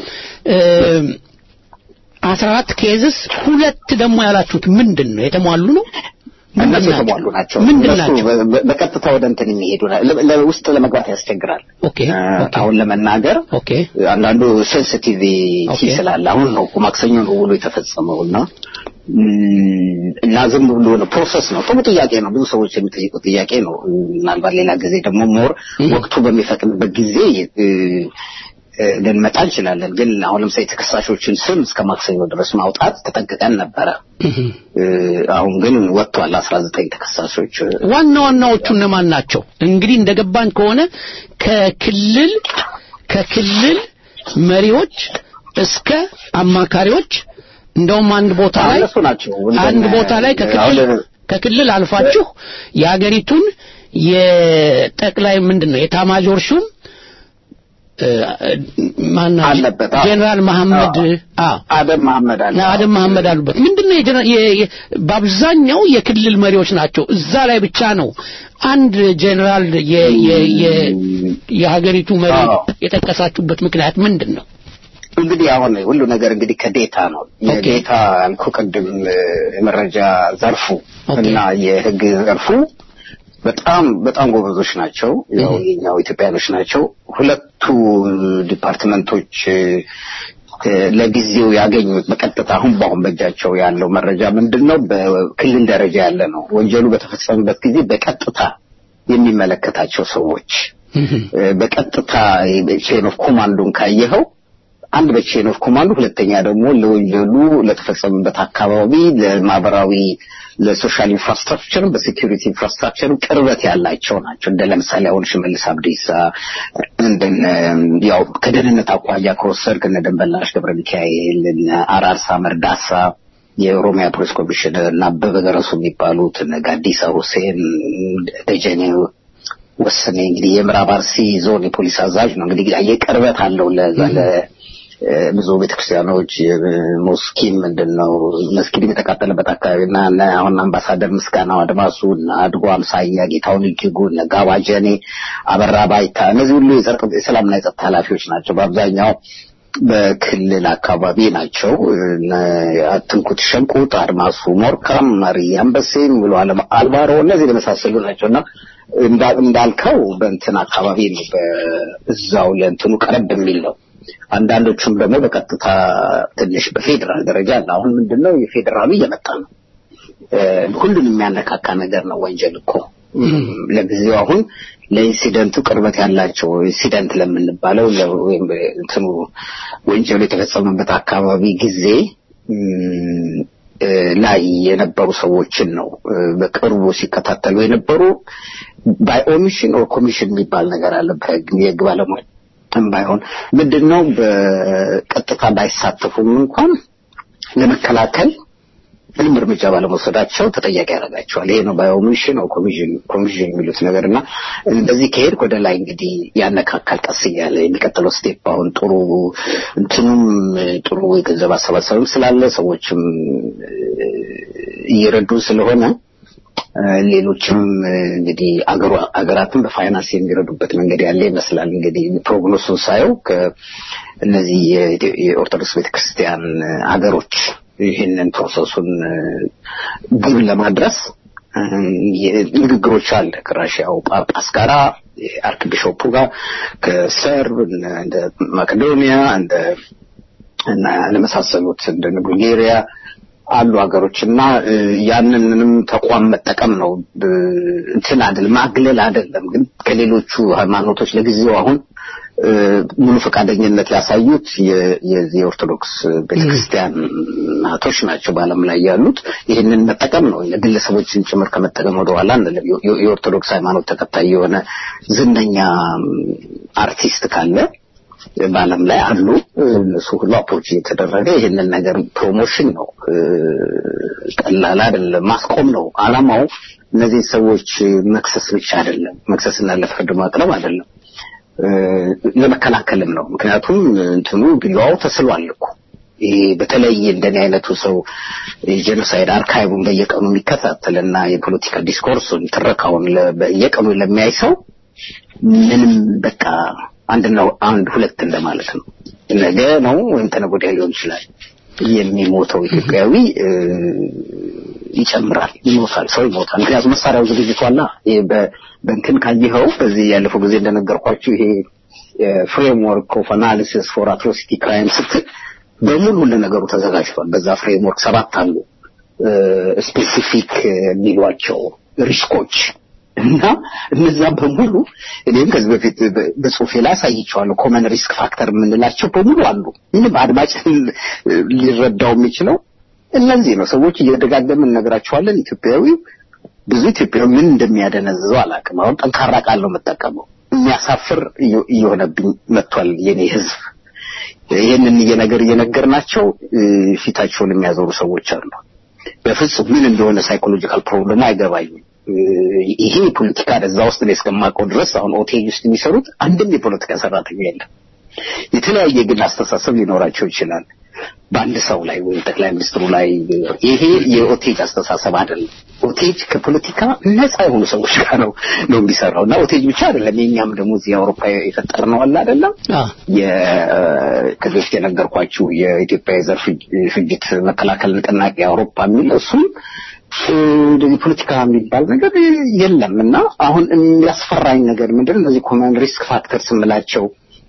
አስራ አራት ኬዝስ ሁለት ደግሞ ያላችሁት ምንድነው? የተሟሉ ነው? እነሱ የተሟሉ ናቸው። ምንድናቸው? በቀጥታ ወደ እንትን የሚሄዱ ለውስጥ ለመግባት ያስቸግራል። ኦኬ አሁን ለመናገር ኦኬ አንዳንዱ ሴንሲቲቪቲ ስላለ አሁን ነው ማክሰኞ ነው ውሎ የተፈጸመውና ላዝም ብሎ ነው ፕሮሰስ ነው። ጥሩ ጥያቄ ነው። ብዙ ሰዎች የሚጠይቁት ጥያቄ ነው። ምናልባት ሌላ ጊዜ ደግሞ ሞር ወቅቱ በሚፈቅድበት ጊዜ ልንመጣ እንችላለን። ግን አሁን ለምሳሌ ተከሳሾችን ስም እስከ ማክሰኞ ድረስ ማውጣት ተጠንቅቀን ነበረ። አሁን ግን ወጥቷል አስራ ዘጠኝ ተከሳሾች። ዋና ዋናዎቹ እነማን ናቸው? እንግዲህ እንደገባን ከሆነ ከክልል ከክልል መሪዎች እስከ አማካሪዎች እንደውም አንድ ቦታ ላይ አንድ ቦታ ላይ ከክልል ከክልል አልፋችሁ የሀገሪቱን የጠቅላይ ምንድነው የታማጆር ሹም ማን አለበት? ጀነራል መሐመድ አዎ አደም መሐመድ አለ አደም መሐመድ አሉበት። ምንድነው በአብዛኛው የክልል መሪዎች ናቸው። እዛ ላይ ብቻ ነው አንድ ጀነራል የሀገሪቱ መሪ የተከሳቹበት ምክንያት ምንድነው? እንግዲህ አሁን ሁሉ ነገር እንግዲህ ከዴታ ነው። የዴታ አልኩ ቅድም የመረጃ ዘርፉ እና የህግ ዘርፉ በጣም በጣም ጎበዞች ናቸው። ያው የኛው ኢትዮጵያኖች ናቸው። ሁለቱ ዲፓርትመንቶች ለጊዜው ያገኙት በቀጥታ አሁን ባሁን በእጃቸው ያለው መረጃ ምንድነው? በክልል ደረጃ ያለ ነው። ወንጀሉ በተፈጸመበት ጊዜ በቀጥታ የሚመለከታቸው ሰዎች በቀጥታ ቼን ኦፍ ኮማንዶን ካየኸው አንድ በቼን ኦፍ ኮማንዶ፣ ሁለተኛ ደግሞ ለወንጀሉ ለተፈጸመበት አካባቢ ለማህበራዊ ለሶሻል ኢንፍራስትራክቸር በሴኩሪቲ ኢንፍራስትራክቸር ቅርበት ያላቸው ናቸው። እንደ ለምሳሌ አሁን ሽመልስ አብዲሳ እንደነ ያው ከደህንነት አቋያ ከወሰድክ እነ ደንበላሽ ገብረ ሚካኤል እነ አራርሳ መርዳሳ የኦሮሚያ ፖሊስ ኮሚሽነር እና አበበ ገረሱ የሚባሉት እነ ጋዲሳ ሁሴን ደጀኔ ወሰኔ እንግዲህ የምዕራብ አርሲ ዞን የፖሊስ አዛዥ ነው። እንግዲህ የቅርበት አለው ለዛለ ብዙ ቤተክርስቲያኖች ሞስኪን ምንድነው መስጊድ የተቃጠለበት አካባቢና አሁን አምባሳደር ምስጋናው አድማሱ አድጎ አምሳያ ጌታውን እጅጉ ነጋባጀኔ አበራ ባይታ እነዚህ ሁሉ የሰላምና የጸጥታ ኃላፊዎች ናቸው። በአብዛኛው በክልል አካባቢ ናቸው። አትንኩት ሸንቁጥ አድማሱ ሞርካም ማሪያም በሴም ብሎ አለም አልባሮ እነዚህ ለመሳሰሉ ናቸውና እንዳልከው በእንትን አካባቢ ነው በእዛው ለእንትኑ ቀረብ የሚል ነው። አንዳንዶቹም ደግሞ በቀጥታ ትንሽ በፌደራል ደረጃ አሁን ምንድነው የፌደራሉ እየመጣ ነው። ሁሉንም የሚያነካካ ነገር ነው ወንጀል እኮ ለጊዜው አሁን ለኢንሲደንቱ ቅርበት ያላቸው ኢንሲደንት ለምንባለው ወይም እንትኑ ወንጀል የተፈጸመበት አካባቢ ጊዜ ላይ የነበሩ ሰዎችን ነው በቅርቡ ሲከታተሉ የነበሩ ባይ ኦሚሽን ኦር ኮሚሽን የሚባል ነገር አለ በህግ ባለሙያ ባይሆን ምንድነው በቀጥታ ባይሳተፉም እንኳን ለመከላከል ምንም እርምጃ ባለመውሰዳቸው ተጠያቂ ያደርጋቸዋል። ይሄ ነው ባይ ኦሚሽን ኦር ኮሚሽን ኮሚሽን የሚሉት ነገርና እንደዚህ ከሄድ ወደ ላይ እንግዲህ ያነካካል ቀስ እያለ የሚቀጥለው ስቴፕ አሁን ጥሩ እንትኑም ጥሩ የገንዘብ አሰባሰብም ስላለ ሰዎችም እየረዱ ስለሆነ ሌሎችም እንግዲህ አገሩ አገራትን በፋይናንስ የሚረዱበት መንገድ ያለ ይመስላል። እንግዲህ ፕሮግኖሱን ሳየው ከእነዚህ የኦርቶዶክስ ቤተክርስቲያን አገሮች ይህንን ፕሮሰሱን ግብ ለማድረስ ንግግሮች አለ ከራሽያው ጳጳስ ጋራ አርክ ቢሾፑ ጋር ከሰርብ እንደ ማቄዶኒያ እንደ እና ለመሳሰሉት እንደ ቡልጋሪያ አሉ ሀገሮችና ያንንንም ተቋም መጠቀም ነው እንትን አይደል ማግለል አይደለም። ግን ከሌሎቹ ሃይማኖቶች ለጊዜው አሁን ሙሉ ፈቃደኝነት ያሳዩት የኦርቶዶክስ ቤተክርስቲያን ናቶች ናቸው በአለም ላይ ያሉት። ይሄንን መጠቀም ነው ለግለሰቦችን ጭምር ከመጠቀም ወደ ኋላ የኦርቶዶክስ ሃይማኖት ተከታይ የሆነ ዝነኛ አርቲስት ካለ በአለም ላይ አሉ እሱ ሁሉ አፕሮች የተደረገ ይሄንን ነገር ፕሮሞሽን ነው ቀላል አይደለም ማስቆም ነው አላማው። እነዚህ ሰዎች መክሰስ ብቻ አይደለም መክሰስና ለፍርድ ማቅረብ አይደለም ለመከላከልም ነው። ምክንያቱም እንትኑ ቢላው ተስሏል እኮ ይሄ በተለይ እንደኔ አይነቱ ሰው የጄኖሳይድ አርካይቡን በየቀኑ የሚከታተልና የፖለቲካ ዲስኮርሱን ትረካውን በየቀኑ ለሚያይ ሰው ምንም በቃ አንድ ነው አንድ ሁለት እንደማለት ነው። ነገ ነው ወይም ተነጎዳ ሊሆን ይችላል የሚሞተው ኢትዮጵያዊ ይጨምራል ይሞታል ሰው ይሞታል። ምክንያቱም መሳሪያው ዝግጅቷና በእንትን ካየኸው በዚህ ያለፈው ጊዜ እንደነገርኳችሁ ይሄ ፍሬምወርክ ኦፍ አናሊሲስ ፎር አትሮሲቲ ክራይም ስትል በሙሉ ለነገሩ ተዘጋጅቷል። በዛ ፍሬምወርክ ሰባት አሉ ስፔሲፊክ የሚሏቸው ሪስኮች እና እነዛ በሙሉ እኔም ከዚህ በፊት በጽሁፌ ላይ አሳይቼዋለሁ። ኮመን ሪስክ ፋክተር የምንላቸው በሙሉ አሉ። ምንም አድማጭ ሊረዳው የሚችለው እነዚህ ነው። ሰዎች እየደጋገምን እነግራቸዋለን። ኢትዮጵያዊ ብዙ ኢትዮጵያዊ ምን እንደሚያደነዝዘው አላውቅም። አሁን ጠንካራ ቃል ነው የምጠቀመው። የሚያሳፍር እየሆነብኝ መጥቷል የኔ ህዝብ። ይሄንን እየነገር እየነገርናቸው ፊታቸውን የሚያዞሩ ሰዎች አሉ። በፍጹም ምን እንደሆነ ሳይኮሎጂካል ፕሮብሌም አይገባኝም። ይሄ ፖለቲካ ደዛ ውስጥ ነው እስከማውቀው ድረስ አሁን ኦቴጅ ውስጥ የሚሰሩት አንድም የፖለቲካ ሰራተኛ የለም። የተለያየ ግን አስተሳሰብ ሊኖራቸው ይችላል በአንድ ሰው ላይ ወይ ጠቅላይ ሚኒስትሩ ላይ። ይሄ የኦቴጅ አስተሳሰብ አይደለም። ኦቴጅ ከፖለቲካ ነፃ የሆኑ ሰዎች ጋር ነው ነው የሚሰራውና ኦቴጅ ብቻ አይደለም። የኛም ደግሞ እዚህ አውሮፓ የፈጠርነው አለ አይደለም የከዚህ የነገርኳችሁ የኢትዮጵያ የዘር ፍጅት መከላከል ንቅናቄ አውሮፓ የሚል እሱም ፖለቲካ የሚባል ነገር የለምና አሁን የሚያስፈራኝ ነገር ምንድነው እነዚህ ኮመን ሪስክ ፋክተርስ የምላቸው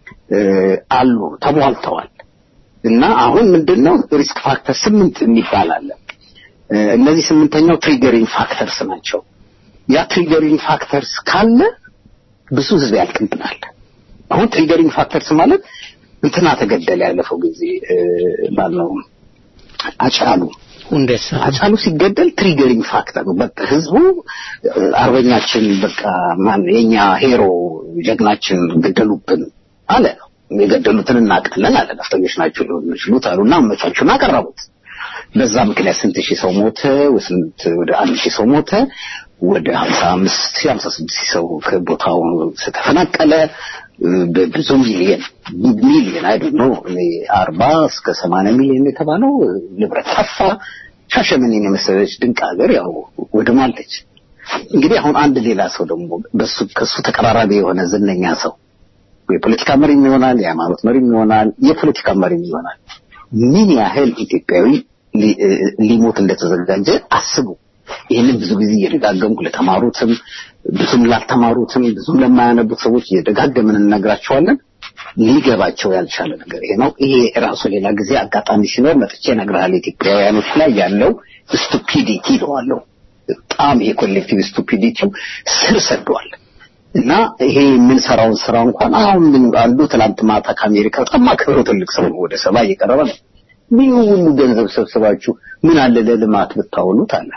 አሉ ተሟልተዋል እና አሁን ምንድነው ሪስክ ፋክተር ስምንት የሚባል አለ እነዚህ ስምንተኛው ትሪገሪንግ ፋክተርስ ናቸው ያ ትሪገሪንግ ፋክተርስ ካለ ብዙ ህዝብ ያልቅብናል አሁን ትሪገሪንግ ፋክተርስ ማለት እንትና ተገደለ ያለፈው ጊዜ ባለው አጫሉ ሁንደሳ አጫሉ ሲገደል ትሪገሪንግ ፋክተር ነው በቃ ህዝቡ አርበኛችን በቃ ማን የኛ ሄሮ ጀግናችን ገደሉብን አለ የገደሉትን እናቀለን አለ ነፍጠኞች ናቸው ሊሆኑ አሉና አመቻቹና አቀረቡት በዛ ምክንያት ስንት ሺህ ሰው ሞተ ወስንት ወደ አንድ ሺህ ሰው ሞተ ወደ ሃምሳ አምስት ሺህ ሃምሳ ስድስት ሺህ ሰው ከቦታው ተፈናቀለ በብዙ ሚሊዮን ሚሊዮን አይ ዶንት ኖ አርባ እስከ ሰማንያ ሚሊዮን የተባለው ንብረት ጠፋ ሻሸመኔን የመሰለች ድንቅ ሀገር ያው ወድማለች እንግዲህ አሁን አንድ ሌላ ሰው ደግሞ በሱ ከሱ ተቀራራቢ የሆነ ዝነኛ ሰው የፖለቲካ መሪ ይሆናል የሃይማኖት መሪ ይሆናል የፖለቲካ መሪ ይሆናል ምን ያህል ኢትዮጵያዊ ሊሞት እንደተዘጋጀ አስቡ ይሄንን ብዙ ጊዜ እየደጋገምኩ ለተማሩትም ብዙም ላልተማሩትም ብዙም ለማያነቡት ሰዎች እየደጋገምን እንነግራቸዋለን ሊገባቸው ያልቻለ ነገር ይሄ ነው ይሄ ራሱ ሌላ ጊዜ አጋጣሚ ሲኖር መጥቼ እነግርሃለሁ ኢትዮጵያውያኖች ላይ ያለው ስቱፒዲቲ ነው በጣም የኮሌክቲቭ ስቱፒዲቲ ስር ሰዷል እና ይሄ ምን ሰራውን ስራ እንኳን አሁን ምን አንዱ ትላንት ማታ ከአሜሪካ በጣም ማከብረው ትልቅ ሰው ወደ ሰባ እየቀረበ ነው ምን ሁሉ ገንዘብ ሰብስባችሁ ምን አለ ለልማት ብታውሉት አለ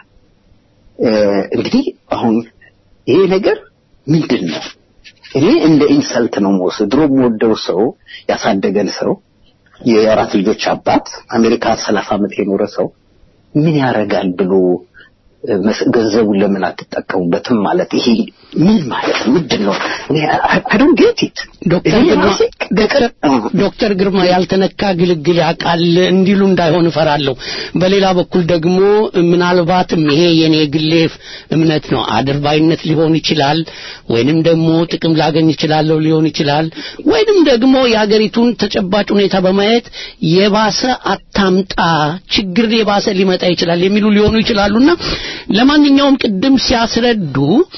እንግዲህ አሁን ይሄ ነገር ምንድነው እኔ እንደ ኢንሰልት ነው ወስዶ ወደው ሰው ያሳደገን ሰው የአራት ልጆች አባት አሜሪካ ሰላሳ ዓመት የኖረ ሰው ምን ያረጋል ብሎ ገንዘቡን ለምን አትጠቀሙበትም ማለት ይሄ ምን ማለት ምንድነው I don't get it ዶክተር ዶክተር ዶክተር ግርማ ያልተነካ ግልግል ያቃል እንዲሉ እንዳይሆን ፈራለሁ በሌላ በኩል ደግሞ ምናልባትም ይሄ የኔ ግሌፍ እምነት ነው አድርባይነት ሊሆን ይችላል ወይንም ደግሞ ጥቅም ላገኝ ይችላል ሊሆን ይችላል ወይንም ደግሞ ያገሪቱን ተጨባጭ ሁኔታ በማየት የባሰ አታምጣ ችግር የባሰ ሊመጣ ይችላል የሚሉ ሊሆኑ ይችላሉና ለማንኛውም ቅድም ሲያስረዱ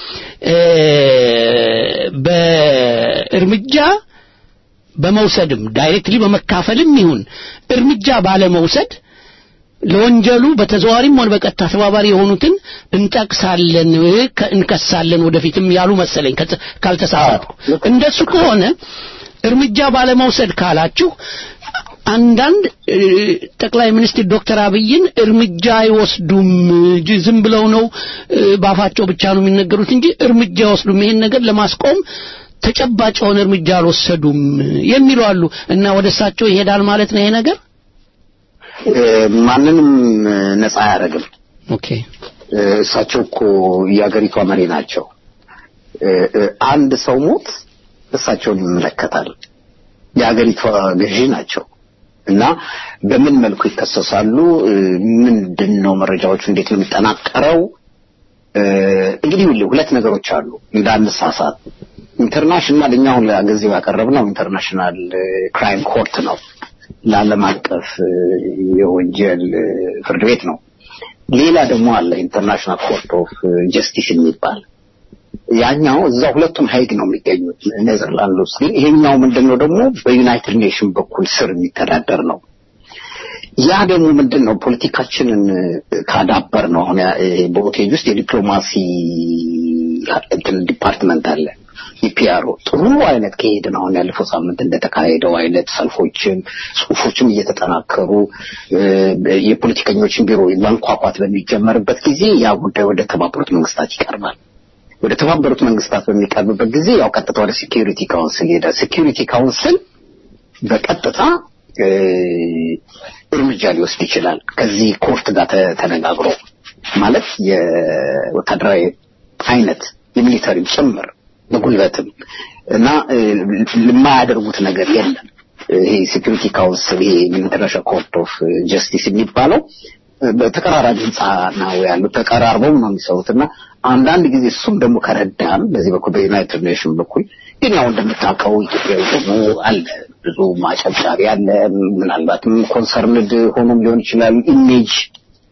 በእርምጃ በመውሰድም ዳይሬክትሊ በመካፈልም ይሁን እርምጃ ባለ መውሰድ ለወንጀሉ በተዘዋሪም ሆነ በቀጥታ ተባባሪ የሆኑትን እንጠቅሳለን እንከሳለን ወደፊትም ያሉ መሰለኝ ካልተሳሳትኩ እንደሱ ከሆነ እርምጃ ባለ መውሰድ ካላችሁ አንዳንድ ጠቅላይ ሚኒስትር ዶክተር አብይን እርምጃ አይወስዱም ዝም ብለው ነው ባፋቸው ብቻ ነው የሚነገሩት እንጂ እርምጃ አይወስዱም ይሄን ነገር ለማስቆም ተጨባጭ ሆነ እርምጃ አልወሰዱም የሚሉ አሉ እና ወደሳቸው ይሄዳል ማለት ነው ይሄ ነገር ማንንም ነፃ ያረጋል ኦኬ እሳቸው እኮ ያገሪቷ መሪ ናቸው አንድ ሰው ሞት እሳቸውን ይመለከታል ያገሪቷ ገዢ ናቸው እና በምን መልኩ ይከሰሳሉ ምንድነው መረጃዎቹ እንዴት ነው የሚጠናቀረው እንግዲህ ሁለት ነገሮች አሉ እንዳንሳሳት ኢንተርናሽናል እኛው ለጊዜው ያቀረብነው ኢንተርናሽናል ክራይም ኮርት ነው ለዓለም አቀፍ የወንጀል ፍርድ ቤት ነው ሌላ ደግሞ አለ ኢንተርናሽናል ኮርት ኦፍ ጀስቲስ የሚባል ያኛው እዛ ሁለቱም ሀይግ ነው የሚገኙት ኔዘርላንድ ውስጥ ግን ይሄኛው ምንድነው ደግሞ በዩናይትድ ኔሽን በኩል ስር የሚተዳደር ነው ያ ደግሞ ምንድነው ፖለቲካችንን ካዳበር ነው አሁን በኦቴጅ ውስጥ የዲፕሎማሲ እንትን ዲፓርትመንት አለ ኢፒአር ጥሩ አይነት ከሄደ ነው አሁን ያለፈው ሳምንት እንደተካሄደው አይነት ሰልፎችን ጽሁፎችን እየተጠናከሩ የፖለቲከኞችን ቢሮ ማንቋቋት በሚጀመርበት ጊዜ ያ ጉዳይ ወደ ተባበሩት መንግስታት ይቀርባል ወደ ተባበሩት መንግስታት በሚቀርብበት ጊዜ ያው ቀጥታ ወደ ሴኩሪቲ ካውንስል ይሄዳል ሴኩሪቲ ካውንስል በቀጥታ እርምጃ ሊወስድ ይችላል ከዚህ ኮርት ጋር ተነጋግሮ ማለት የወታደራዊ አይነት የሚሊተሪ ጭምር በጉልበትም እና ለማያደርጉት ነገር የለም ይሄ ሴኩሪቲ ካውንስል ይሄ ኢንተርናሽናል ኮርት ኦፍ ጀስቲስ የሚባለው በተቀራራቢ ህንጻ ነው ያለው ተቀራርበው ነው የሚሰሩትና አንዳንድ ጊዜ እሱም ደግሞ ከረዳን በዚህ በኩል በዩናይትድ ኔሽን በኩል ግን ያው እንደምታውቀው ኢትዮጵያዊ ደግሞ አለ ብዙ ማጨብጫቢ አለ ምናልባትም ኮንሰርንድ ሆኖም ሊሆን ይችላል ኢሜጅ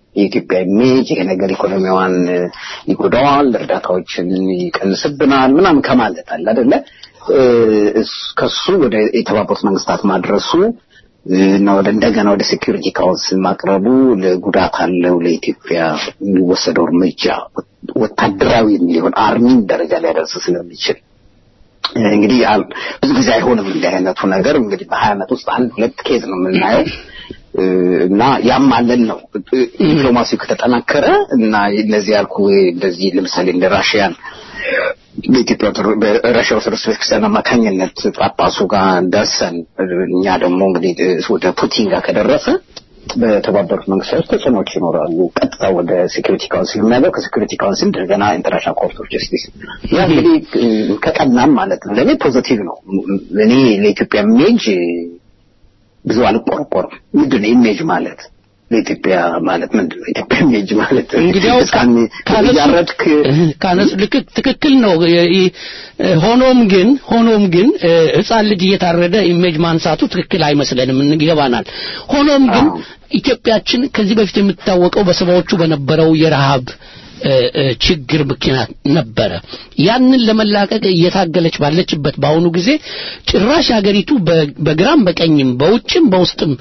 የኢትዮጵያ ኢሜጅ ይሄ ነገር ኢኮኖሚዋን ይጎዳዋል እርዳታዎችን ይቀንስብናል ምናምን ከማለት አለ አይደለ ከሱ ወደ የተባበሩት መንግስታት ማድረሱ ነው ወደ እንደገና ወደ ሴኩሪቲ ካውንስል ማቅረቡ ለጉዳት አለው ለኢትዮጵያ የሚወሰደው እርምጃ ወታደራዊ ሊሆን አርሚን ደረጃ ላይ ደርስ ስለሚችል እንግዲህ ብዙ ጊዜ አይሆንም እንደ አይነቱ ነገር እንግዲህ በሀያ ዓመት ውስጥ አንድ ሁለት ኬዝ ነው የምናየው እና ያማለን ነው ዲፕሎማሲው ከተጠናከረ እና እነዚህ ያልኩ እንደዚህ ለምሳሌ እንደ ራሽያን በኢትዮጵያ በራሽያ ኦርቶዶክስ ቤተክርስቲያን አማካኝነት ጳጳሱ ጋር ደርሰን እኛ ደግሞ እንግዲህ ወደ ፑቲን ጋር ከደረሰ በተባበሩት መንግስታት ተጽዕኖዎች ይኖራሉ ቀጥታ ወደ ሴኩሪቲ ካውንስል የሚያለው ከሴኩሪቲ ካውንስል እንደገና ኢንተርናሽናል ኮርት ኦፍ ጀስቲስ ያ እንግዲህ ከቀናም ማለት ነው ለኔ ፖዚቲቭ ነው ለኔ ለኢትዮጵያ ኢሜጅ ብዙ አልቆርቆርም ምንድን ነው ኢሜጅ ማለት ለኢትዮጵያ ማለት ምንድን ነው ኢትዮጵያ ኢሜጅ ማለት እንግዲህ እስካን ያረድክ ካነስ ልክ ትክክል ነው ሆኖም ግን ሆኖም ግን ህፃን ልጅ እየታረደ ኢሜጅ ማንሳቱ ትክክል አይመስለንም እንገባናል ሆኖም ግን ኢትዮጵያችን ከዚህ በፊት የምትታወቀው በሰባዎቹ በነበረው የረሃብ ችግር ምክንያት ነበረ ያንን ለመላቀቅ እየታገለች ባለችበት ባሁኑ ጊዜ ጭራሽ ሀገሪቱ በግራም በቀኝም በውጭም በውስጥም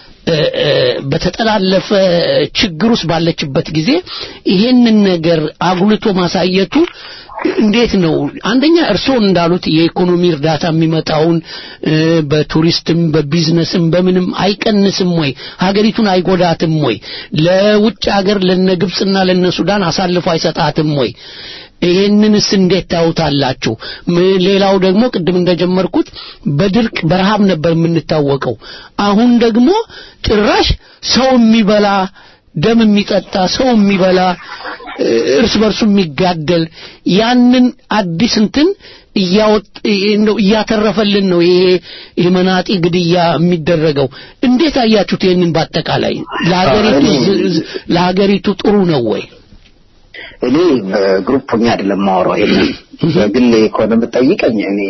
በተጠላለፈ ችግር ውስጥ ባለችበት ጊዜ ይሄንን ነገር አጉልቶ ማሳየቱ እንዴት ነው አንደኛ እርስዎ እንዳሉት የኢኮኖሚ እርዳታ የሚመጣውን በቱሪስትም በቢዝነስም በምንም አይቀንስም ወይ ሀገሪቱን አይጎዳትም ወይ ለውጭ ሀገር ለነግብጽና ለነሱዳን አሳልፎ አይሰጣትም ወይ ይሄንንስ እንዴት ታውታላችሁ ሌላው ደግሞ ቅድም እንደጀመርኩት በድርቅ በረሃብ ነበር የምንታወቀው አሁን ደግሞ ጭራሽ ሰው የሚበላ ደም የሚጠጣ ሰው የሚበላ እርስ በርሱ የሚጋደል ያንን አዲስ እንትን እያወጥ እንደው እያተረፈልን ነው ይሄ የመናጢ ግድያ የሚደረገው እንዴት አያችሁት ይሄንን በአጠቃላይ ለሀገሪቱ ለሀገሪቱ ጥሩ ነው ወይ እኔ ግሩፕኛ አይደለም ማወራው ይሄ በግል ኢኮኖሚ ጠይቀኝ እኔ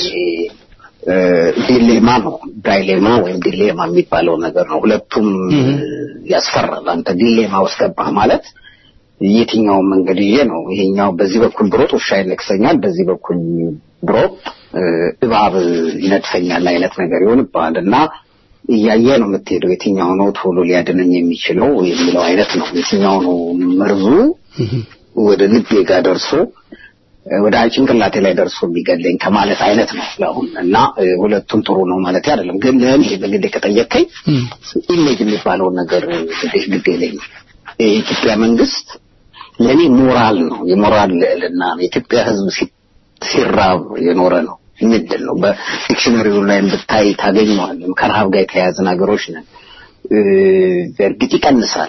ዲሌማ ነው ዳይሌማ ወይም ዲሌማ የሚባለው ነገር ነው ሁለቱም ያስፈራል አንተ ዲሌማ ውስጥ ገባህ ማለት የትኛው መንገድ ይሄ ነው ይሄኛው በዚህ በኩል ብሮጥ ውሻ ይነክሰኛል በዚህ በኩል ብሮጥ እባብ ይነድፈኛል አይነት ነገር ይሆንባልና እያየ ነው የምትሄደው የትኛው ነው ቶሎ ሊያድነኝ የሚችለው የሚለው አይነት ነው የትኛው ነው መርዙ ወደ ልቤ ጋር ደርሶ ወደ ጭንቅላቴ ላይ ደርሶ የሚገለኝ ከማለት አይነት ነው አሁን እና ሁለቱም ጥሩ ነው ማለት አይደለም ግን ለኔ በግዴ ከጠየቀኝ ኢሜጅ የሚባለው ነገር ግዴ ግዴለኝ የኢትዮጵያ መንግስት ለኔ ሞራል ነው የሞራል ልዕልና የኢትዮጵያ ህዝብ ሲራብ የኖረ ነው ምንድን ነው በዲክሽነሪው ላይ ብታይ ታገኘዋለህ ከረሃብ ጋር የተያያዙ ነገሮች ነን እርግጥ ይቀንሳል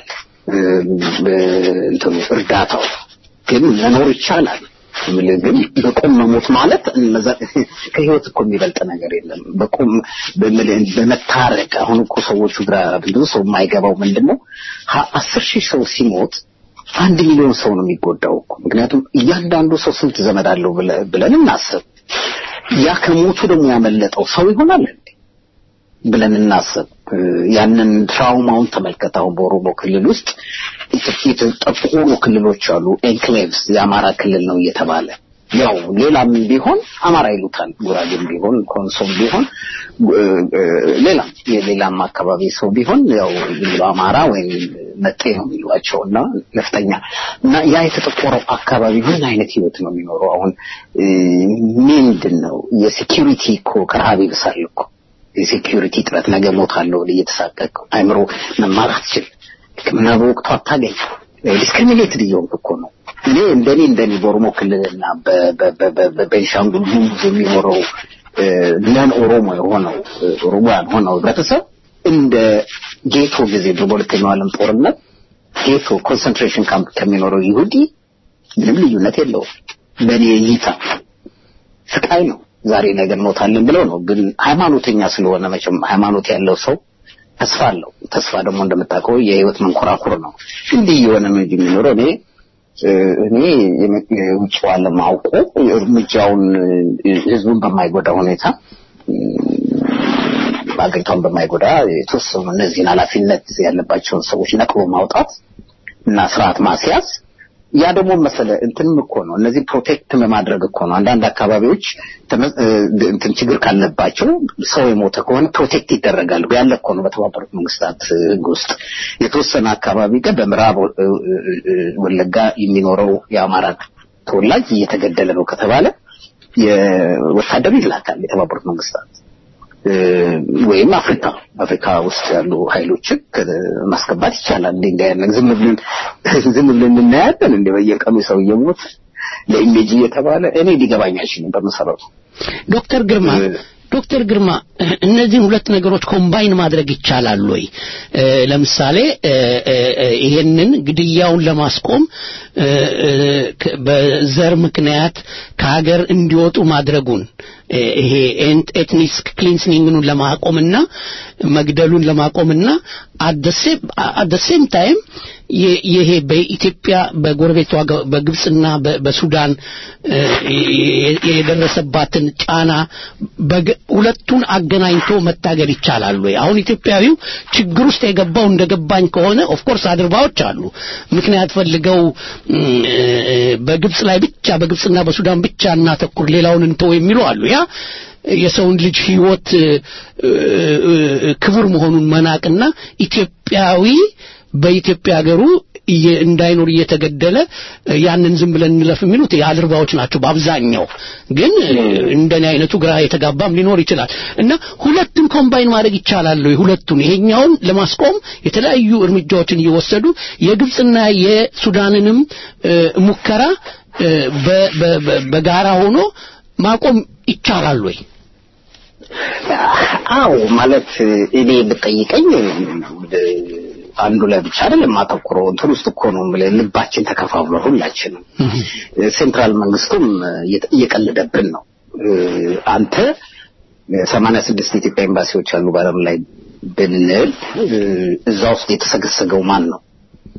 እንትን እርዳታው ግን መኖር ይቻላል ግን በቆም መሞት ማለት ከህይወት እኮ የሚበልጥ ነገር የለም በቆም በመታረቅ አሁን እኮ ሰዎቹ ግራ ብዙ ሰው የማይገባው ምንድነው አስር ሺህ ሰው ሲሞት አንድ ሚሊዮን ሰው ነው የሚጎዳው እኮ ምክንያቱም እያንዳንዱ ሰው ስንት ዘመድ አለው ብለን እናስብ ያ ከሞቱ ደግሞ ያመለጠው ሰው ይሆናል ብለን እናስብ ያንን ትራውማውን ተመልከታው በኦሮሞ ክልል ውስጥ የተጠቆሩ ክልሎች አሉ ኤንክሌቭስ የአማራ ክልል ነው እየተባለ ያው ሌላም ቢሆን አማራ ይሉታል ጉራጌም ቢሆን ኮንሶም ቢሆን ሌላም የሌላም አካባቢ ሰው ቢሆን ያው ብሎ አማራ ወይ መጤ ነው የሚሏቸውና ነፍጠኛ እና ያ የተጠቆረው አካባቢ ምን አይነት ህይወት ነው የሚኖረው አሁን ምንድነው የሴኩሪቲ እኮ ከረሃብ ይብሳል እኮ የሴኩሪቲ ጥረት ነገ ሞታለው እየተሳቀቀ አይምሮ መማራት ይችላል ከምን ወቅቱ አታገኝ ዲስክሪሚኔትድ ይሆን እኮ ነው እኔ እንደኔ እንደኔ በኦሮሞ ክልልና በቤንሻንጉል ጉሙዝ የሚኖረው ነን ኦሮሞ የሆነው ኦሮሞ ያልሆነው ህብረተሰብ እንደ ጌቶ ጊዜ በሁለተኛው ዓለም ጦርነት ጌቶ ኮንሰንትሬሽን ካምፕ ከሚኖረው ይሁዲ ምንም ልዩነት የለውም በኔ እይታ ስቃይ ነው ዛሬ ነገ ሞታለን ብለው ነው ግን ሃይማኖተኛ ስለሆነ መቼም ሃይማኖት ያለው ሰው ተስፋ አለው ተስፋ ደግሞ እንደምታውቀው የህይወት መንኮራኩር ነው እንዲህ የሆነ ነው የሚኖረው እኔ እኔ የውጭው ዓለም አውቆ እርምጃውን ህዝቡን በማይጎዳ ሁኔታ አገሪቷን በማይጎዳ የተወሰኑ እነዚህን ኃላፊነት ያለባቸውን ሰዎች ነቅሎ ማውጣት እና ስርዓት ማስያዝ ያ ደግሞ መሰለ እንትንም እኮ ነው እነዚህ ፕሮቴክት ለማድረግ እኮ ነው አንዳንድ አካባቢዎች እንትን ችግር ካለባቸው ሰው የሞተ ከሆነ ፕሮቴክት ይደረጋሉ ያለ እኮ ነው በተባበሩት መንግስታት ውስጥ የተወሰነ አካባቢ ጋር በምዕራብ ወለጋ የሚኖረው የአማራ ተወላጅ እየተገደለ ነው ከተባለ የወታደር ይላካል የተባበሩት መንግስታት ወይም አፍሪካ አፍሪካ ውስጥ ያሉ ኃይሎችን ማስገባት ይቻላል እንደኛ ዝም ብለን ዝም ብለን እናያለን እንደ በየቀኑ ሰው እየሞተ ለኢሜጅ የተባለ እኔ ሊገባኝ አይችልም በመሰረቱ ዶክተር ግርማ ዶክተር ግርማ እነዚህ ሁለት ነገሮች ኮምባይን ማድረግ ይቻላል ወይ ለምሳሌ ይሄንን ግድያውን ለማስቆም በዘር ምክንያት ከሀገር እንዲወጡ ማድረጉን ይሄ ኤትኒክ ክሊንሲንግን ለማቆምና መግደሉን ለማቆምና አት ዘ ሴም ታይም ይሄ በኢትዮጵያ በጎረቤቷ በግብጽና በሱዳን የደረሰባትን ጫና ሁለቱን አገናኝቶ መታገል ይቻላል ወይ አሁን ኢትዮጵያዊው ችግር ውስጥ የገባው እንደገባኝ ከሆነ ኦፍ ኮርስ አድርባዎች አሉ ምክንያት ፈልገው በግብጽ ላይ ብቻ በግብጽና በሱዳን ብቻ እናተኩር ሌላውን እንተው የሚሉ አሉ ያ የሰውን ልጅ ህይወት ክቡር መሆኑን መናቅና ኢትዮጵያዊ በኢትዮጵያ ሀገሩ እንዳይኖር እየተገደለ ያንን ዝም ብለን እንለፍ የሚሉት ያድርባዎች ናቸው በአብዛኛው ግን እንደኔ አይነቱ ግራ የተጋባም ሊኖር ይችላል እና ሁለቱን ኮምባይን ማድረግ ይቻላል ወይ ሁለቱን ይሄኛውን ለማስቆም የተለያዩ እርምጃዎችን እየወሰዱ የግብጽና የሱዳንንም ሙከራ በጋራ ሆኖ ማቆም ይቻላል ወይ አው ማለት እኔ ልጠይቀኝ አንዱ ላይ ብቻ አይደለም ማተኩረው እንትን ውስጥ እኮ ነው ልባችን ተከፋፍሎ ሁላችንም ሴንትራል መንግስቱም እየቀለደብን ነው አንተ ሰማንያ ስድስት ኢትዮጵያ ኤምባሲዎች አሉ ባለም ላይ ብንል እዛ ውስጥ የተሰገሰገው ማን ነው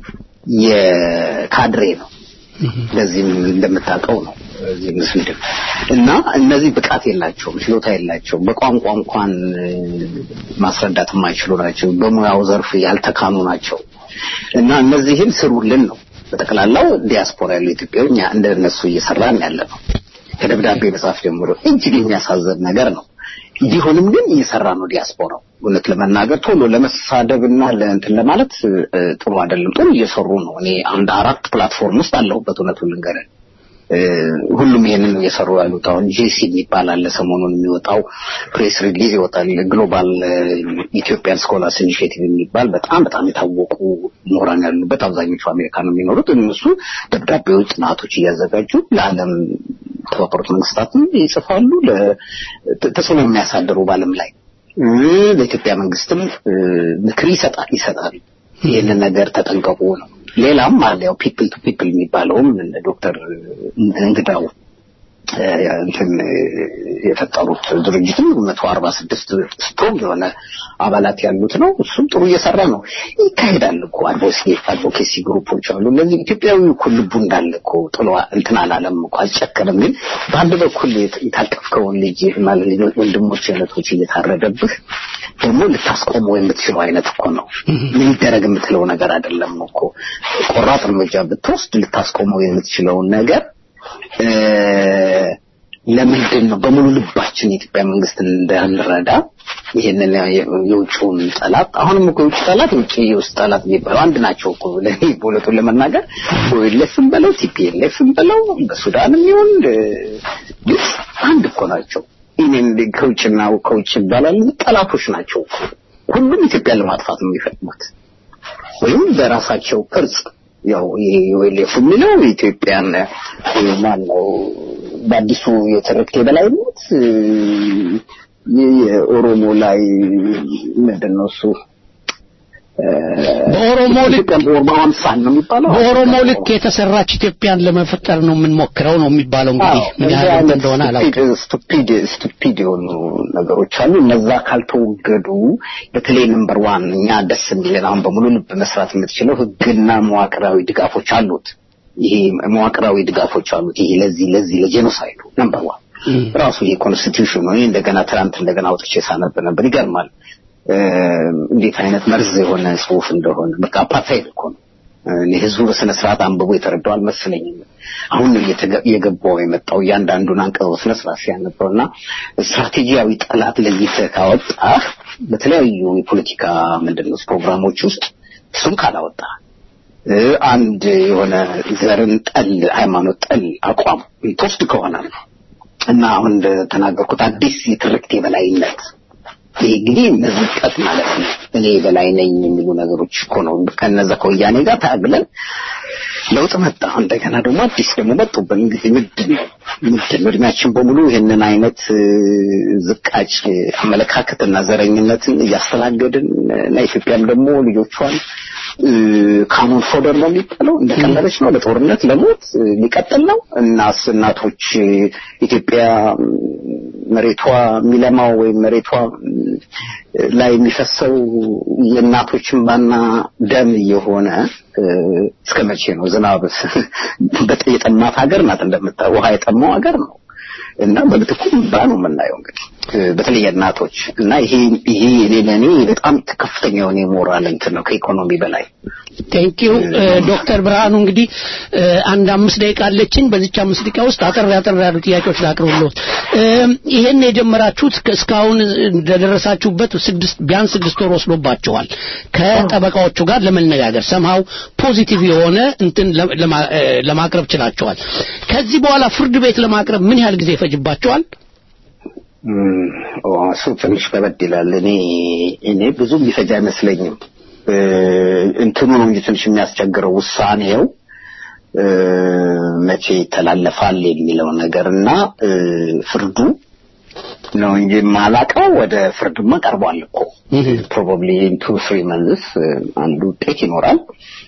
የካድሬ ነው ለዚህም እንደምታውቀው ነው እዚህ ምስል እና እነዚህ ብቃት የላቸውም ችሎታ የላቸውም በቋንቋ እንኳን ማስረዳት የማይችሉ ናቸው በሙያው ዘርፍ ያልተካኑ ናቸው እና እነዚህን ስሩልን ነው በተከላላው ዲያስፖራ ያለው ኢትዮጵያኛ እንደነሱ እየሰራን ያለ ነው ከደብዳቤ መጻፍ ጀምሮ እጅግ የሚያሳዝን ነገር ነው ቢሆንም ግን እየሰራ ነው ዲያስፖራው እውነት ለመናገር ቶሎ ለመሳደብና ለእንትን ለማለት ጥሩ አይደለም ጥሩ እየሰሩ ነው እኔ አንድ አራት ፕላትፎርም ውስጥ አለሁበት እውነቱን ልንገር ሁሉም ይሄንን እየሰሩ ያሉት አሁን ጄሲ ይባላል ሰሞኑን የሚወጣው ፕሬስ ሪሊዝ ይወጣል ግሎባል ኢትዮጵያን ስኮላርስ ኢኒሺዬቲቭ የሚባል በጣም በጣም የታወቁ ምሁራን ያሉበት አብዛኞቹ አሜሪካ ነው የሚኖሩት እነሱ ደብዳቤዎች ጥናቶች እያዘጋጁ ለዓለም ተባበሩት መንግስታትም ይጽፋሉ ለተሰነ የሚያሳድሩ ባለም ላይ ለኢትዮጵያ መንግስትም ምክር ይሰጣል ይሰጣል ይሄንን ነገር ተጠንቀቁ ነው ሌላም አለ ያው ፒፕል ቱ ፒፕል የሚባለውም ዶክተር እንግዳው እንትን የፈጠሩት ድርጅትም መቶ አርባ ስድስት ስትሮንግ የሆነ አባላት ያሉት ነው እሱም ጥሩ እየሰራ ነው ይካሄዳል እኮ አድቮኬሲ አድቮኬሲ ግሩፖች አሉ ለዚህ ኢትዮጵያዊ እኮ ልቡ እንዳለ እኮ ጥሎ እንትን አላለም እኮ አልጨከረም ግን በአንድ በኩል የታቀፍከውን ልጅ ማለት ወንድሞች እህቶች እየታረደብህ ደግሞ ልታስቆመው የምትችለው አይነት እኮ ነው ምን ይደረግ የምትለው ነገር አይደለም እኮ ቆራጥ እርምጃ ብትወስድ ልታስቆመው የምትችለው ነገር ለምንድን ነው በሙሉ ልባችን የኢትዮጵያ መንግስት እንዳንረዳ ይሄንን የውጭውን ጠላት አሁንም እኮ የውጭ ጠላት የውጭ የውስጥ ጠላት የሚባለው አንድ ናቸው እኮ ለኔ ቦለቱ ለመናገር ወይለስም በለው ቲፒኤልኤፍም በለው በሱዳንም ይሁን አንድ እኮ ናቸው ይሄን ከውጭና ከውጭ ይባላል ጠላቶች ናቸው ሁሉም ኢትዮጵያ ለማጥፋት ነው የሚፈልጉት ወይም በራሳቸው ቅርጽ ያው የወይሌፍ የሚለው ኢትዮጵያን ማነው በአዲሱ የተረከ በላይነት የኦሮሞ ላይ ምንድነው እሱ በኦሮሞ ልክ በአምሳል ነው የሚባለው በኦሮሞ ልክ የተሰራች ኢትዮጵያን ለመፍጠር ነው የምንሞክረው ነው የሚባለው እንግዲህ ምን ያህል እንደሆነ አላውቅም ስቱፒድ ስቱፒድ የሆኑ ነገሮች አሉ እነዛ ካልተወገዱ በተለይ ነምበር ዋን እኛ ደስ የሚለን አሁን በሙሉ ልብ መስራት የምትችለው ህግና መዋቅራዊ ድጋፎች አሉት ይሄ መዋቅራዊ ድጋፎች አሉት ይሄ ለዚህ ለዚህ ለጄኖሳይዱ ነምበር ዋን ራሱ ይሄ ኮንስቲቲዩሽን ነው እንደገና ትራንት እንደገና አውጥቼ ሳነብ ነበር ይገርማል እንዴት አይነት መርዝ የሆነ ጽሁፍ እንደሆነ በቃ አፓርታይድ እኮ ነው እኔ ህዝቡ በስነ ስርዓት አንብቦ የተረዳው አልመሰለኝም። አሁን የገባው የመጣው ያንዳንዱን አንቀጽ በስነ ስርዓት ሲያነበውና ስትራቴጂያዊ ጠላት ለይተህ ካወጣህ በተለያዩ የፖለቲካ ምንድነው ፕሮግራሞች ውስጥ እሱን ካላወጣ አንድ የሆነ ዘርን ጠል ሃይማኖት ጠል አቋም ተወስድ ከሆነ እና አሁን ተናገርኩት አዲስ የትርክት የበላይነት እንግዲህ መዝቀጥ ማለት ነው። እኔ በላይ ነኝ የሚሉ ነገሮች እኮ ነው ከነዛ ከወያኔ ጋር ታግለን ለውጥ መጣ። እንደገና ደግሞ አዲስ ደግሞ መጡብን። እንግዲህ ምንድን ነው ምንድን ነው እድሜያችን በሙሉ ይሄንን አይነት ዝቃጭ አመለካከትና ዘረኝነትን እያስተናገድን እና ኢትዮጵያም ደግሞ ልጆቿን ካኖን ፎደር ነው የሚባለው እንደከመረች ነው ለጦርነት ለሞት ሊቀጥል ነው። እናስ እናቶች ኢትዮጵያ መሬቷ ሚለማው ወይ መሬቷ ላይ የሚፈሰው የእናቶችን ባና ደም የሆነ እስከመቼ ነው? ዝናብ በጠየጠማት ሀገር ናት እንደምታው ውሃ የጠማው ሀገር ነው እና በልትኩ ባኑ ምናየው እንግዲህ በተለይ እናቶች እና ይሄ ይሄ ለኔ በጣም ከፍተኛ የሆነ ሞራል እንትን ነው ከኢኮኖሚ በላይ። ቴንክ ዩ ዶክተር ብርሃኑ እንግዲህ አንድ አምስት ደቂቃ አለችን። በዚች አምስት ደቂቃ ውስጥ አጠር አጠር ያሉ ጥያቄዎች ላቅርብልዎት። ይሄን የጀመራችሁት እስካሁን እንደደረሳችሁበት ስድስት ቢያንስ ስድስት ወር ወስዶባችኋል ከጠበቃዎቹ ጋር ለመነጋገር ሰምሃው ፖዚቲቭ የሆነ እንትን ለማቅረብ ችላችኋል። ከዚህ በኋላ ፍርድ ቤት ለማቅረብ ምን ያህል ጊዜ ይፈጅባችኋል? ኦ እሱ ትንሽ ከበድ ይላል። እኔ እኔ ብዙ ቢፈጅ አይመስለኝም። እንትኑ ነው እንጂ ትንሽ የሚያስቸግረው ውሳኔው መቼ ተላለፋል የሚለው ነገርና ፍርዱ ነው እንጂ ማላቀው ወደ ፍርድማ ቀርቧል እኮ probably in two three months አንዱ ጤት ይኖራል።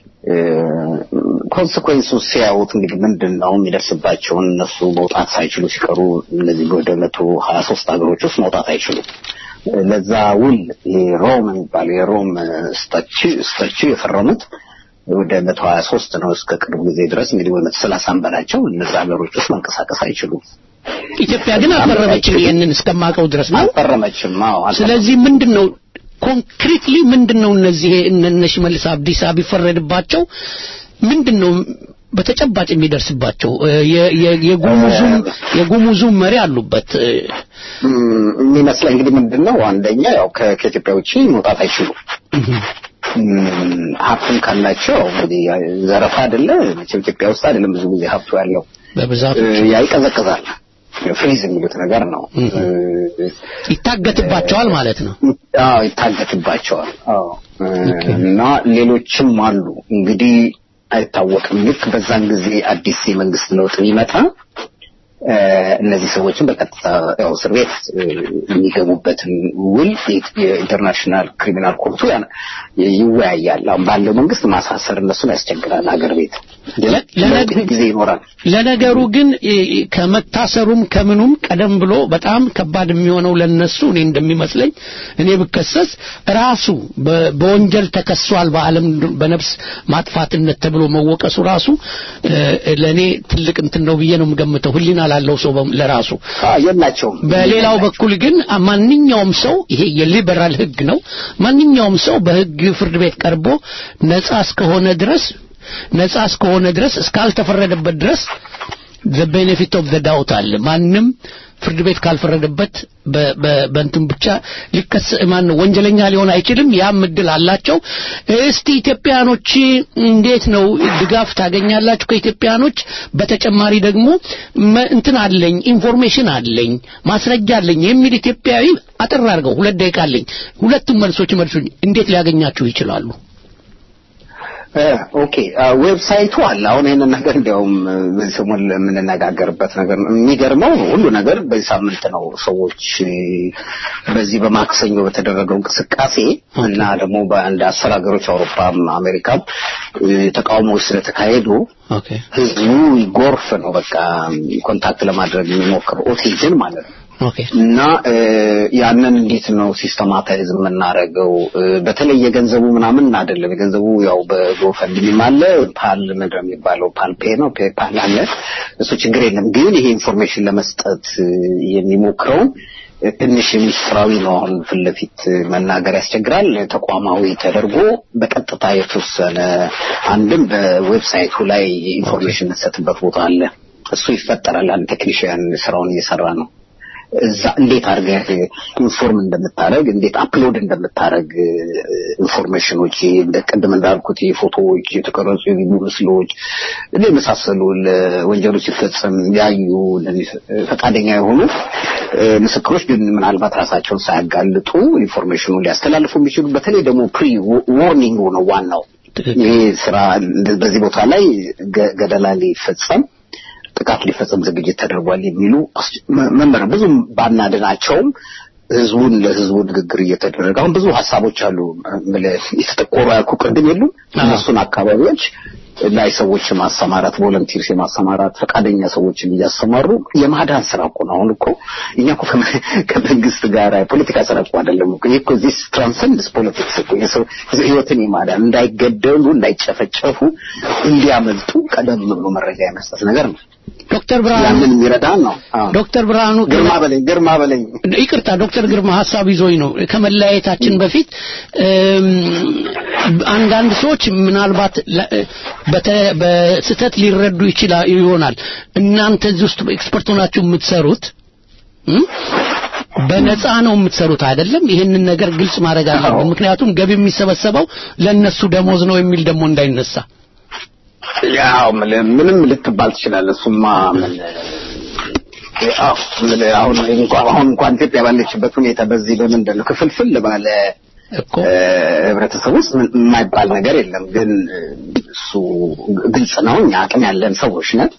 ኮንሲኩዌንሱስ ሲያዩት እንግዲህ ምንድነው የሚደርስባቸው እነሱ መውጣት ሳይችሉ ሲቀሩ እነዚህ ወደ መቶ ሀያ ሶስት ሀገሮች ውስጥ መውጣት አይችሉም። ለዛ ውል የሮም የሚባለው የሮም ስታቹ ስታቹ የፈረሙት ወደ መቶ ሀያ ሶስት ነው እስከ ቅርብ ጊዜ ድረስ እንግዲህ ወደ ሰላሳ በላቸው እነዛ ሀገሮች ውስጥ መንቀሳቀስ አይችሉም። ኢትዮጵያ ግን አፈረመችም ይሄንን እስከማቀው ድረስ ነው አፈረመችም። አዎ ስለዚህ ምንድነው ኮንክሪትሊ ምንድነው እነዚህ እነነሽ መልስ አብዲስ አቢፈረድባቸው ምንድነው በተጨባጭ የሚደርስባቸው? የጉሙዙም የጉሙዙም መሪ አሉበት የሚመስለኝ እንግዲህ ምንድነው አንደኛ ያው ከኢትዮጵያ ውጪ መውጣት አይችሉም። ሀብቱም ካላቸው እንግዲህ ዘረፋ አይደለ ኢትዮጵያ ውስጥ አይደለም ብዙ ጊዜ ሀብቱ ያለው በብዛት ያይቀዘቅዛል ፍሪዝ የሚሉት ነገር ነው። ይታገትባቸዋል ማለት ነው። አዎ ይታገትባቸዋል። አዎ እና ሌሎችም አሉ እንግዲህ አይታወቅም። ልክ በዛን ጊዜ አዲስ የመንግስት ለውጥ ይመጣ እነዚህ ሰዎችን በቀጥታ ያው እስር ቤት የሚገቡበትን ውል የኢንተርናሽናል ክሪሚናል ኮርቱ ይወያያል። አሁን ባለው መንግስት ማሳሰር እነሱን ያስቸግራል ሀገር ቤት ለነገሩ ጊዜ ይኖራል። ለነገሩ ግን ከመታሰሩም ከምኑም ቀደም ብሎ በጣም ከባድ የሚሆነው ለነሱ እኔ እንደሚመስለኝ እኔ ብከሰስ ራሱ በወንጀል ተከሷል በአለም በነፍስ ማጥፋትነት ተብሎ መወቀሱ ራሱ ለኔ ትልቅ እንትን ነው ብዬ ነው የምገምተው ህሊና ላለው ሰው ለራሱ የላቸው። በሌላው በኩል ግን ማንኛውም ሰው ይሄ የሊበራል ህግ ነው ማንኛውም ሰው በህግ ፍርድ ቤት ቀርቦ ነፃ እስከሆነ ድረስ ነፃ እስከሆነ ድረስ እስካልተፈረደበት ድረስ the benefit of the doubt አለ። ማንንም ፍርድ ቤት ካልፈረደበት በእንትን ብቻ ሊከስ ማን ወንጀለኛ ሊሆን አይችልም። ያም እድል አላቸው። እስቲ ኢትዮጵያኖች እንዴት ነው ድጋፍ ታገኛላችሁ ከኢትዮጵያኖች? በተጨማሪ ደግሞ እንትን አለኝ ኢንፎርሜሽን አለኝ ማስረጃ አለኝ የሚል ኢትዮጵያዊ አጠር አድርገው ሁለት ደቂቃ አለኝ ሁለቱም መልሶች መልሱኝ እንዴት ሊያገኛችሁ ይችላሉ? ኦኬ ዌብሳይቱ አለ። አሁን ይሄንን ነገር እንደውም በዚህ ሰሞን የምንነጋገርበት ነገር የሚገርመው ሁሉ ነገር በዚህ ሳምንት ነው። ሰዎች በዚህ በማክሰኞ በተደረገው እንቅስቃሴ እና ደግሞ በአንድ አስር ሀገሮች አውሮፓም አሜሪካም ተቃውሞዎች ስለተካሄዱ ህዝቡ ጎርፍ ነው በቃ ኮንታክት ለማድረግ የሚሞክረው ኦቲጅን ማለት ነው። ኦኬ እና ያንን እንዴት ነው ሲስተማታይዝ የምናደርገው? በተለይ የገንዘቡ ምናምን አይደለም። የገንዘቡ ያው በጎፈንድሚ አለ ፓል ምንድነው የሚባለው ፓልፔ ነው ፔፓል አለ እሱ ችግር የለም። ግን ይሄ ኢንፎርሜሽን ለመስጠት የሚሞክረው ትንሽ ሚስጥራዊ ነው አሁን ፍለፊት መናገር ያስቸግራል ተቋማዊ ተደርጎ በቀጥታ የተወሰነ አንድም በዌብሳይቱ ላይ ኢንፎርሜሽን ሰጥበት ቦታ አለ እሱ ይፈጠራል አንድ ቴክኒሻን ስራውን እየሰራ ነው እዛ እንዴት አድርገህ ኢንፎርም እንደምታረግ እንዴት አፕሎድ እንደምታረግ ኢንፎርሜሽኖች እንደቀደም እንዳልኩት የፎቶዎች የተቀረጹ ምስሎች ለመሳሰሉ ወንጀሎች ሲፈጸም ያዩ ፈቃደኛ የሆኑ ምስክሮች ግን ምናልባት ራሳቸውን ሳያጋልጡ ኢንፎርሜሽኑን ሊያስተላልፉ የሚችሉ በተለይ ደግሞ ፕሪ ዋርኒንግ ነው ዋናው ይሄ ስራ በዚህ ቦታ ላይ ገደላ ሊፈጸም ጥቃት ሊፈጸም ዝግጅት ተደርጓል የሚሉ መመሪያ ብዙ ባናደናቸውም ህዝቡን ለህዝቡ ንግግር እየተደረገ አሁን ብዙ ሐሳቦች አሉ የተጠቆሩ ያልኩ ቅድም የሉ እነሱን አካባቢዎች ላይ ሰዎች ማሰማራት ቮለንቲርስ የማሰማራት ፈቃደኛ ሰዎችን እያሰማሩ የማዳን ስራ እኮ ነው አሁን እኮ እኛ እኮ ከመንግስት ጋር ፖለቲካ ስራ እኮ አይደለም እኮ ይሄ this transcends politics እኮ የሰው ህይወትን የማዳን እንዳይገደሉ እንዳይጨፈጨፉ እንዲያመልጡ ቀደም ብሎ መረጃ የመስጠት ነገር ነው ዶክተር ብርሃኑ ያንን ይረዳን ነው ዶክተር ብርሃኑ ግርማ በለኝ ግርማ በለኝ ይቅርታ ዶክተር ግርማ ሐሳብ ይዞኝ ነው ከመለያየታችን በፊት አንዳንድ ሰዎች ምናልባት በስተት ሊረዱ ይችላል ይሆናል እናንተ እዚህ ውስጥ ኤክስፐርት ሆናችሁ የምትሰሩት በነፃ ነው የምትሰሩት አይደለም ይሄንን ነገር ግልጽ ማድረግ አለብን ምክንያቱም ገቢ የሚሰበሰበው ለነሱ ደሞዝ ነው የሚል ደሞ እንዳይነሳ ያው ምንም ልትባል ትችላለህ ሱማ ምን ያው አሁን አሁን እንኳን ኢትዮጵያ ባለችበት ሁኔታ በዚህ ለምንድነው ክፍልፍል ባለ እኮ ህብረተሰብ ውስጥ የማይባል ነገር የለም ግን እሱ ግልጽ ነው እኛ አቅም ያለን ሰዎች ነን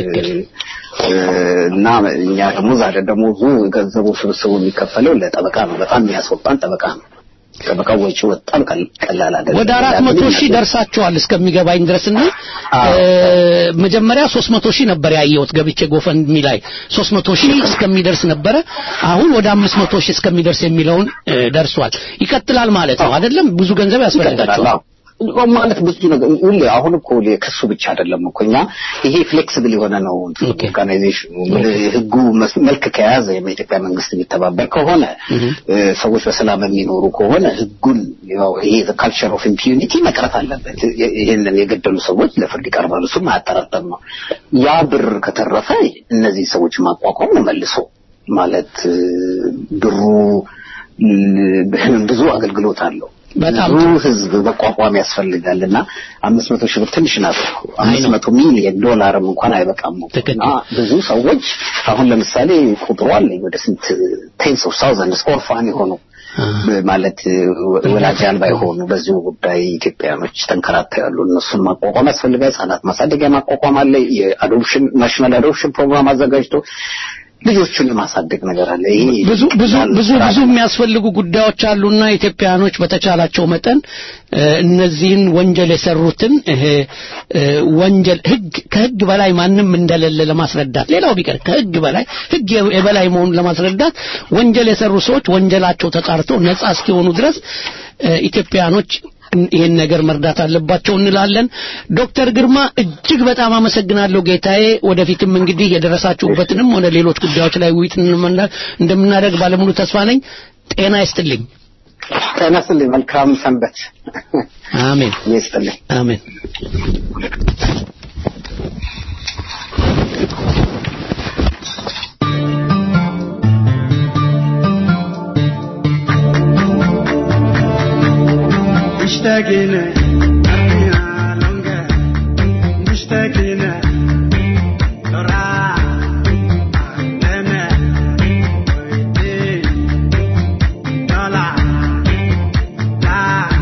እና እኛ ደግሞ ዛሬ ደግሞ ገንዘቡ ስብስቡ የሚከፈለው ለጠበቃ ነው በጣም የሚያስወጣን ጠበቃ ነው ጠበቃው ወጪ በጣም ቀላል አይደለም ወደ አራት መቶ ሺህ ደርሳቸዋል እስከሚገባኝ ድረስና መጀመሪያ ሶስት መቶ ሺህ ነበር ያየሁት ገብቼ ጎፈንድሚ ላይ ሶስት መቶ ሺህ እስከሚደርስ ነበር አሁን ወደ አምስት መቶ ሺህ እስከሚደርስ የሚለውን ደርሷል ይቀጥላል ማለት ነው አይደለም ብዙ ገንዘብ ያስፈልጋቸዋል ማለት ብዙ ነገር ሁሉ አሁን እኮ ለከሱ ብቻ አይደለም እኮ እኛ ይሄ ፍሌክሲብል የሆነ ነው ኦርጋናይዜሽኑ ህጉ መልክ ከያዘ የኢትዮጵያ መንግስት የሚተባበር ከሆነ ሰዎች በሰላም የሚኖሩ ከሆነ ህጉን ያው ይሄ the culture of impunity መቅረት አለበት ይሄንን የገደሉ ሰዎች ለፍርድ ይቀርባሉ እሱ ማያጠራጥር ነው ያ ብር ከተረፈ እነዚህ ሰዎች ማቋቋም ነው መልሶ ማለት ብሩ ብዙ አገልግሎት አለው በጣም ህዝብ በቋቋም ያስፈልጋልና አምስት መቶ ሺህ ብር ትንሽ ናት አምስት መቶ ሚሊዮን ዶላርም እንኳን አይበቃም እና ብዙ ሰዎች አሁን ለምሳሌ ቁጥሩ አለ ወደ ስንት tens of thousands orphan የሆኑ ማለት ወላጅ አልባ የሆኑ በዚሁ ጉዳይ ኢትዮጵያኖች ተንከራተው ያሉ እነሱን ማቋቋም ያስፈልጋል ህጻናት ማሳደጊያ ማቋቋም አለ የአዶፕሽን ናሽናል አዶፕሽን ፕሮግራም አዘጋጅቶ ልጆችን ማሳደግ ነገር አለ ይሄ ብዙ ብዙ ብዙ ብዙ የሚያስፈልጉ ጉዳዮች አሉና ኢትዮጵያኖች በተቻላቸው መጠን እነዚህን ወንጀል የሰሩትን ወንጀል ህግ ከህግ በላይ ማንንም እንደሌለ ለማስረዳት ሌላው ቢቀር ከህግ በላይ ህግ የበላይ መሆኑን ለማስረዳት ወንጀል የሰሩ ሰዎች ወንጀላቸው ተጣርቶ ነፃ እስኪሆኑ ድረስ ኢትዮጵያኖች ይሄን ነገር መርዳት አለባቸው እንላለን ዶክተር ግርማ እጅግ በጣም አመሰግናለሁ ጌታዬ ወደፊትም እንግዲህ የደረሳችሁበትንም ሆነ ሌሎች ጉዳዮች ላይ ውይይት እንደምናደርግ ባለሙሉ ተስፋ ነኝ ጤና ይስጥልኝ ጤና ይስጥልኝ መልካም ሰንበት አሜን ይስጥልኝ አሜን مشتاقين يا لونجا مشتاقين ترى انا ويدي طلع لا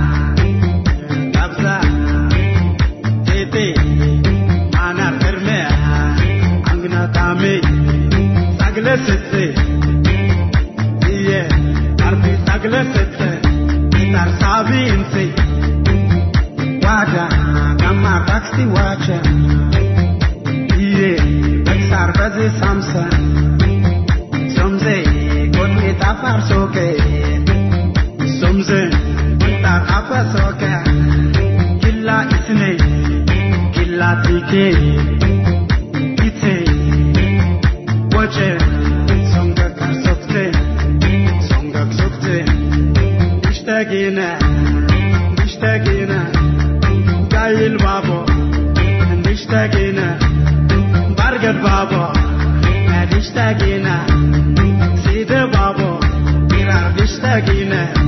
قبضة تيتي انا فرمي عندنا طعمي ساقلة ستي هي عربي ساقلة ستي tar sabin se wada gamma taxi wacha iye baksar baze samsa somze gon me ta par soke somze ta apa soke killa isne killa tike ite wache songa kar sokte دشتاقينا دشتاقينا جاي البابا دشتاقينا برقد بابا دشتاقينا سيد بابا دشتاقينا